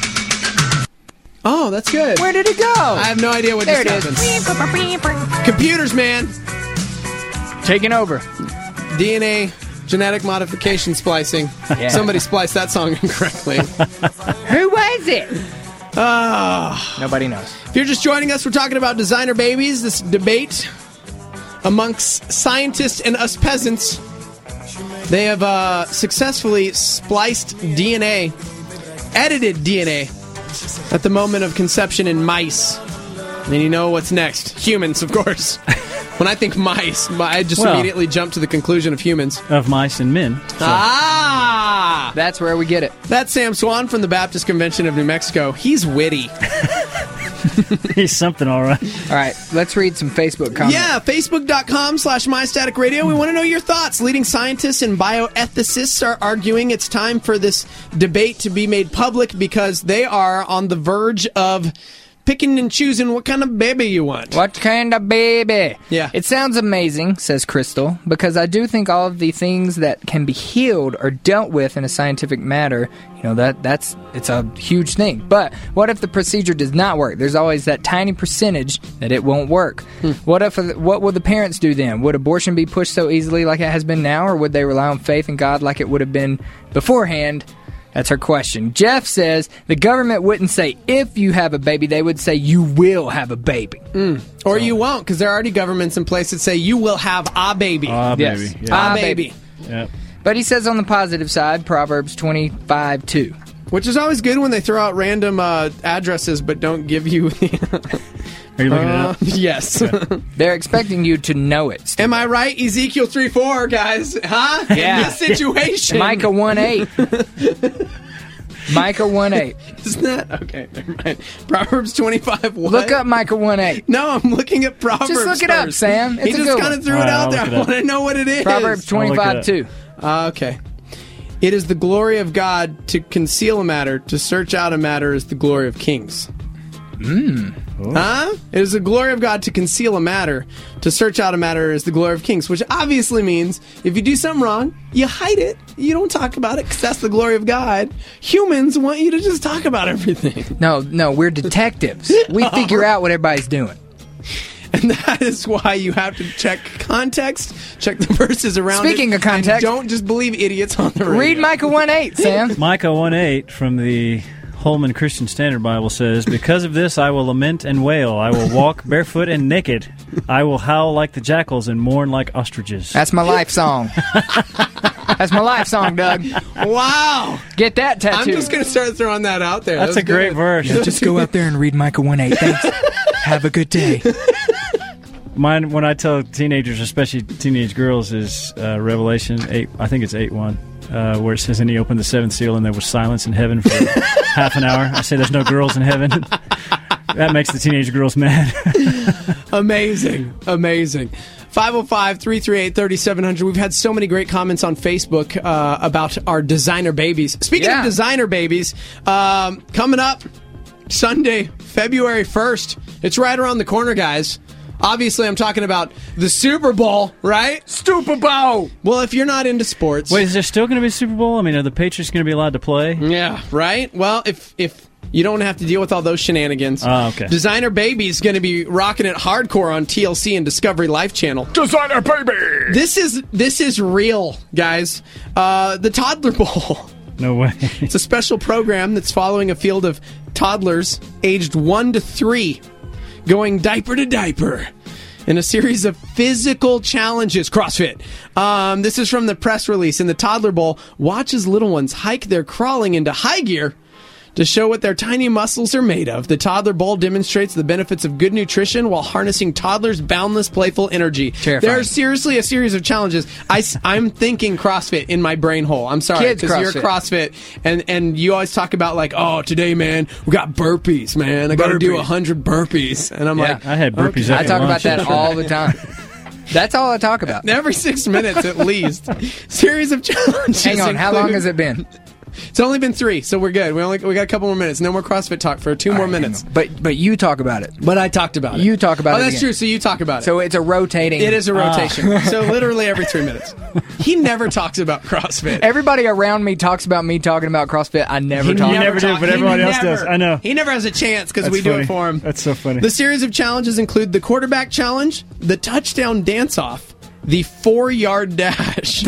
Oh, that's good. Where did it go? I have no idea what there just it happened. is. Computers, man. Taking over. D N A, genetic modification splicing. Yeah. Somebody spliced that song incorrectly. Who was it? Oh. Nobody knows. If you're just joining us, we're talking about designer babies, this debate amongst scientists and us peasants. They have uh, successfully spliced D N A, edited D N A, at the moment of conception in mice. And you know what's next. Humans, of course. When I think mice, I just Well, immediately jump to the conclusion of humans. Of mice and men. So. Ah! That's where we get it. That's Sam Swan from the Baptist Convention of New Mexico. He's witty. He's something, all right. All right, let's read some Facebook comments. Yeah, facebook.com slash MyStaticRadio. We want to know your thoughts. Leading scientists and bioethicists are arguing it's time for this debate to be made public because they are on the verge of picking and choosing what kind of baby you want. What kind of baby? Yeah. It sounds amazing, says Crystal, because I do think all of the things that can be healed or dealt with in a scientific matter, you know, that that's it's a huge thing. But what if the procedure does not work? There's always that tiny percentage that it won't work. Hmm. What if what would the parents do then? Would abortion be pushed so easily like it has been now, or would they rely on faith in God like it would have been beforehand? That's her question. Jeff says the government wouldn't say if you have a baby, they would say you will have a baby. Mm. Or so. You won't, because there are already governments in place that say you will have a baby. A baby. Yes. Yeah. A baby. Yep. But he says on the positive side, Proverbs twenty-five two. Which is always good when they throw out random uh, addresses but don't give you the... Are you looking uh, it up? Yes. Okay. They're expecting you to know it. Am I right? Ezekiel three four, guys. Huh? Yeah. In this situation. Micah one eight. Micah one eight. Isn't that? Okay, never mind. Proverbs twenty-five what? Look up Micah one eight. No, I'm looking at Proverbs Just look it first. up, Sam. It's he a just good kind of one. threw All it right, out I'll there. look I it up. want to know what it is. Proverbs twenty-five two. Uh, okay. It is the glory of God to conceal a matter, to search out a matter is the glory of kings. Mm. Huh? It is the glory of God to conceal a matter, to search out a matter is the glory of kings, which obviously means if you do something wrong, you hide it. You don't talk about it because that's the glory of God. Humans want you to just talk about everything. No, no, we're detectives. We figure out what everybody's doing. And that is why you have to check context, check the verses around Speaking it, of context, and don't just believe idiots on the radio. Read Micah one eight, Sam. Micah one eight from the Holman Christian Standard Bible says, because of this I will lament and wail. I will walk barefoot and naked. I will howl like the jackals and mourn like ostriches. That's my life song. That's my life song, Doug. Wow. Get that tattoo. I'm just going to start throwing that out there. That's that a great good. verse. Yeah, just go out there and read Micah one eight. Thanks. Have a good day. Mine, when I tell teenagers, especially teenage girls, is uh, Revelation eight. I think it's eight one, uh, where it says, "And he opened the seventh seal, and there was silence in heaven for half an hour." I say, "There's no girls in heaven." That makes the teenage girls mad. Amazing, amazing. five oh five, three three eight, three seven zero zero. We've had so many great comments on Facebook uh, about our designer babies. Speaking Yeah. of designer babies, um, coming up Sunday, February first. It's right around the corner, guys. Obviously, I'm talking about the Super Bowl, right? Super Bowl! Well, if you're not into sports... Wait, is there still going to be a Super Bowl? I mean, are the Patriots going to be allowed to play? Yeah, right? Well, if if you don't have to deal with all those shenanigans. Oh, okay. Designer Baby's going to be rocking it hardcore on T L C and Discovery Life Channel. Designer Baby! This is this is real, guys. Uh, the Toddler Bowl. No way. It's a special program that's following a field of toddlers aged one to three, going diaper to diaper in a series of physical challenges. CrossFit. Um, this is from the press release. In the Toddler Bowl, watch as little ones hike their crawling into high gear To show what their tiny muscles are made of, the Toddler Bowl demonstrates the benefits of good nutrition while harnessing toddlers' boundless playful energy. Terrifying. There are seriously a series of challenges. I, am thinking CrossFit in my brain hole. I'm sorry, Kids because you're CrossFit. CrossFit, and, and you always talk about like, oh, today, man, we got burpees, man. I got to do Burpees. one hundred burpees. And I'm Yeah. like, I had burpees okay. after I talk about lunch that yesterday. all the time. That's all I talk about. Every six minutes at least. Series of challenges. Hang on, how long include- has it been? It's only been three, so we're good. We only we got a couple more minutes. No more CrossFit talk for two more minutes. But but you talk about it. But I talked about it. You talk about oh, it. Oh, that's again. true. So you talk about it. So it's a rotating. It is a Ah. rotation. So literally every three minutes. He never talks about CrossFit. Everybody around me talks about me talking about CrossFit. I never He talk. You never do, talk- but he everybody else never- does. I know. He never has a chance because That's we do funny. it for him. That's so funny. The series of challenges include the quarterback challenge, the touchdown dance-off, the four-yard dash,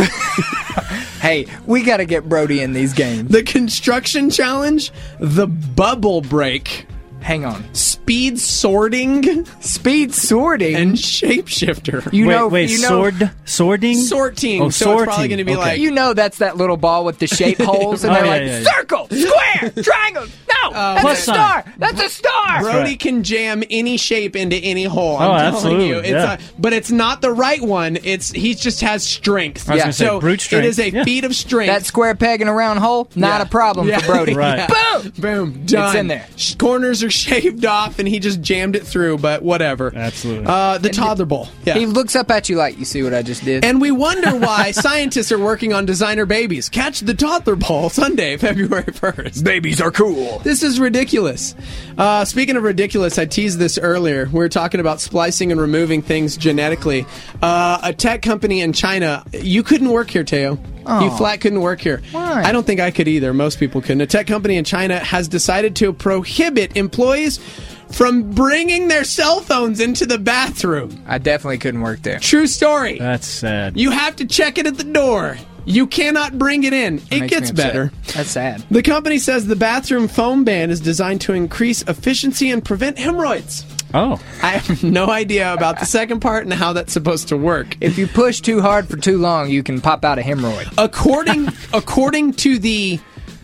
Hey, we got to get Brody in these games. the construction challenge, the bubble break, Hang on. speed sorting, Speed sorting. and shapeshifter. You wait, know, wait, you know, sword, swording, Sorting. Oh, so sorting. it's probably going to be Okay. like... You know that's that little ball with the shape holes, and Oh, they're yeah, like yeah, yeah. circle, square, triangle. No, that's plus a sign. star. That's a star. Brody right. can jam any shape into any hole. I'm Oh, telling absolutely, you. It's yeah. a, but it's not the right one. It's he just has strength. I was Yeah. gonna say, So brute strength. it is a Yeah. feat of strength. That square peg in a round hole, not Yeah. a problem Yeah. for Brody. Right. Boom. Boom, done. in there. Sh- Corners are shaved off, and he just jammed it through. But whatever. Absolutely. Uh, the toddler bowl. Yeah. He looks up at you like, you see what I just did? And we wonder why scientists are working on designer babies. Catch the Toddler Bowl Sunday, February first. Babies are cool. This is ridiculous. Uh, speaking of ridiculous, I teased this earlier. We were talking about splicing and removing things genetically. Uh, a tech company in China, you couldn't work here, Teo. Oh. You flat couldn't work here. Why? I don't think I could either. Most people couldn't. A tech company in China has decided to prohibit employees from bringing their cell phones into the bathroom. I definitely couldn't work there. True story. That's sad. You have to check it at the door. You cannot bring it in. It Makes me gets upset. better. That's sad. The company says the bathroom foam ban is designed to increase efficiency and prevent hemorrhoids. Oh, I have no idea about the second part and how that's supposed to work. If you push too hard for too long, you can pop out a hemorrhoid. According according to the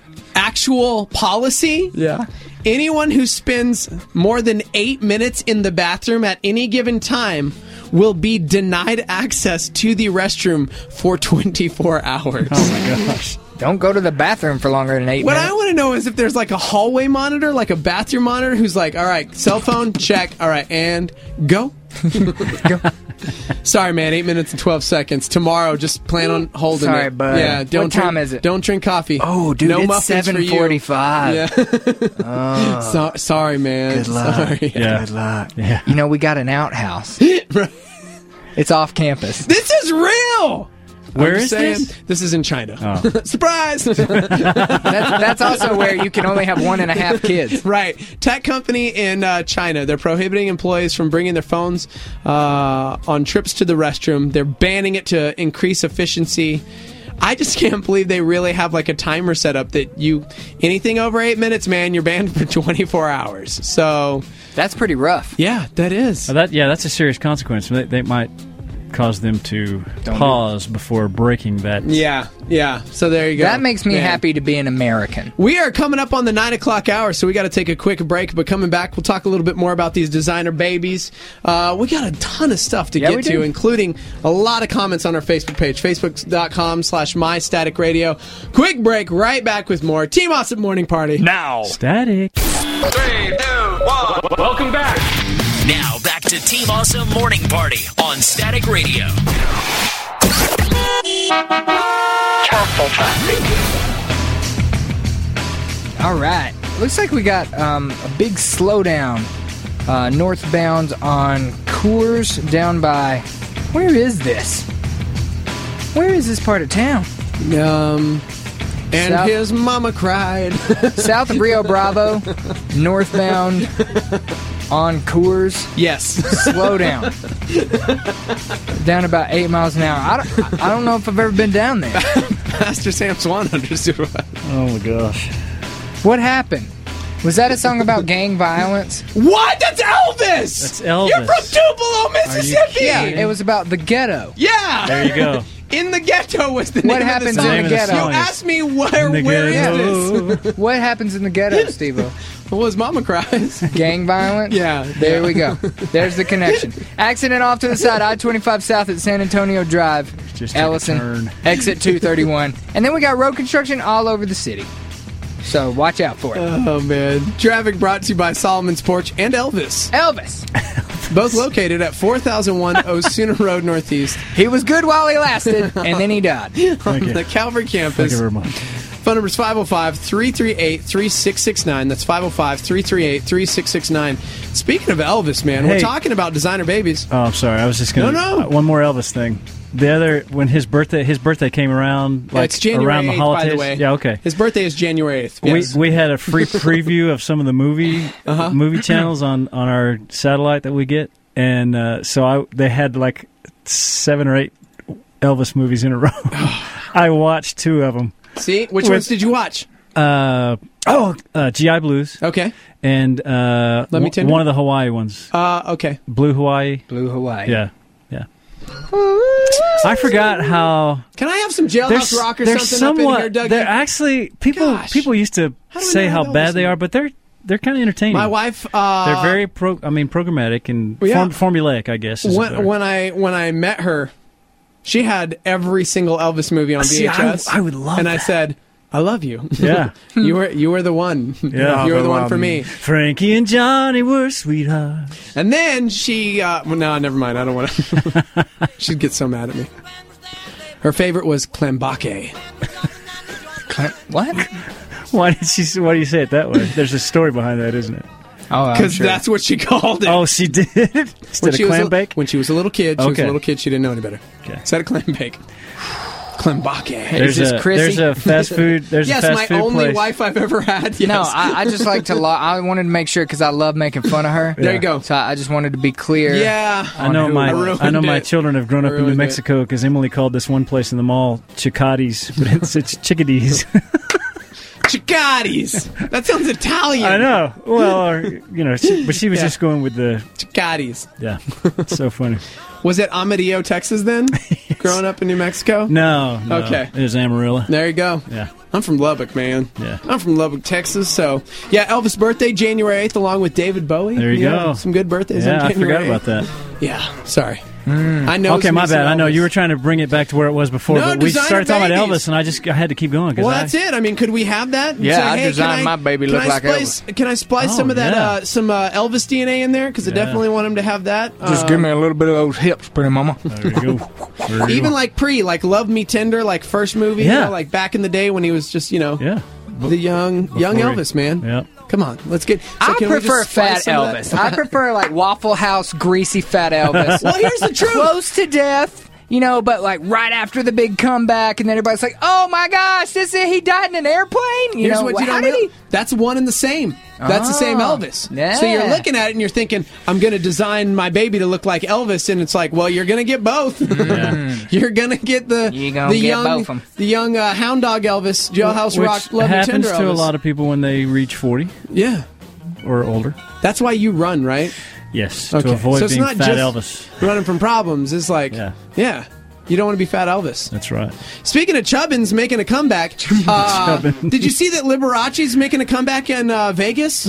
actual policy, Yeah. anyone who spends more than eight minutes in the bathroom at any given time will be denied access to the restroom for twenty-four hours. oh my gosh. Don't go to the bathroom for longer than eight What minutes. I want to know is if there's like a hallway monitor, like a bathroom monitor, who's like, all right, cell phone, check, all right, and go. Go. Sorry, man, eight minutes and twelve seconds. Tomorrow, just plan on holding Sorry, it. bud. Yeah, don't What time drink, is it? Don't drink coffee. Oh, dude, no it's muffins for you. seven forty-five. Yeah. Oh, So, sorry, man. good luck. Sorry. Yeah. Good luck. Yeah. You know, we got an outhouse. Right. It's off campus. This is real. Where I'm is saying, this? This is in China. Oh. Surprise! That's, that's also where you can only have one and a half kids. Right. Tech company in uh, China. They're prohibiting employees from bringing their phones uh, on trips to the restroom. They're banning it to increase efficiency. I just can't believe they really have like a timer set up that you anything over eight minutes, man, you're banned for twenty-four hours. So That's pretty rough. yeah, that is. Oh, that yeah, that's a serious consequence. They, they might cause them to Don't pause before breaking that. Yeah, yeah. So there you go. That makes me Man. happy to be an American. We are coming up on the nine o'clock hour, so we got to take a quick break. But coming back, we'll talk a little bit more about these designer babies. Uh, we got a ton of stuff to Yeah, we get to, do. including a lot of comments on our Facebook page, facebook.com slash mystaticradio. Quick break, right back with more Team Awesome Morning Party. Now. Static. Three, two, one. Welcome back. Now back to Team Awesome Morning Party on Static Radio. All right. Looks like we got um, a big slowdown uh, northbound on Coors down by. Where is this? Where is this part of town? Um, and South- his mama cried. South of Rio Bravo, northbound on Coors. Yes. Slow down. Down about eight miles an hour. I don't, I don't know if I've ever been down there. Pastor Sam Swan understood what. Oh my gosh. What happened? Was that a song about gang violence? What? That's Elvis! That's Elvis. You're from Tupelo, Mississippi! Yeah, it was about the ghetto. Yeah! There you go. In the Ghetto was the What name happens of the in song. the ghetto? You asked me where, In the where ghetto. is this? What happens in the ghetto, Steve-O? Well, his mama cries. Gang violence? Yeah. There we go. There's the connection. Accident off to the side, I twenty-five south at San Antonio Drive, Just take a Ellison, turn. exit two thirty-one. And then we got road construction all over the city. So watch out for it. Oh, man. Traffic brought to you by Solomon's Porch and Elvis. Elvis. Both located at four thousand one Osuna Road Northeast. He was good while he lasted, and then he died. On you. the Calvary Thank you campus. very much. Phone number is five oh five, three three eight, three six six nine. That's five oh five, three three eight, three six six nine. Speaking of Elvis, man, we're Hey. talking about designer babies. Oh, I'm sorry. I was just going to... No, no. Uh, one more Elvis thing. The other, when his birthday his birthday came around, Yeah, like it's January around the eighth, holidays. by the way. Yeah, okay. His birthday is January eighth. Yes. We we had a free preview of some of the movie Uh-huh. movie channels on, on our satellite that we get, and uh, so I they had like seven or eight Elvis movies in a row. I watched two of them. See? Which With- ones did you watch? Uh, oh, uh, G I Blues. Okay. And uh, Let Me w- Tender? one of the Hawaii ones. Uh, okay. Blue Hawaii. Blue Hawaii. Yeah, yeah. I forgot how Can I have some Jailhouse Rock or they're something up in somewhat, here, Dougie? They're actually people. Gosh. People used to How do we say not how know bad this they one? are, but they're they're kind of entertaining. My wife... Uh, they're very pro. I mean, programmatic and Well, yeah. form, formulaic. I guess. is when, better. when I when I met her, she had every single Elvis movie on See, V H S. I- I would love And I that. said, "I love you. Yeah. you were you were the one. Yeah. you were the one for me." Frankie and Johnny were sweethearts. And then she, uh, well, no, never mind. I don't want to. She'd get so mad at me. Her favorite was Clambake. What? Why did she? Why do you say it that way? There's a story behind that, isn't it? Oh, I'm Because sure. that's what she called it. Oh, she did. Instead when of she was clam a, bake. When she was a little kid, she was a Okay. little kid. She didn't know any better. Okay. Instead of clam bake. Clambake. There's this a Chrissy? there's a fast food. There's yes, a fast my food only place. wife I've ever had. Yes. No, I, I just like to. Lo- I wanted to make sure because I love making fun of her. There you go. So I I just wanted to be clear. Yeah. I know on who my I ruined I know my it. children have grown I up in New ruined it. Mexico because Emily called this one place in the mall Chicadis, but it's, it's chickadees. Chicadis. That sounds Italian. I know. Well, or, you know, she, but she was Yeah. just going with the Chicadis. yeah. It's so funny. Was it Amarillo, Texas then? Growing up in New Mexico? No, no. Okay. It was Amarillo. There you go. Yeah. I'm from Lubbock, man. Yeah. I'm from Lubbock, Texas. So, yeah, Elvis' birthday, January eighth, along with David Bowie. There you Yeah, go. Some good birthdays Yeah, on I January forgot about eighth. that. Yeah, sorry. I know. Okay, my bad. I know you were trying to bring it back to where it was before, No, but we designer started talking about babies. Elvis, and I just I had to keep going. 'cause Well, I, that's it. I mean, could we have that? Yeah, Say, I hey, can designed my baby can look I like splice, Can I splice Oh, some of that, yeah. uh, some uh, Elvis D N A in there? Because I Yeah. definitely want him to have that. Just Um, give me a little bit of those hips, pretty mama. There you go. There you Even go. like pre, like Love Me Tender, like first movie, you Yeah. know, like back in the day when he was just, you know, yeah, the young young Before he- Elvis, man. yeah. Come on, let's get. So I can we prefer just splice fat some of Elvis. that? I prefer like Waffle House greasy fat Elvis. Well, here's the truth. Close to death. You know, but like right after the big comeback, and then everybody's like, "Oh my gosh, this is he died in an airplane." You Here's know, what you how don't did know. he? That's one and the same. That's the same Oh, Elvis. yeah. So you're looking at it and you're thinking, I'm going to design my baby to look like Elvis, and it's like, well, you're going to get both. you're going to get the You gonna the get young both 'em. the young uh, Hound Dog Elvis, Jailhouse Which Rock, Love Me happens Tender to Elvis. a lot of people when they reach forty yeah, or older. that's why you run, right? Yes, Okay. to avoid so it's being not fat just Elvis. running from problems. It's like, Yeah. yeah. You don't want to be fat Elvis. That's right. Speaking of Chubbins making a comeback, uh, did you see that Liberace's making a comeback in uh, Vegas?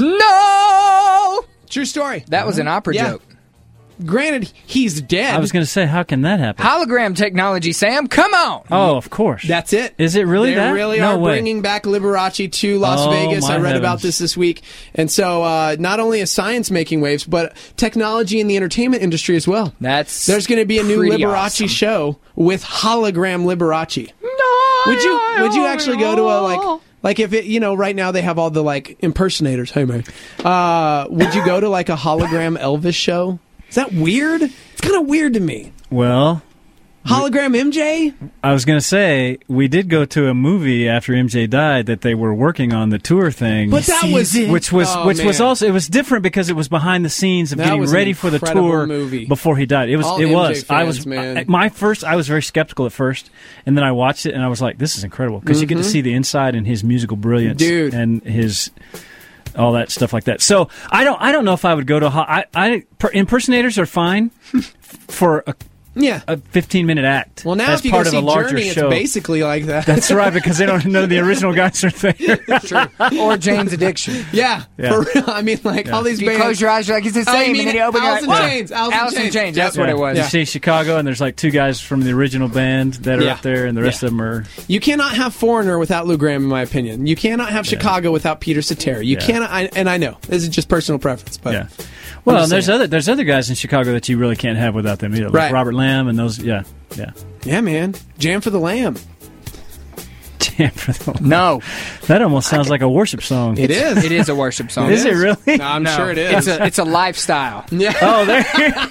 No, True story. that was an opera Yeah. joke. Granted, he's dead. I was going to say, how can that happen? Hologram technology, Sam. Come on. Oh, of course. That's it. Is it really they that? really No are way. bringing back Liberace to Las Oh, Vegas. my I read about heavens. this this week. And so uh, not only is science making waves, but technology in the entertainment industry as well. That's There's going to be a new pretty Liberace awesome. show with hologram Liberace. No, Would you would you actually go to a like like if it you know right now they have all the like impersonators. Hey man, uh, would you go to like a hologram Elvis show? Is that weird? It's kind of weird to me. Well, Hologram M J? I was going to say, we did go to a movie after M J died that they were working on the tour thing. But that was it. Which was Oh, which was man. also it was different because it was behind the scenes of That getting was an ready for the incredible tour movie. before he died. It was All it M J was I fans, was man. I- my first I was very skeptical at first, and then I watched it and I was like, this is incredible because you get to Mhm. see the inside and his musical brilliance, Dude. and his all that stuff like that. So I don't I don't know if I would go to ho- I I per- impersonators are fine for a Yeah. a fifteen minute act. Well, now as if you part go of see a larger Journey, show. it's basically like that. That's right, because they don't know the original guys are there. Or Jane's Addiction. Yeah, Yeah. for real. I mean, like Yeah. all these If you bands. close your eyes, you're like, it's the Oh, you same, mean and then you open your Alice eyes. in What? Chains, Alice in Alice in Chains. Chains, that's Yep. what it was. You see Chicago, and there's like two guys from the original band that are Yeah. up there, and the rest of them are. You cannot have Foreigner without Lou Graham, in my opinion. You cannot have Chicago without Peter Cetera. You Yeah. cannot, I, and I know this is just personal preference, but Yeah. Well, I'm and just there's saying. other there's other guys in Chicago that you really can't have without them either, like Right. Robert Lamb and those. Yeah, yeah. yeah, man, Jam for the Lamb. Jam for the No. That almost sounds like a worship song. It is. It is a worship song. Is it really? No, I'm No, sure it is. It's a it's a lifestyle. Yeah. Oh, there.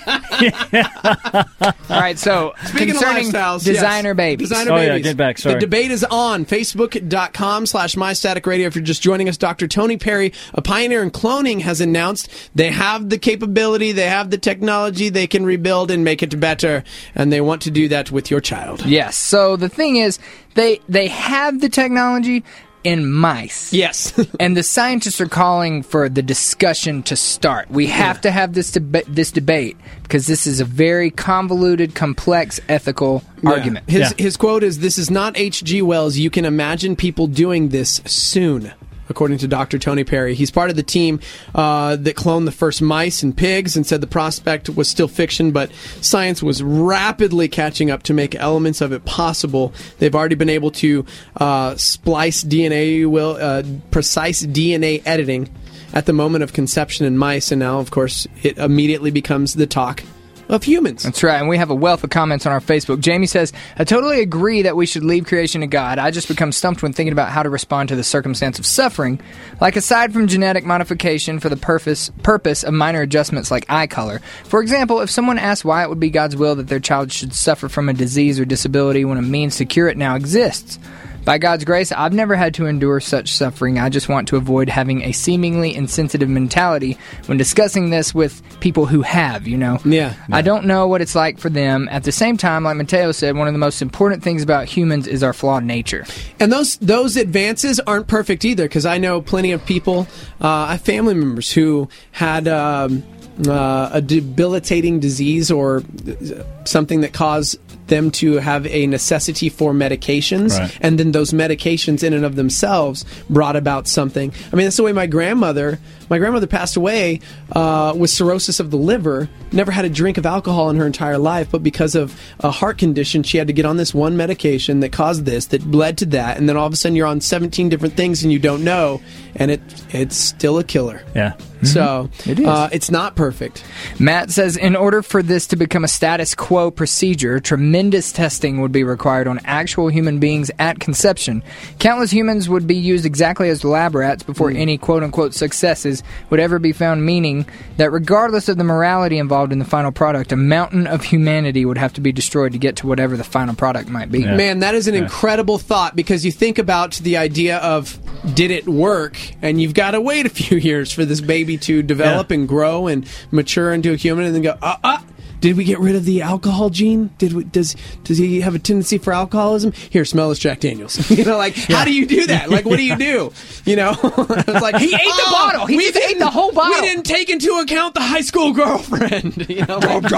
All right, so Speaking of concerning lifestyles, designer yes. babies. Designer Oh, yeah, babies. get back, sorry. The debate is on Facebook.com slash MyStaticRadio. If you're just joining us, Doctor Tony Perry, a pioneer in cloning, has announced they have the capability, they have the technology, they can rebuild and make it better, and they want to do that with your child. Yes. So the thing is, they they have the technology in mice. Yes. And the scientists are calling for the discussion to start. We have to have this deba- this debate because this is a very convoluted, complex ethical Yeah. argument. His, Yeah. his quote is, "This is not H G. Wells. You can imagine people doing this soon." According to Doctor Tony Perry, he's part of the team uh, that cloned the first mice and pigs and said the prospect was still fiction, but science was rapidly catching up to make elements of it possible. They've already been able to uh, splice D N A, will uh, precise D N A editing at the moment of conception in mice, and now, of course, it immediately becomes the talk of humans. That's right, and we have a wealth of comments on our Facebook. Jamie says, I totally agree that we should leave creation to God. I just become stumped when thinking about how to respond to the circumstance of suffering. Like, aside from genetic modification for the purpose purpose of minor adjustments like eye color. For example, if someone asks why it would be God's will that their child should suffer from a disease or disability when a means to cure it now exists. By God's grace, I've never had to endure such suffering. I just want to avoid having a seemingly insensitive mentality when discussing this with people who have, you know. Yeah. I don't know what it's like for them. At the same time, like Mateo said, one of the most important things about humans is our flawed nature. And those those advances aren't perfect either, because I know plenty of people, uh, I have family members who had um, uh, a debilitating disease or something that caused them to have a necessity for medications, Right. and then those medications in and of themselves brought about something. I mean, that's the way my grandmother, my grandmother passed away uh, with cirrhosis of the liver, never had a drink of alcohol in her entire life, but because of a heart condition, she had to get on this one medication that caused this, that led to that, and then all of a sudden you're on seventeen different things and you don't know, and it it's still a killer. Yeah. So It is. Uh, it's not perfect. Matt says, in order for this to become a status quo procedure, tremendous testing would be required on actual human beings at conception. Countless humans would be used exactly as lab rats before any quote-unquote successes would ever be found, meaning that regardless of the morality involved in the final product, a mountain of humanity would have to be destroyed to get to whatever the final product might be. Man, that is an incredible thought, because you think about the idea of, did it work? And you've got to wait a few years for this baby to develop and grow and mature into a human, and then go, uh, uh, did we get rid of the alcohol gene? Did we, does does he have a tendency for alcoholism? Here, smell this Jack Daniels. You know, like, how do you do that? Like, what do you do? You know, it's like, He ate the "Oh, bottle. He we just ate didn't- the whole bottle." We didn't take into account the high school girlfriend. You know, like,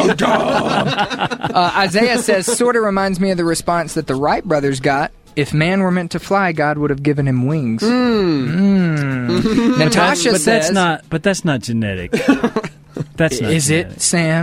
Uh, Isaiah says, sort of reminds me of the response that the Wright brothers got. If man were meant to fly, God would have given him wings. Mm. Natasha but says, that's not. But that's not genetic. That's not. Is genetic. it, Sam?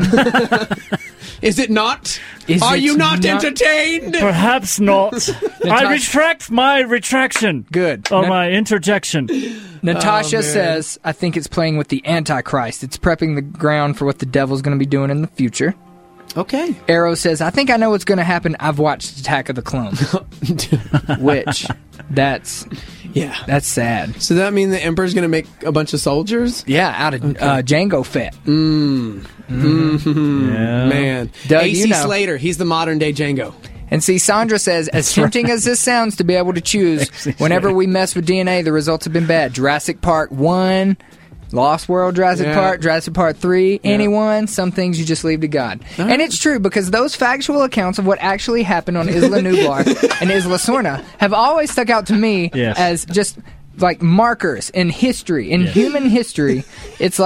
Is it not? Is Are it you not, not- entertained? Perhaps not. I retract my retraction. Good. Or Na- my interjection. Natasha Oh, man. says, I think it's playing with the Antichrist. It's prepping the ground for what the devil's going to be doing in the future. Okay. Arrow says, I think I know what's going to happen. I've watched Attack of the Clones. Which, that's, Yeah. that's sad. So that mean the Emperor's going to make a bunch of soldiers? Yeah, out of uh, Jango Fett. Mm. Mm-hmm. Yeah. Man. Doug, A C you know. Slater, he's the modern day Django. And see, Sandra says, as tempting as this sounds to be able to choose, whenever we mess with D N A, the results have been bad. Jurassic Park one, Lost World Jurassic Yeah. Park, Jurassic Park three, anyone, some things you just leave to God. And it's true, because those factual accounts of what actually happened on Isla Nublar and Isla Sorna have always stuck out to me Yes. as just like markers in history, in Yes. human history. It's like,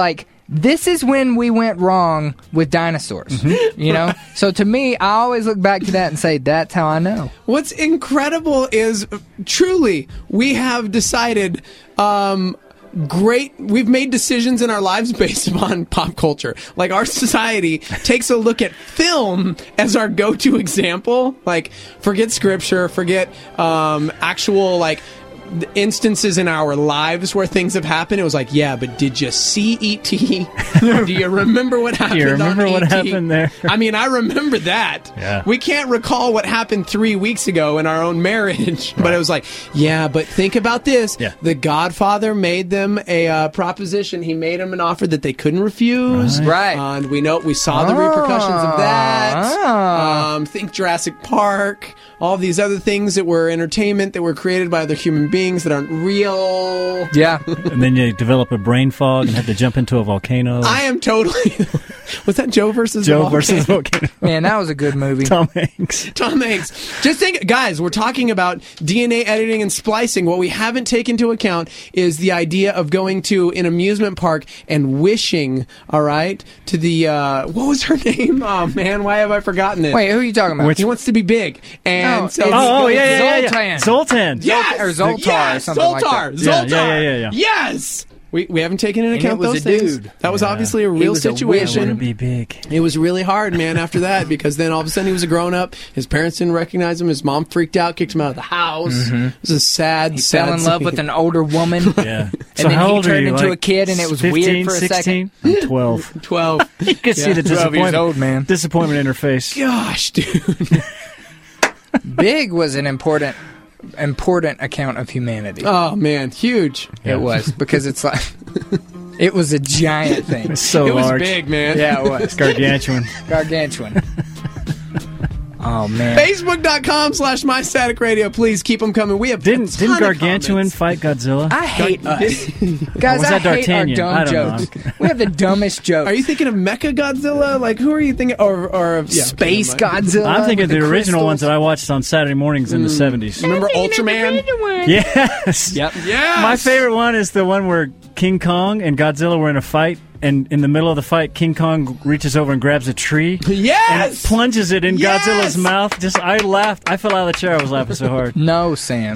this is when we went wrong with dinosaurs. Mm-hmm. You know? So to me, I always look back to that and say, that's how I know. What's incredible is, truly, we have decided um, great. We've made decisions in our lives based upon pop culture. Like, our society takes a look at film as our go-to example. Like, forget scripture, forget um, actual, like, instances in our lives where things have happened. It was like, yeah, but did you see E T? Do you remember what happened? Do you remember on what E T? happened there? I mean, I remember that. Yeah. We can't recall what happened three weeks ago in our own marriage, but it was like, yeah, but think about this. Yeah. The Godfather made them a uh, proposition. He made them an offer that they couldn't refuse. Right. Uh, and we know we saw the repercussions of that. Ah. Um, think Jurassic Park. All these other things that were entertainment that were created by other human beings that aren't real. Yeah. And then you develop a brain fog and have to jump into a volcano. I am totally. Was that Joe versus Joe the versus volcano? volcano. Man, that was a good movie. Tom Hanks. Tom Hanks. Just think, guys, we're talking about D N A editing and splicing. What we haven't taken into account is the idea of going to an amusement park and wishing, all right, to the, uh, what was her name? Oh, man, why have I forgotten it? Wait, who are you talking about? Which, he wants to be big. And Oh, so it's- Oh, oh, yeah, yeah, yeah, yeah. Zoltan. Zoltan. Yes! Or Zoltar yes! or something like Zoltar! that. Yeah, Zoltar! yeah, yeah, yeah, yeah. Yes! We, we haven't taken into And account it was those a things. dude. That was Yeah. obviously a He real was a I want to situation. be big. It was really hard, man, after that, because then all of a sudden he was a grown up. His parents didn't recognize him. His mom freaked out, kicked him out of the house. It was a sad, He sad fell in love scene. with an older woman. Yeah. And So then how he old are turned you? into Like a kid, and it was fifteen, weird for a sixteen? second. I'm twelve. twelve. You can see the twelve years disappointment. old, man. Disappointment in her face. Gosh, dude. Big was an important important account of humanity. Oh, man, huge. Yeah. It was, because it's like it was a giant thing. It's so It was large. big, man. Yeah, it was. Gargantuan. Gargantuan. Oh man. Facebook.com slash My Static Radio. Please keep them coming. We have Didn't a ton didn't of Gargantuan comments. fight Godzilla? I hate Gar- us. Or Guys, was I that hate our D'Artagnan? dumb I don't jokes. know. We have the dumbest jokes. Are you thinking of Mecha Godzilla? Like, who are you thinking? Or, or of yeah, okay, Space never mind. Godzilla? I'm thinking with the, original crystals? ones that I watched on Saturday mornings in the seventies. Remember Ultraman? Yes. Yep. Yes. My favorite one is the one where King Kong and Godzilla were in a fight, and in the middle of the fight, King Kong reaches over and grabs a tree. Yes. And it plunges it in Yes! Godzilla's mouth. Just I laughed. I fell out of the chair. I was laughing so hard. No, Sam.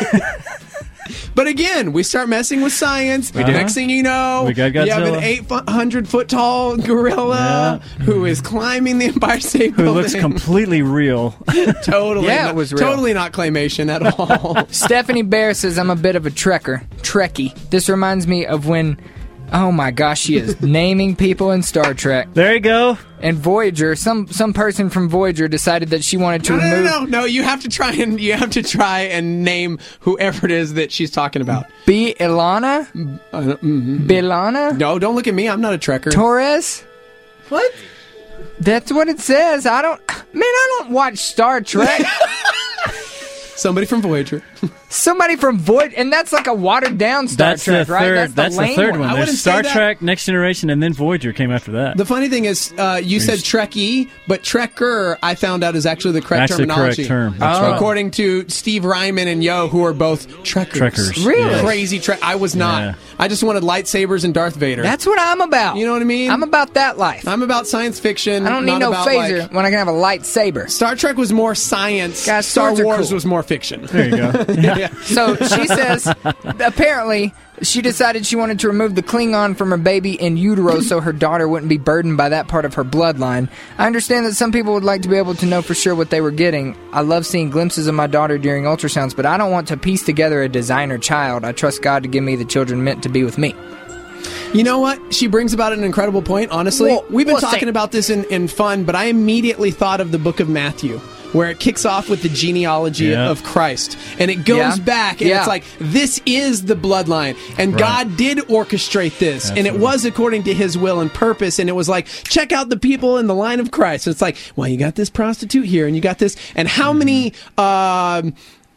But again, we start messing with science. We do. Next thing you know, We got you have an Godzilla. eight hundred foot tall gorilla who is climbing the Empire State Who Building. looks completely real. totally, Yeah, not, it was real. totally not claymation at all. Stephanie Bear says, I'm a bit of a trekker. Trekkie. This reminds me of when, oh my gosh, she is naming people in Star Trek. There you go. And Voyager, some some person from Voyager decided that she wanted to No, no, remove no, no, no. You have to try and you have to try and name whoever it is that she's talking about. B. Ilana? Uh, mm-hmm. Bilana? No, don't look at me. I'm not a trekker. Torres? What? That's what it says. I don't. Man, I don't watch Star Trek. Somebody from Voyager. Somebody from Voyager, and that's like a watered down Star That's Trek, the right? third. That's the, That's the lame third one. one. I There's wouldn't say Star that. Trek, Next Generation, and then Voyager came after that. The funny thing is, uh, you said Trekkie, but Trekker, I found out, is actually the correct That's the terminology. correct term. That's Oh. right. According to Steve Ryman and Yo, who are both Trekkers. Trekkers. Really? Yes. Crazy Trek. I was not. Yeah. I just wanted lightsabers and Darth Vader. That's what I'm about. You know what I mean? I'm about that life. I'm about science fiction. I don't need not no about, phaser like- when I can have a lightsaber. Star Trek was more science. Guys, Star swords are Wars cool. was more fiction. There you go. Yeah. So she says, apparently, she decided she wanted to remove the Klingon from her baby in utero so her daughter wouldn't be burdened by that part of her bloodline. I understand that some people would like to be able to know for sure what they were getting. I love seeing glimpses of my daughter during ultrasounds, but I don't want to piece together a designer child. I trust God to give me the children meant to be with me. You know what? She brings about an incredible point, honestly. Well, We've been well, talking say- about this in, in fun, but I immediately thought of the book of Matthew, where it kicks off with the genealogy Yeah. of Christ. And it goes Yeah. back, and Yeah. it's like, this is the bloodline. And Right. God did orchestrate this, and it Absolutely. was according to his will and purpose. And it was like, check out the people in the line of Christ. And it's like, well, you got this prostitute here, and you got this. And how many... Um,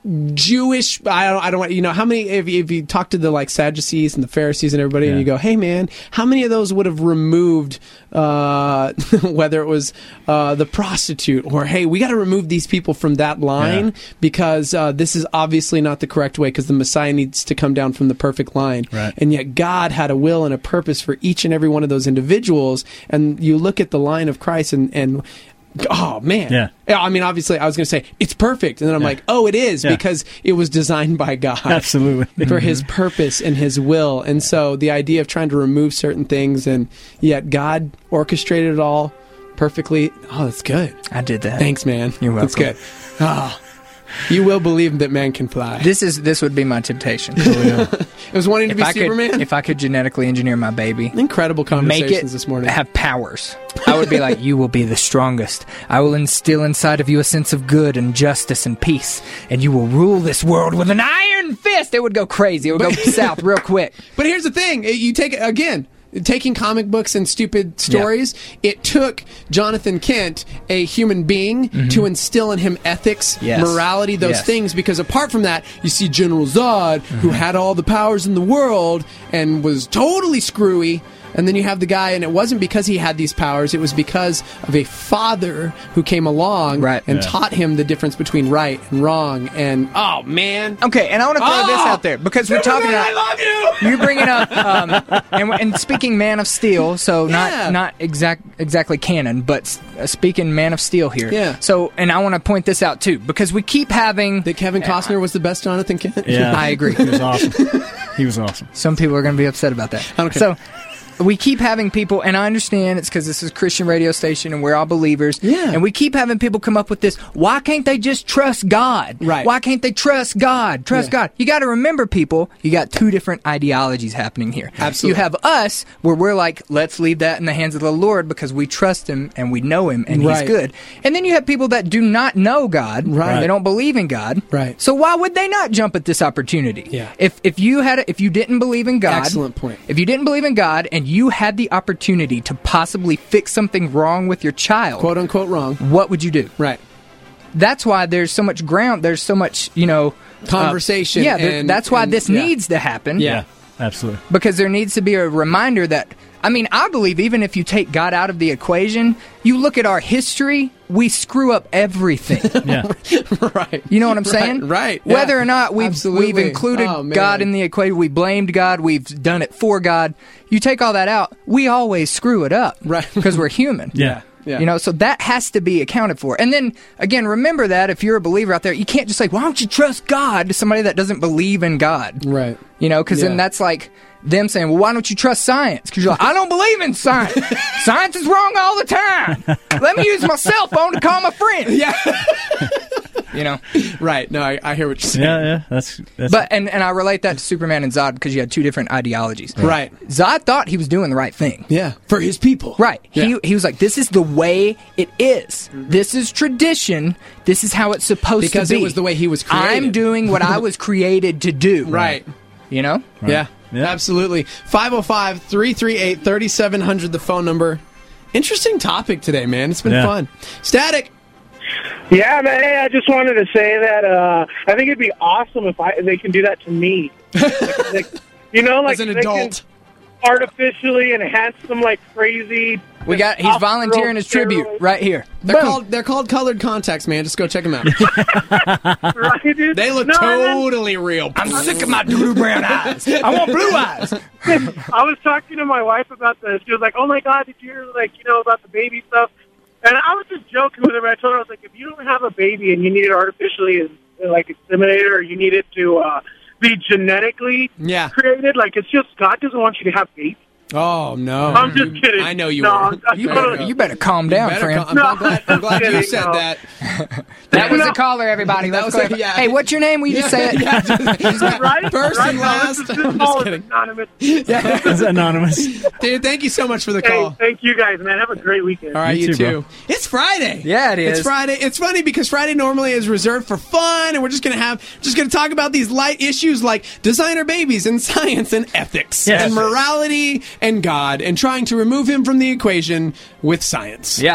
Jewish, I don't, I don't want, you know, how many, if you, if you talk to the like Sadducees and the Pharisees and everybody, and you go, hey man, how many of those would have removed, uh, whether it was uh, the prostitute, or hey, we got to remove these people from that line Yeah. because uh, this is obviously not the correct way, because the Messiah needs to come down from the perfect line. Right. And yet God had a will and a purpose for each and every one of those individuals. And you look at the line of Christ and, and oh man. Yeah. I mean, obviously, I was going to say it's perfect, and then I'm Yeah. like, oh, it is, Yeah. because it was designed by God, Absolutely. for His purpose and His will. And so, the idea of trying to remove certain things, and yet God orchestrated it all perfectly. Oh, that's good. I did that. Thanks, man. You're welcome. That's good. Oh, you will believe that man can fly. This is this would be my temptation. It was wanting to If be I could, Superman. if I could genetically engineer my baby, Incredible make conversations it this morning. have powers, I would be like, you will be the strongest. I will instill inside of you a sense of good and justice and peace, and you will rule this world with an iron fist. It would go crazy. It would go south real quick. But here's the thing: you take it again. Taking comic books and stupid stories, it took Jonathan Kent, a human being, Mhm. to instill in him ethics, Yes. morality, those Yes. things. Because apart from that, you see General Zod, who had all the powers in the world and was totally screwy. And then you have the guy, and it wasn't because he had these powers, it was because of a father who came along Right. and Yeah. taught him the difference between right and wrong. And, oh, man. Okay, and I want to throw Oh! this out there because we're talking Superman, about. I love you! You're bringing up, um, and, and speaking Man of Steel, so Yeah. not not exact exactly canon, but uh, speaking Man of Steel here. Yeah. So, and I want to point this out too because we keep having that Kevin Costner was the best Jonathan Kent. Yeah. I agree. He was awesome. He was awesome. Some people are going to be upset about that. I don't care. So. We keep having people, and I understand it's because this is a Christian radio station and we're all believers. Yeah. And we keep having people come up with this, why can't they just trust God? Right. Why can't they trust God? Trust Yeah. God. You got to remember, people, you got two different ideologies happening here. Absolutely. You have us, where we're like, let's leave that in the hands of the Lord because we trust Him and we know Him and Right. He's good. And then you have people that do not know God. Right. They don't believe in God. Right. So why would they not jump at this opportunity? Yeah. If, if you had, a, if you didn't believe in God. Excellent point. If you didn't believe in God and you had the opportunity to possibly fix something wrong with your child, Quote unquote wrong. what would you do? Right. That's why there's so much ground. There's so much, you know, Conversation Uh, yeah, there- and- that's why and- this yeah. needs to happen. Yeah, absolutely. Because there needs to be a reminder that, I mean, I believe even if you take God out of the equation, you look at our history, we screw up everything. Yeah. Right. You know what I'm saying? Right. yeah. Whether or not we've Absolutely. we've included Oh, man. God in the equation, we blamed God, we've done it for God. You take all that out, we always screw it up, Right. Because we're human. Yeah. Yeah. You know, so that has to be accounted for. And then again, remember that if you're a believer out there, you can't just say, "Why don't you trust God?" to somebody that doesn't believe in God. Right. You know, because Yeah. then that's like them saying, "Well, why don't you trust science?" Because you're like, "I don't believe in science. Science is wrong all the time. Let me use my cell phone to call my friend." Yeah. You know. Right. No, I, I hear what you're saying. Yeah, yeah. That's, that's But and, and I relate that to Superman and Zod because you had two different ideologies. Right. Zod thought he was doing the right thing. Yeah. For his people. Right. Yeah. He he was like, this is the way it is. This is tradition. This is how it's supposed Because to be. it was the way he was created. I'm doing what I was created to do. Right. You know? Yeah. Yeah. Absolutely. five oh five, three three eight, three seven zero zero, the phone number. Interesting topic today, man. It's been Yeah. fun. Static. Yeah, man. Hey, I just wanted to say that uh, I think it'd be awesome if I they can do that to me. like, like, you know, like As an they can adult. artificially enhance them like crazy. We got he's volunteering his tribute right here. They're Boom. called they're called colored contacts, man. Just go check them out. Right, dude? They look No, and then- totally real. I'm sick of my blue brown eyes. I want blue eyes. I was talking to my wife about this. She was like, "Oh my God, did you hear like you know about the baby stuff?" And I was just joking with her. But I told her I was like, "If you don't have a baby and you need it artificially uh, like inseminated, or you need it to uh, be genetically Yeah. created, like it's just God doesn't want you to have babies." Oh no. I'm just kidding. I know you No, were. I'm- I'm You totally- better, you better calm down, Better friend. come- I'm, I'm glad, I'm glad you kidding, said no. that. That was No. a caller, everybody. That Let's was a- clarify. yeah. Hey, what's your name? Will you just say it? Yeah, just- right? First right? and No, last. this is- this I'm just call is kidding. anonymous. Yeah. It's anonymous. Dude, thank you so much for the Hey, call. thank you guys, man. Have a great weekend. All right, You you, too, too. bro. It's Friday. Yeah, it is. It's Friday. It's funny because Friday normally is reserved for fun, and we're just gonna have just gonna talk about these light issues like designer babies and science and ethics Yes. and morality and God and trying to remove him from the equation with science. Yeah.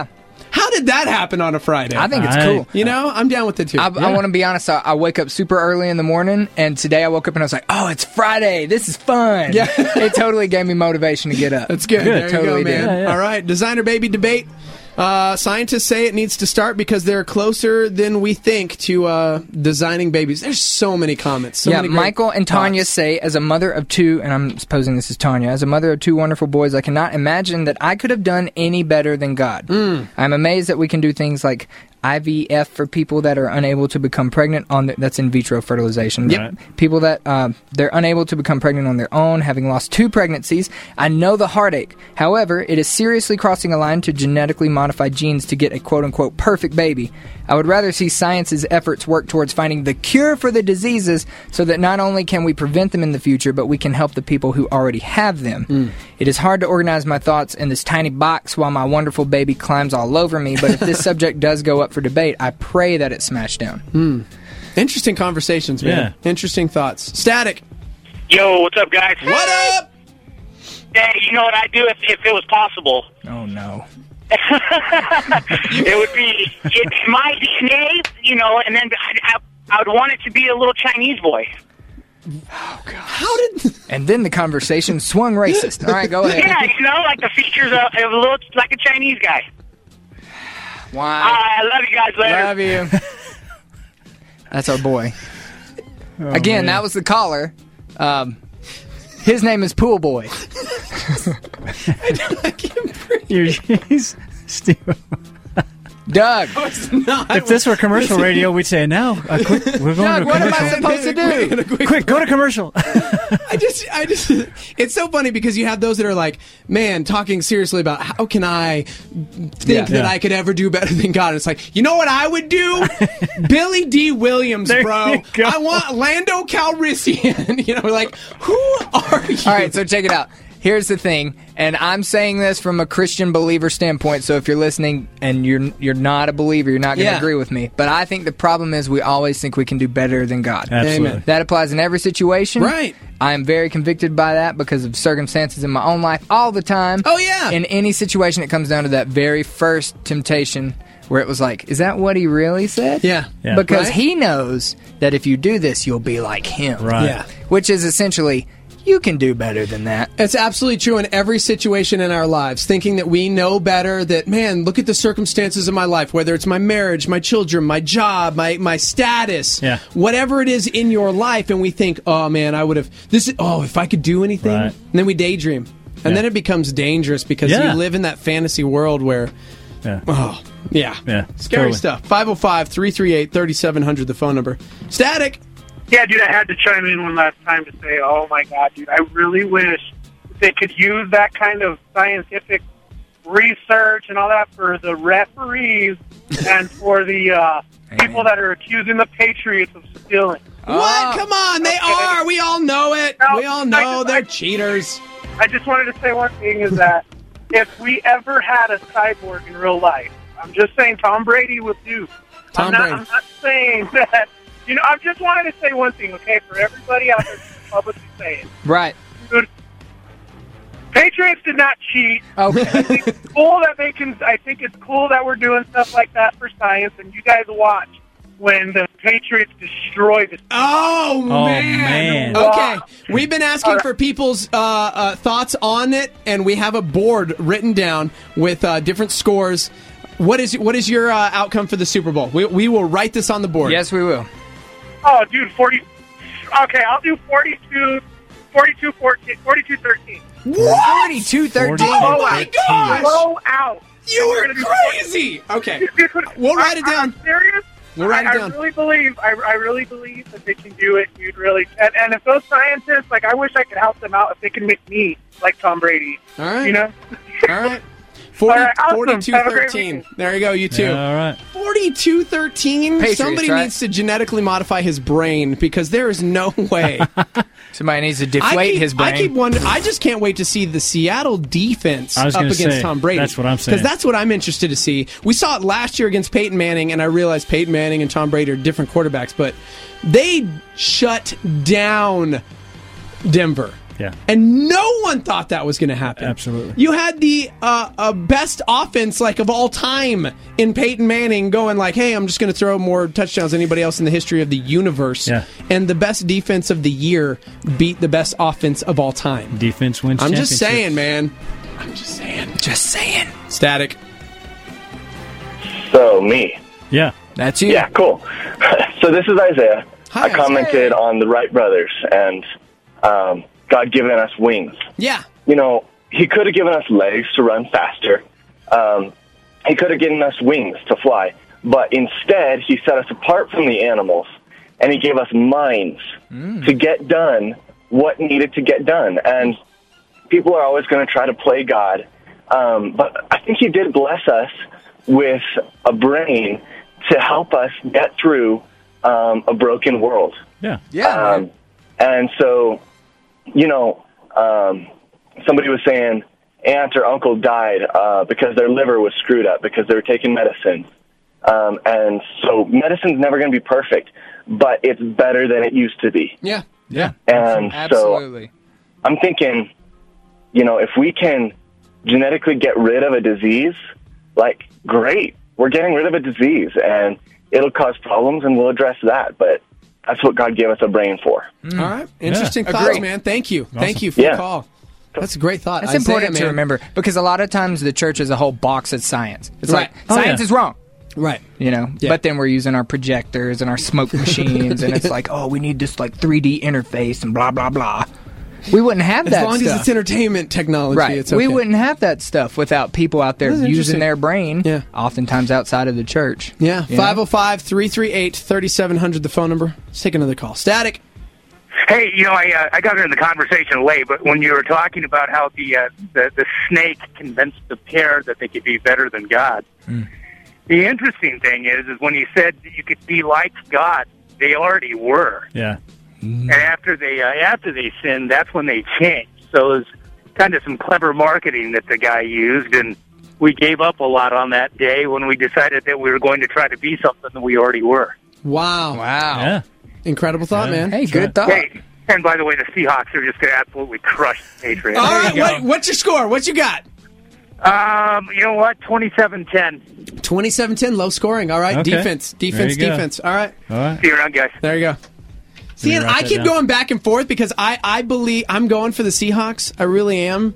How did that happen on a Friday? I think it's I- cool. You know, I'm down with it too. I, I want to be honest. I, I wake up super early in the morning, and today I woke up and I was like, "Oh, it's Friday. This is fun." Yeah. It totally gave me motivation to get up. That's good. Good. There you Totally go, man. did. Yeah, yeah. All right, designer baby debate. Uh, scientists say it needs to start because they're closer than we think to uh, designing babies. There's so many comments. So yeah, many great Michael and Tanya thoughts. say, as a mother of two, and I'm supposing this is Tanya, as a mother of two wonderful boys, I cannot imagine that I could have done any better than God. Mm. I'm amazed that we can do things like I V F for people that are unable to become pregnant on the, that's in vitro fertilization. Yep. People that uh, they're unable to become pregnant on their own, having lost two pregnancies. I know the heartache. However, it is seriously crossing a line to genetically modify genes to get a quote-unquote perfect baby. I would rather see science's efforts work towards finding the cure for the diseases so that not only can we prevent them in the future, but we can help the people who already have them. Mm. It is hard to organize my thoughts in this tiny box while my wonderful baby climbs all over me, but if this subject does go up for debate, I pray that it smash down. Mm. Interesting conversations, man. Interesting thoughts. Static. Yo, what's up, guys? What up? Hey, you know what I'd do if, if it was possible? Oh, no. It would be it's my D N A, you know, and then I, I would want it to be a little Chinese boy. How did... And then the conversation swung racist. All right, go ahead. Yeah, you know, like the features of, of a little, like a Chinese guy. Why? Uh, I love you guys later. Love you. That's our boy. Oh, Again, man. that was the caller. Um, his name is Pool Boy. You're, he's Steve. Doug. No, it's not. If this were commercial radio, we'd say, now, uh, quick, we're going Doug, to a what am commercial. I supposed to do? Quick, go to commercial. I just, I just, it's so funny because you have those that are like, man, talking seriously about how can I think Yeah. that Yeah. I could ever do better than God. And it's like, you know what I would do? Billy D. Williams, There bro. you go. I want Lando Calrissian. You know, like, who are you? All right, so check it out. Here's the thing, and I'm saying this from a Christian believer standpoint, so if you're listening and you're you're not a believer, you're not going to Yeah. agree with me. But I think the problem is we always think we can do better than God. Absolutely. Amen. That applies in every situation. Right. I am very convicted by that because of circumstances in my own life all the time. Oh, yeah. In any situation, it comes down to that very first temptation where it was like, is that what he really said? Yeah. Yeah. Because Right? he knows that if you do this, you'll be like him. Right. Yeah. Which is essentially, you can do better than that. It's absolutely true in every situation in our lives, thinking that we know better, that, man, look at the circumstances of my life, whether it's my marriage, my children, my job, my, my status, Yeah. whatever it is in your life, and we think, oh, man, I would have, this is, oh, if I could do anything, Right. and then we daydream. And Yeah. then it becomes dangerous because Yeah. you live in that fantasy world where, Yeah. oh, yeah. Yeah. Scary Totally. stuff. five oh five, three three eight, three seven zero zero, the phone number. Static. Yeah, dude, I had to chime in one last time to say, oh my God, dude, I really wish they could use that kind of scientific research and all that for the referees and for the uh, people that are accusing the Patriots of stealing. What? Come on, they are. We all know it. No, we all I know just- they're I- cheaters. I just wanted to say one thing is that if we ever had a cyborg in real life, I'm just saying Tom Brady would do. Tom I'm not, Brady. I'm not saying that. You know, I just wanted to say one thing, okay, for everybody out there to publicly say it. Right. Dude, Patriots did not cheat. Okay. I think it's cool that they can. I think it's cool that we're doing stuff like that for science, and you guys watch when the Patriots destroy the. Oh, Oh, man. man. Okay, we've been asking for people's uh, uh, thoughts on it, and we have a board written down with uh, different scores. What is what is your uh, outcome for the Super Bowl? We, we will write this on the board. Yes, we will. Oh, dude, forty. Okay, I'll do forty-two, forty-two, fourteen, forty-two, thirteen. What? forty-two thirteen. Oh, my gosh. Blow out. You We're are gonna do crazy. Okay, we'll write it down. I'm serious. We'll write I, it down. I really believe. I, I really believe that they can do it, dude. Really, and, and if those scientists, like, I wish I could help them out if they can make me like Tom Brady. All right. You know. All right. forty, All right, awesome. forty-two Have a great thirteen. weekend. There you go, you too. Yeah, all right. forty-two thirteen. Patriots, Somebody right? needs to genetically modify his brain because there is no way. Somebody needs to I deflate keep, his brain. I keep wondering. I just can't wait to see the Seattle defense I was up gonna against say, Tom Brady. that's what I'm saying. Because that's what I'm interested to see. We saw it last year against Peyton Manning, and I realized Peyton Manning and Tom Brady are different quarterbacks, but they shut down Denver. Yeah. And no one thought that was going to happen. Absolutely. You had the uh, uh, best offense like of all time in Peyton Manning going like, hey, I'm just going to throw more touchdowns than anybody else in the history of the universe. Yeah. And the best defense of the year beat the best offense of all time. Defense wins I'm just championships. saying, man. I'm just saying. Just saying. Static. So, me. Yeah. That's you. Yeah, cool. So this is Isaiah. Hi, I commented on the Wright brothers and um, God giving us wings. Yeah. You know, he could have given us legs to run faster. Um, he could have given us wings to fly. But instead, he set us apart from the animals, and he gave us minds Mm. to get done what needed to get done. And people are always going to try to play God. Um, but I think he did bless us with a brain to help us get through um, a broken world. Yeah. Yeah. Um, and so, you know, um, somebody was saying aunt or uncle died uh, because their liver was screwed up because they were taking medicine. Um, and so medicine's never going to be perfect, but it's better than it used to be. Yeah. Yeah. And Absolutely. so I'm thinking, you know, if we can genetically get rid of a disease, like, great. We're getting rid of a disease, and it'll cause problems, and we'll address that. But that's what God gave us a brain for. All right. Interesting Yeah. thoughts, Agreed. man. Thank you. Awesome. Thank you for Yeah. the call. That's a great thought. That's Isaiah, important to man. remember because a lot of times the church is a whole box of science. It's Right. like, Oh, science yeah. is wrong. Right. You know, Yeah. but then we're using our projectors and our smoke machines, and it's like, oh, we need this like three D interface and blah blah blah. We wouldn't have As that long stuff. as it's entertainment technology, right. it's okay. We wouldn't have that stuff without people out there That's interesting. using their brain, Yeah. oftentimes outside of the church. Yeah. You know? five oh five, three three eight, three seven zero zero, the phone number. Let's take another call. Static. Hey, you know, I uh, I got in the conversation late, but when you were talking about how the uh, the, the snake convinced the pear that they could be better than God, Mm. the interesting thing is, is when you said that you could be like God, they already were, Yeah. and after they uh, after they sinned, that's when they changed. So it was kind of some clever marketing that the guy used, and we gave up a lot on that day when we decided that we were going to try to be something that we already were. Wow. Wow. Yeah. Incredible thought, Yeah. man. Hey, good thought. Hey, and by the way, the Seahawks are just going to absolutely crush the Patriots. All There right. you go. What, what's your score? What you got? Um, you know what? twenty-seven ten. twenty-seven ten, low scoring. All right. Okay. Defense. Defense, There you go. defense. All right. All right. See you around, guys. There you go. See, me and write I that keep down. going back and forth because I, I believe I'm going for the Seahawks. I really am.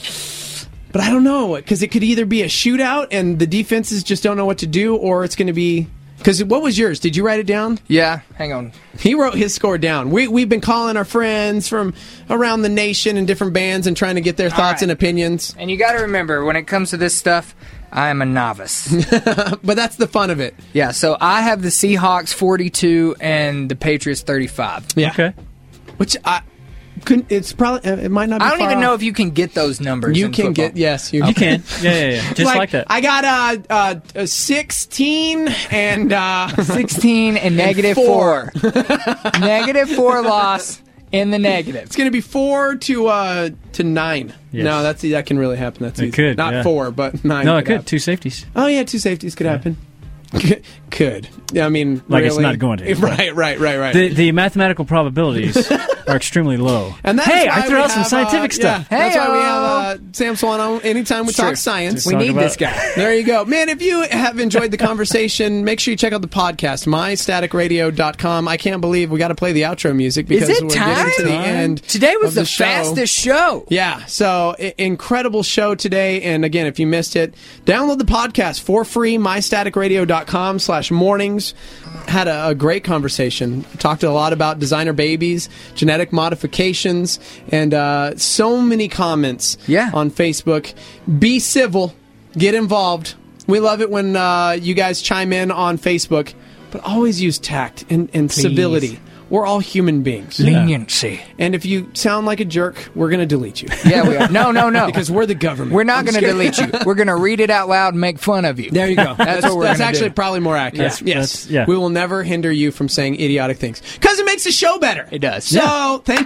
But I don't know because it could either be a shootout and the defenses just don't know what to do, or it's going to be. Because what was yours? Did you write it down? Yeah, hang on. He wrote his score down. We, we've been calling our friends from around the nation and different bands and trying to get their thoughts right. and opinions. And you got to remember, when it comes to this stuff, I am a novice. But that's the fun of it. Yeah, so I have the Seahawks forty-two and the Patriots thirty-five. Yeah. Okay. Which I couldn't. It's probably. It might not. be I don't far even know off. if you can get those numbers. You in can football. get. Yes, you, You can. Yeah, yeah, yeah. Just like, that. I got uh, uh, uh sixteen and uh, sixteen and negative four. four. Negative four loss in the negative. It's going to be four to uh to nine. Yes. No, that's that can really happen. That's It easy. could, Not yeah. four, but nine. No, it could. happen. Two safeties. Oh yeah, two safeties could happen. Could. could. Yeah, I mean, Like it's really. not going to. Right, right, right, right. The, the mathematical probabilities are extremely low. And that's hey, why I threw we out some have, scientific uh, stuff. Yeah, that's why we Hey-o. have uh, Sam Swan on anytime we It's talk true. science. Just We talk need about- this guy. There you go. Man, if you have enjoyed the conversation, make sure you check out the podcast, my static radio dot com. I can't believe we got to play the outro music because Is it we're time? getting to the end. Today was of the, the show. fastest show. Yeah, so I- incredible show today. And again, if you missed it, download the podcast for free, my static radio dot com slash mornings. Had a, a great conversation. Talked a lot about designer babies, genetic modifications, and uh, so many comments Yeah. on Facebook. Be civil. Get involved. We love it when uh, you guys chime in on Facebook, but always use tact and, and Please. civility. We're all human beings. Leniency. And if you sound like a jerk, we're going to delete you. Yeah, we are. No, no, no. Because we're the government. We're not I'm going to just kidding. delete you. We're going to read it out loud and make fun of you. There you go. That's, what we're That's gonna actually do. probably more accurate. Yeah. Yes. That's- yeah. We will never hinder you from saying idiotic things. Because it makes the show better. It does. So, thank you.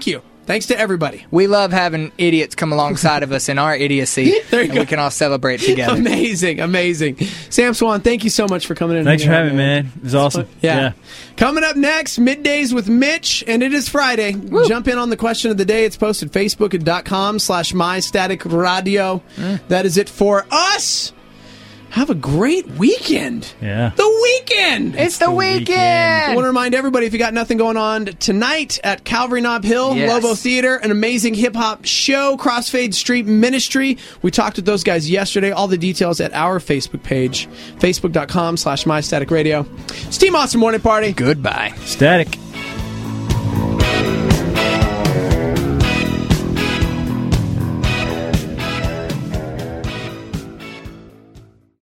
Thanks to everybody. We love having idiots come alongside of us in our idiocy. There you and go. we can all celebrate together. Amazing, amazing. Sam Swan, thank you so much for coming in. Thanks for here, having me, man. It was awesome. Yeah. Yeah. Coming up next, Middays with Mitch, and it is Friday. Jump in on the question of the day. It's posted facebook.com slash mystaticradio. Mm. That is it for us. Have a great weekend. Yeah. The weekend. It's the weekend. I want to remind everybody, if you got nothing going on tonight at Calvary Knob Hill, Yes. Lobo Theater, an amazing hip-hop show, Crossfade Street Ministry. We talked with those guys yesterday. All the details at our Facebook page, facebook.com slash mystaticradio. It's Team Awesome Morning Party. Goodbye. Static.